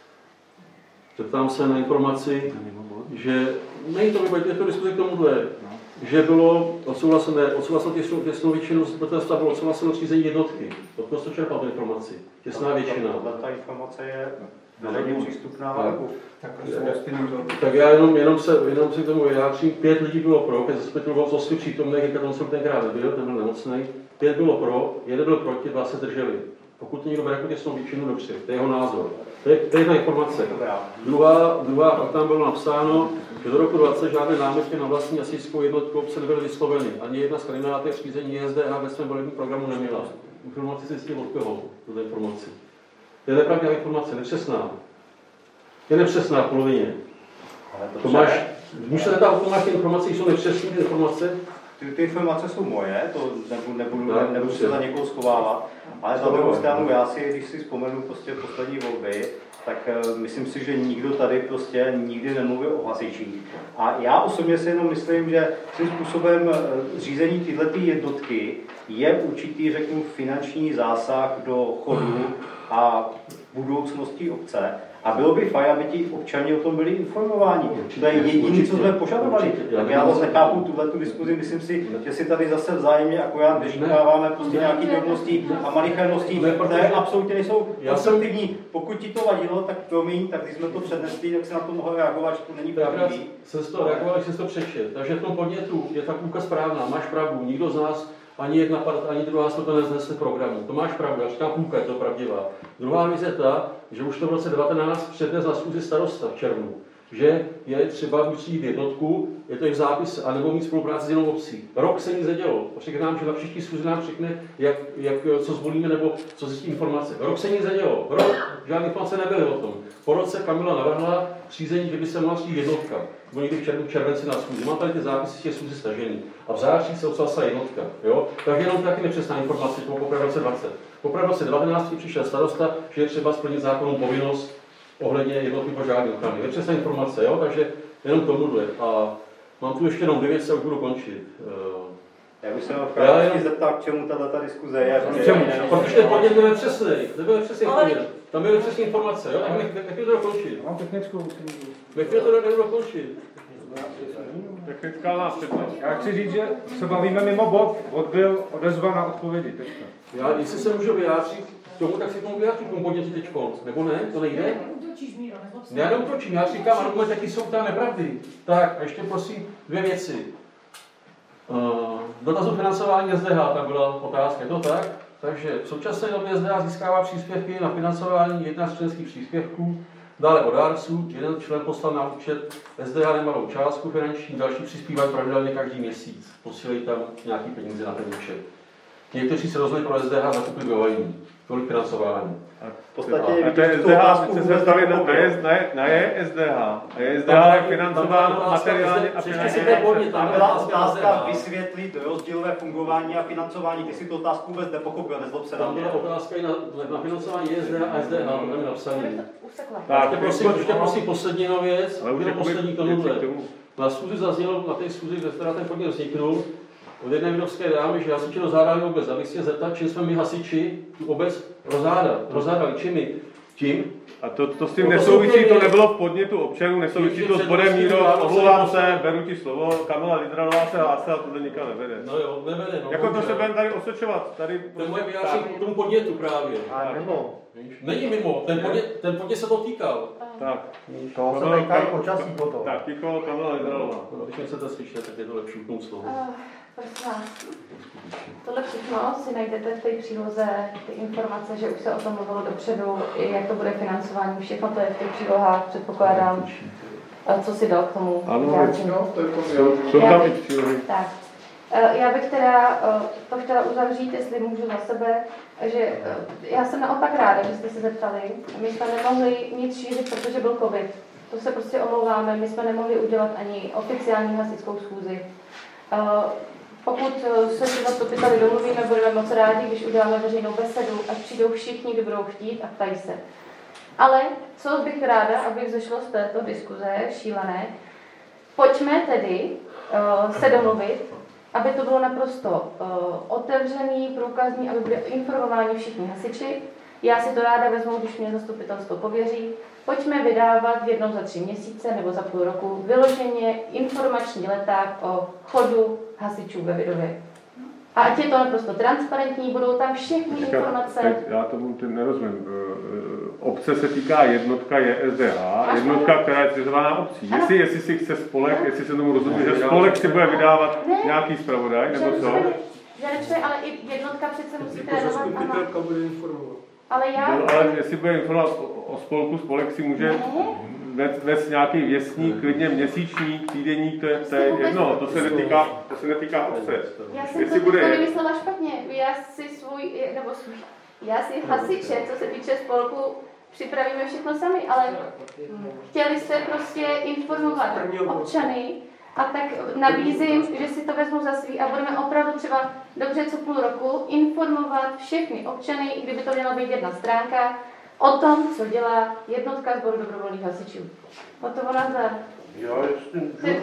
Zeptám se na informaci, že není to vůbec, je to diskuzi k tomuhle, že bylo odsouhlasené, odsouhlasené těsnou většinu zastupitelstva, bylo odsouhlaseno řízení jednotky. Od koho jste čerpal tu informaci? Těsná většina. Ta informace je veřejně přístupná webu. Tak, tak já jenom, jenom, se, jenom si k tomu vyjádřím. Pět lidí bylo pro, pět zastupitelů bylo z osmi přítomných, jak on jsem tenkrát byl, ten byl nemocný. Pět bylo pro, jeden byl proti, dva se drželi. Pokud to někdo bere jako těsnou většinu, dobře, to je jeho názor. To je, to je jedna informace. Druhá, druhá, pak tam bylo napsáno, že do roku dvacet žádné námitky na vlastní hasičskou jednotku obce nebyly vysloveny. Ani jedna z kandidátek řízení S D H ve svém volebním programu neměla. Informaci si s tím od koho, tuto informaci. To je nepravdivá informace, nepřesná. Je nepřesná v polovině. Tomáš, můžu se zeptat, Tomáš, ty informace jsou nepřesné informace? Ty, ty informace jsou moje, to nebudu, nebudu, no, nebudu se za někoho schovávat, ale za druhou stranu já si, když si vzpomenu prostě poslední volby, tak uh, myslím si, že nikdo tady prostě nikdy nemluvil o hasičích. A já osobně si jenom myslím, že tím způsobem uh, řízení této jednotky je určitý, řeknu, finanční zásah do chodu a budoucnosti obce. A bylo by fajn, aby ti občani o tom byli informováni. To je jediné, co jsme požadovali. Tak já zase nechápu tuhle diskuzi, myslím si, že si tady zase vzájemně akorát vyříkáváme prostě nějaké drobnosti a malichernosti, které absolutně nejsou konstruktivní. Pokud ti to vadilo, tak promiň, tak když jsme to přednesli, tak se na to mohli reagovat, že to není pravdivý. Jsem to reagoval, když jsem to přečetl. Takže v tom podnětu je ta půlka správná, máš pravdu, nikdo z nás ani jedna part, ani druhá jsme to neznesli programu. To máš pravdu, já říkám půlka, je to pravdivá. Druhá věc je ta, že už to v roce devatenáct přednes na schůzi starosta v červnu, že je třeba buď jít jednotku, je to i v zápise, anebo mít spolupráci s jinou obcí. Rok se nic nedělo. Řekne nám, že na příští schůzi nám řekne, jak, jak, co zvolíme, nebo co zjistí informace. Rok se nic nedělo. Rok, žádné informace nebyly o tom. Po roce Kamila navrhla řízení, že by se mohla přijít jednotka. Bylo někdy v červnu, červenci na schůzi. Mám tady ty zápisy těch schůzi stažený. A v září se odsala jednotka. Jo? Takže jenom taky nepřesná informace, to poprvé v roce dvacet. Poprvé v roce devatenáct přišel starosta, že je třeba splnit zákonnou povinnost ohledně jednotky požární ochrany. Nepřesná informace, jo? Takže jenom tomuhle. A mám tu ještě jenom dvě věci a už budu končit. Já bych se já jenom zeptal, k čemu tato diskuze je. Protože ten podnět byl přesný, nebyl přesný podnět. Tam byly přesné informace, jo? Tak nechci to dokončit. Mám technickou. Nechci to dokončit. Technická nástupnost. Já chci říct, že se bavíme mimo bod. Bod byl odezva na odpovědi. Teďka. Já, jestli se můžu vyjádřit k tomu, tak si tomu vyjádřit k tomu podnětu teď. Nebo ne? To nejde? Já neutočím, já říkám argument, jaký jsou tam nepravdy. Tak, a ještě prosím dvě věci. Uh, dotazu financování S D H, tam byla otázka, je to tak? Takže v současné době S D H získává příspěvky na financování jedna z členských příspěvků, dále od dárců, jeden člen poslal na účet S D H nemalou částku finanční, další přispívají pravidelně každý měsíc, posílají tam nějaký peníze na ten účet. Někteří se rozhodli pro S D H zakupy vybavení, tolik financování. V podstatě a to je S D H, chce se stavit na, na je S D H. A je S D H je financováno materiálně a finančně. Tam byla otázka vysvětlit rozdílové fungování a financování. Ty si tu otázku vůbec nepochopil, nezlob se na mě. Tam byla otázka i na, na financování S D H a S D H, to tam je napsané. Tak, prosím, ještě prosím poslední věc, poslední tomuhle. Na schůzi zaznělo, na té schůzi, která ten podnět vzniknul, od jedné vidovské dámy, že hasiči rozhádali obec. Já bych se zeptat, čím jsme my hasiči tu obec rozhádali. Rozhádali čimi? Tím? A to, to s tím nesouvisí, to nebylo v podnětu občanů, nesouvisí to s bodem Míro, omlouvám se, beru ti slovo, Kamila Lidralová se hlásila, to nikam nevede. No jo, nevede. No, jako to se budeme tady osočovat. Tady to je moje vyjádření k tomu podnětu právě. A mimo. Není mimo, ten podnět, ten podnět se to týkal. Tak. To se týká počasí potom. Tak, ticho, Kamila Lidralová. Když mi chcete slyšet, tak je to lepší utnout slovo. Prosím vás, tohle všechno si najdete v té příloze, ty informace, že už se o tom mluvilo dopředu, jak to bude financování, všechno to je v těch přílohách, předpokládám, co si dal k tomu vyjádření. No, to je to, jsou tam i přílohy. Tak. Já bych teda to chtěla uzavřít, jestli můžu za sebe, že já jsem naopak ráda, že jste se zeptali. My jsme nemohli nic šířit, protože byl covid. To se prostě omlouváme, my jsme nemohli udělat ani oficiální hasičskou schůzi. Pokud se si zastupiteli domluvíme, budeme moc rádi, když uděláme veřejnou besedu, až přijdou všichni, kdo budou chtít a ptají se. Ale co bych ráda, aby vzešlo z této diskuze šílené, pojďme tedy uh, se domluvit, aby to bylo naprosto uh, otevřený, průkazný, aby byli informováni všichni hasiči. Já si to ráda vezmu, když mě zastupitelstvo pověří. Pojďme vydávat jednou za tři měsíce nebo za půl roku vyloženě informační leták o chodu hasičů ve Vidově. A ať je to naprosto transparentní, budou tam všechny informace. Tak, já tomu nerozumím. Obce se týká jednotka je S D H, jednotka, která je zřizovaná obcí. Jestli, jestli si chce spolek, jestli se tomu rozumí, že spolek si bude vydávat ne, nějaký zpravodaj, nebo co? Že ale i jednotka přece musí trénovat. Zastupitelka bude informovat. Ale já... No, ale jestli bude informovat o, o spolku, spolek si může vést nějaký věstník, klidně měsíčník, týdenník, to je, to je jedno, to se netýká, to se netýká obce. Já jsem jestli to bude... nemyslela špatně, já si svůj, nebo svůj, já si hasiče, co se týče spolku, připravíme všechno sami, ale chtěli jste prostě informovat občany, a tak nabízím, že si to vezmu za svý a budeme opravdu třeba dobře co půl roku informovat všechny občany, i kdyby to měla být jedna stránka, o tom, co dělá jednotka sboru dobrovolných hasičů. Hotovo nazdar. Já ještě...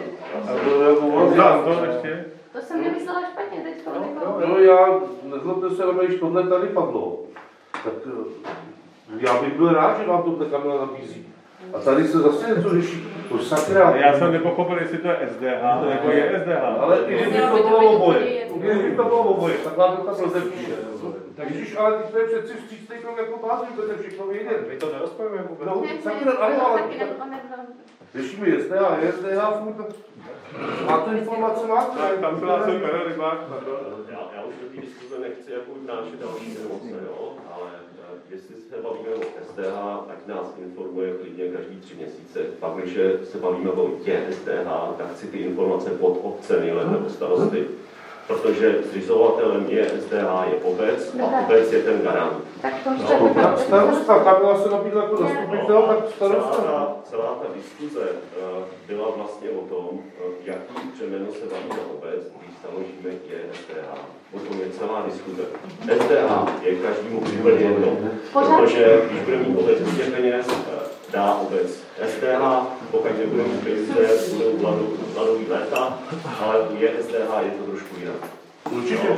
ještě? To jsem nemyslela špatně teď. No, no já, nezlobte se, ale když tohle tady padlo, tak Já bych byl rád, že vám to Kamila nabízí. A tady se zase něco řeší. To sakra. Já jsem nepochopil, jestli to je S D H, nebo je S D H. Ale i kdyby to bylo oboje. Kdyby to bylo oboje, tak vám to tam rozepíše. Takže ale ty to je přeci vstřícný krok jako vás, vy budete všechno vědět. My to nerozpojujeme vůbec. No, sakra, ano, ale řešíme S D H, S D H, furt. Máte informace, máte? Tam byla to Karel Rybák. Já už do té diskuze nechci jako vnášet další emoce, jo, ale jestli se bavíme o S D H, tak nás informuje klidně každý tři měsíce. Pak, když se bavíme o je S D H, tak chci ty informace pod obcemi nebo starosty. Protože zřizovatelem je S D H je obec a obec je ten garant. Tak to už no, tak starosta, Kamila se nabídla jako zastupitel, tak starosta. Celá, celá ta diskuze uh, byla vlastně o tom, uh, jaký přeměno se baví na obec, když založíme je S D H. O tom je celá diskuze. S D H je každému úplně jedno, protože když bude mít obec hodně peněz, dá obec S D H, pokud nebude mít peníze, budou hladový léta, ale u je S D H je to trošku jinak. Určitě.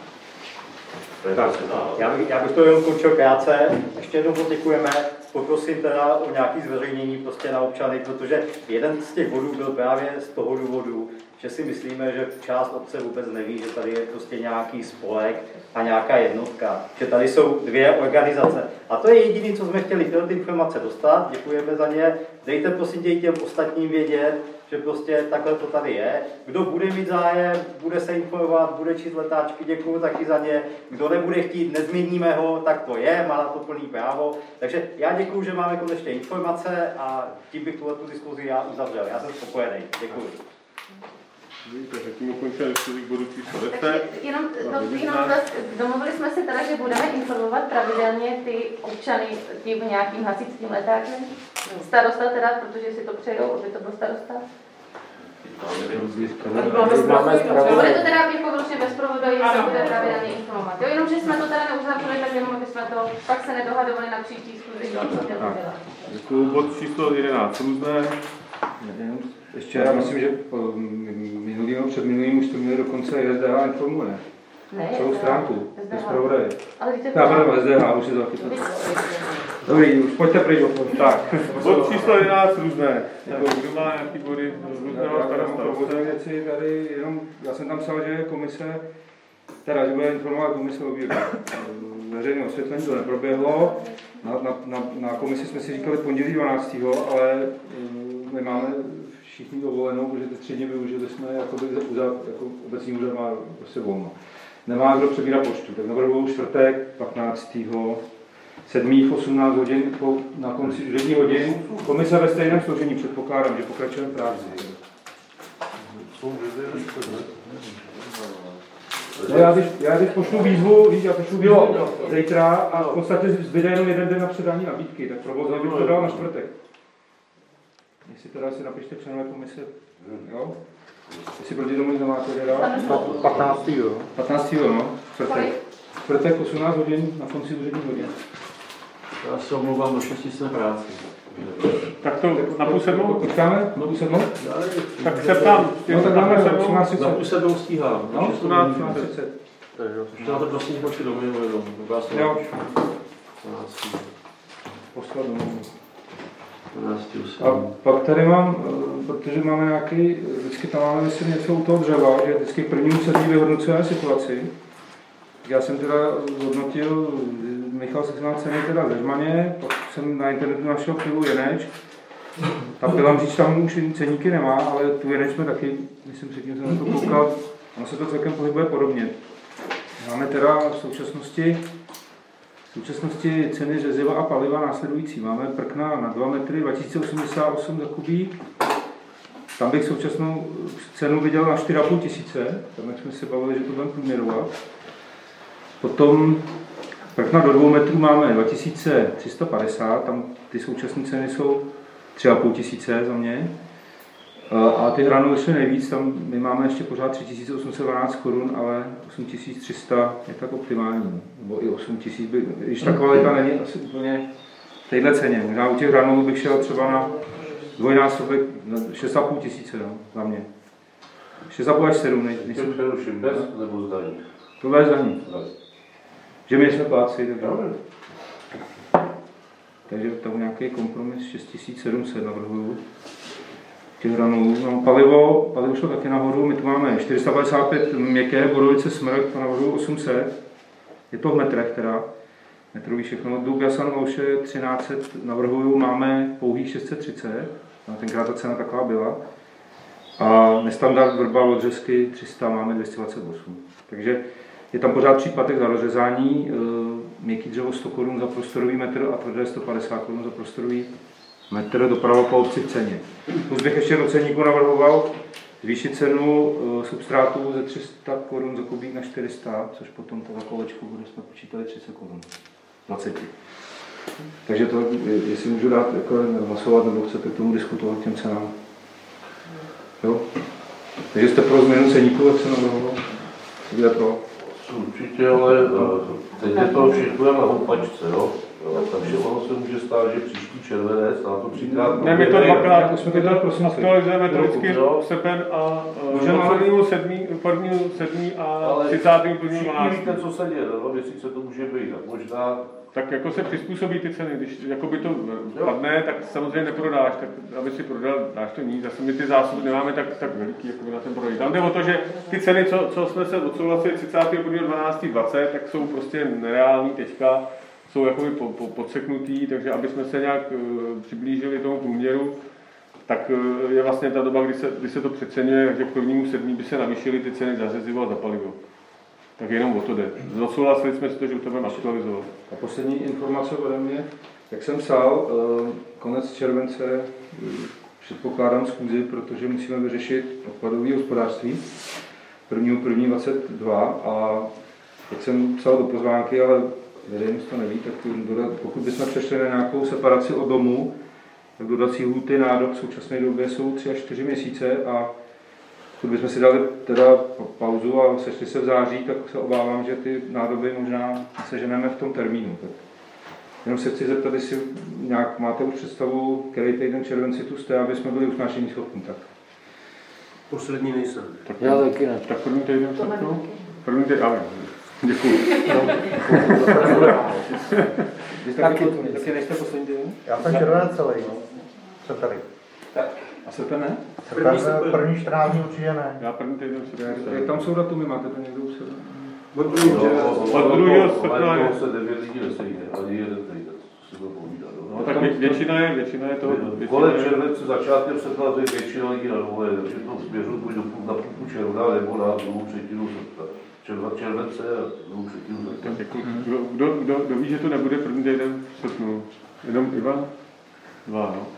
Tak, já bych, já bych to jenom končil krátce. Ještě jednou poděkujeme. Poprosím teda o nějaké zveřejnění prostě na občany, protože jeden z těch bodů byl právě z toho důvodu, že si myslíme, že část obce vůbec neví, že tady je prostě nějaký spolek a nějaká jednotka, že tady jsou dvě organizace. A to je jediné, co jsme chtěli tyhle informace dostat, děkujeme za ně. Dejte prosím tě těm ostatním vědět, že prostě takhle to tady je. Kdo bude mít zájem, bude se informovat, bude číst letáčky, děkuju taky za ně. Kdo nebude chtít, nezměníme ho, tak to je, má na to plný právo. Takže já děkuju, že máme konečně informace a tím bych tuhle tu diskuzi já uzavřel. Já jsem spokojený. Děkuju. Takže tím ukončíme diskuzi k bodu číslo deset. Jenom, to, jenom domluvili jsme se teda, že budeme informovat pravidelně ty občany tím nějakým hasičským letákem. Starosta teda, protože si to přejou, aby to byl starosta. Bude to teda jako vlastně bez provodu, jestli bude pravidelně informovat. Jo, jenom, že jsme to teda neuzavřeli, tak jenom, aby jsme to pak se nedohadovali na příští schůzi, co to byla. Děkuju. Bod číslo jedenáct. Různé. Ještě já myslím, že minulý nebo před minulým už to měli dokonce S D H informuje. Ne, celou stránku, bez zpravodaje. Ale víte, já pardon, S D H, už je to taky to. Dobrý, už pojďte pryč o tom. Tak, bod číslo jedenáct různé. Kdo má nějaký body různého starosta? věci tady, jenom, já jsem tam psal, že je komise, teda, že bude informovat komise o výrobu. Veřejné osvětlení to neproběhlo. Na, na, na, na komisi jsme si říkali pondělí dvanáctého ale my máme všichni dovolenou, protože ty tři dny využili jsme jako, jako obecní úřad má prostě volno. Nemá kdo přebírat počtu, tak navrhuji čtvrtek patnáctého sedmých osmnáct hodin po, na konci jedné hodin. Komise ve stejném složení, předpokládám, že pokračujeme v práci. No já, když, já když pošlu výzvu, víš, já pošlu výzvu zítra a v podstatě zbyde jenom jeden den na předání nabídky, tak provozně bych to dal na čtvrtek. Jestli teda si napište členové komise, jo? Jestli proti tomu nemáte teda? patnáctého patnáctého no, čtvrtek. Čtvrtek osmnáct hodin na konci úředních hodin. Já se omlouvám do šesti jsem práci. Tak to na půl sedmou? Počkáme? Na půl sedmou? Tak se ptám. No tak dáme na půl sedmou stíhám. No, osmnáct třicet. Ještě na to prosím počít domů, jenom. Jo. Poslat domů. A pak tady mám, protože máme nějaký, vždycky tam máme myslím něco u toho dřeva, že vždycky první sedmí vyhodnocujeme situaci. Já jsem teda hodnotil, Michal se znal ceny teda ve Žmaně, pak jsem na internetu našel pivu Jeneč. Ta pila mříč tam už ceníky nemá, ale tu Jeneč jsme taky, myslím, předtím jsem na to koukal, ono se to celkem pohybuje podobně. Máme teda v současnosti V současnosti ceny řeziva a paliva následující. Máme prkna na dva metry, dva tisíce osmdesát osm za kubík. Tam bych současnou cenu viděl na čtyři a půl tisíce. Tam jsme se bavili, že to budeme průměrovat. Potom prkna do dvou metrů máme dva tisíce tři sta padesát. Tam ty současné ceny jsou tři a půl tisíce za mě. A ty hranuly šly nejvíc, tam my máme ještě pořád tři tisíce osm set dvanáct korun, ale osm tisíc tři sta je tak optimální, nebo i osm tisíc, by, když ta kvalita není asi úplně v téhle ceně. Možná u těch hranulů bych šel třeba na dvojnásobek, na šest a půl tisíce, no, za mě. šest a půl až sedm, nejsem přeruším, bez nebo zdaní? To bez zdaní. Že my jsme pláci, takže... takže tam nějaký kompromis šest tisíc sedm set navrhuju. Těch hranů. No, palivo, palivo šlo taky nahoru, my tu máme čtyři sta padesát pět měkké, Borovice Smrk, to navrhuju osm set. Je to v metrech teda, metrový všechno. Douglas and Louše třináct set navrhuju, máme pouhých šest set třicet, no, tenkrát ta cena taková byla. A nestandard vrba odřezky tři sta, máme dvě stě dvacet osm. Takže je tam pořád příplatek za rozřezání, měkký dřevo sto korun za prostorový metr a tvrdé sto padesát korun za prostorový metr, doprava po obci v ceně. Plus bych ještě do ceníku navrhoval zvýšit cenu substrátu ze tři sta korun za kubík na čtyři sta, což potom to za kolečku bude, jsme počítali třicet korun. dvacet. Takže to, jestli můžu dát jako hlasovat, nebo chcete k tomu diskutovat těm cenám. Jo? Takže jste pro změnu ceníku, jak se navrhovalo? Kde pro? Určitě, ale teď je to všechno na houpačce, jo? Takže ono se může stát, že příští červenec na to třikrát... Ne, my to dvakrát, my to aktualizujeme vždycky srpen a prvního sedmý, prvního sedmý a třicátého prvního dvanáctého. Víte, co se děje, dva měsíce to může být, tak možná... Tak jako se přizpůsobí ty ceny, když jakoby to padne, tak samozřejmě neprodáš, tak aby si prodal, dáš to níž, zase my ty zásoby nemáme tak, tak veliký, jako na ten prodej. Tam jde o to, že ty ceny, co, co jsme se odsouhlasili třicátého prvního dvanáctého dvacet, tak jsou prostě nereální teďka, jsou jakoby po, po, podseknutý, takže aby jsme se nějak uh, přiblížili tomu průměru, tak uh, je vlastně ta doba, kdy se, kdy se to přeceňuje, takže k prvnímu sedmí by se navýšily ty ceny za řezivo a za palivo. Tak jenom o to jde. Zasouhlasili jsme si to, že to budeme aktualizovat. A poslední informace ode mě, jak jsem psal, konec července předpokládám schůzi, protože musíme vyřešit odpadové hospodářství prvního prvního dvacet dva a jak jsem psal do pozvánky, ale veřejnost to neví, tak pokud bychom přešli na nějakou separaci od domu, tak dodací lhůty nádok v současné době jsou tři až čtyři měsíce a pokud bychom si dali teda pauzu a sešli se v září, tak se obávám, že ty nádoby možná seženeme v tom termínu. Tak jenom se chci zeptat, jestli nějak máte už představu, který týden červenci tu jste, aby jsme byli usnášení schopni. Tak. Poslední nejsem. Tak, já taky ne. Tak první týden v srpnu? První týden, ale děkuji. Taky nejste poslední týden? Já jsem červenec celý, no. Jsem tady. Tak. A srpen ne? První, první čtrnáct dní určitě ne. Já první týden srpen. Jak tam jsou datumy, máte to někdo u sebe? Od druhého srpna je. se devět lidí nesejde, ani jeden týden, co se to povídá. No, tak většina je, většina je toho. Kolem července, začátkem srpna, to je většina lidí na dovolené, takže to směřu buď na půlku června, nebo na druhou třetinu srpna. Července a druhou třetinu srpna. Kdo, kdo, kdo, kdo ví, že to nebude první týden v srpnu? Jenom Ivan? Dva, no.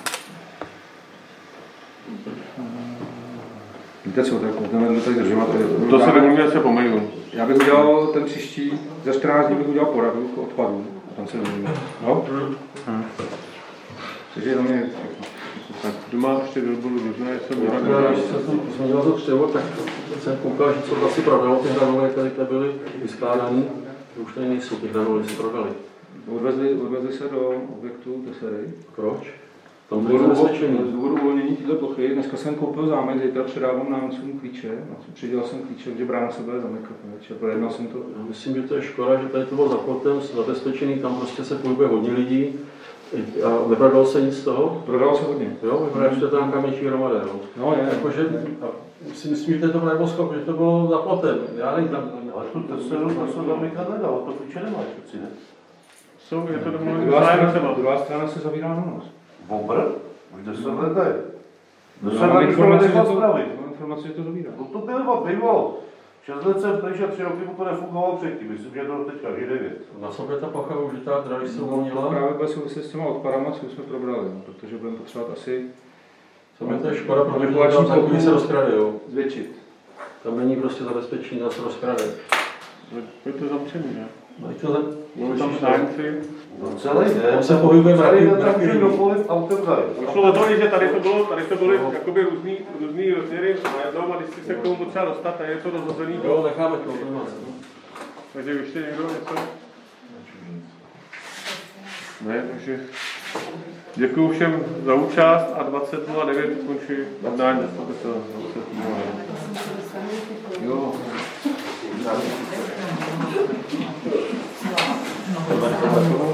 Víte co, tak budeme tady držovat. To se domluvíme se po mailu. Já bych udělal ten příští, za čtrnáct dní bych udělal poradu k odpadu. A tam se domluvíme. No? Hmm. Takže jenom je... Tak kdo má ještě dolbolu různé, jsem já, když jsem dělal to křivo, tak jsem koukal, že co to asi prodalo, ty hranule, které tady byly vyskládané, už tady nejsou, ty hranule se prodaly. Odvezli, odvezli se do objektu Tesery. Proč? Z důvodu uvolnění této plochy. Dneska jsem koupil zámek, zítra předávám nájemcům klíče. Přidělal jsem klíče, takže brána se bude zamykat. Projednal jsem to. Já myslím, že to je škoda, že tady to bylo za plotem zabezpečený, tam prostě se pohybuje hodně lidí. A neprodalo se nic z toho? Prodalo se hodně. Jo, vypadá, že to je tam kamější hromada, jo. No je. Jakože, si myslím, že to bylo nebylo že to bylo za plotem. Já nevím tam. Ale tu Teseru, to se zamykat nedá, to klíče nemáš, přeci ne? Jsou, je to domluvené. Druhá strana se zavírá na noc. Bobr? Kde se hledají? Mám informaci, že to, informaci, že to zavírá. No to bylo, bývalo. Šest let jsem pryč a tři roky mu to nefungovalo předtím. Myslím, že to teďka žije devět. Na sobě ta plocha užitá, když se uvolnila? Právě bude souviset s těma odpadama, co jsme probrali, protože budeme potřebovat asi... Co mě to je škoda, protože tam takový se rozkrade, jo. Zvětšit. Tam není prostě zabezpečení, tam se rozkrade. Je to zamčený, ne? No i to tam nájemci. No celý den. Tam se pohybuje mraky. Celý den dokoliv autem zajet. Šlo o to, že tady to bylo, tady to byly jakoby různý, různý rozměry najednou a když si se k tomu potřeba dostat, tady je to rozhozený. Jo, necháme to. Takže ještě někdo něco? Ne, takže děkuju všem za účast a dvacet nula devět končí jednání zastupitele. Jo. No.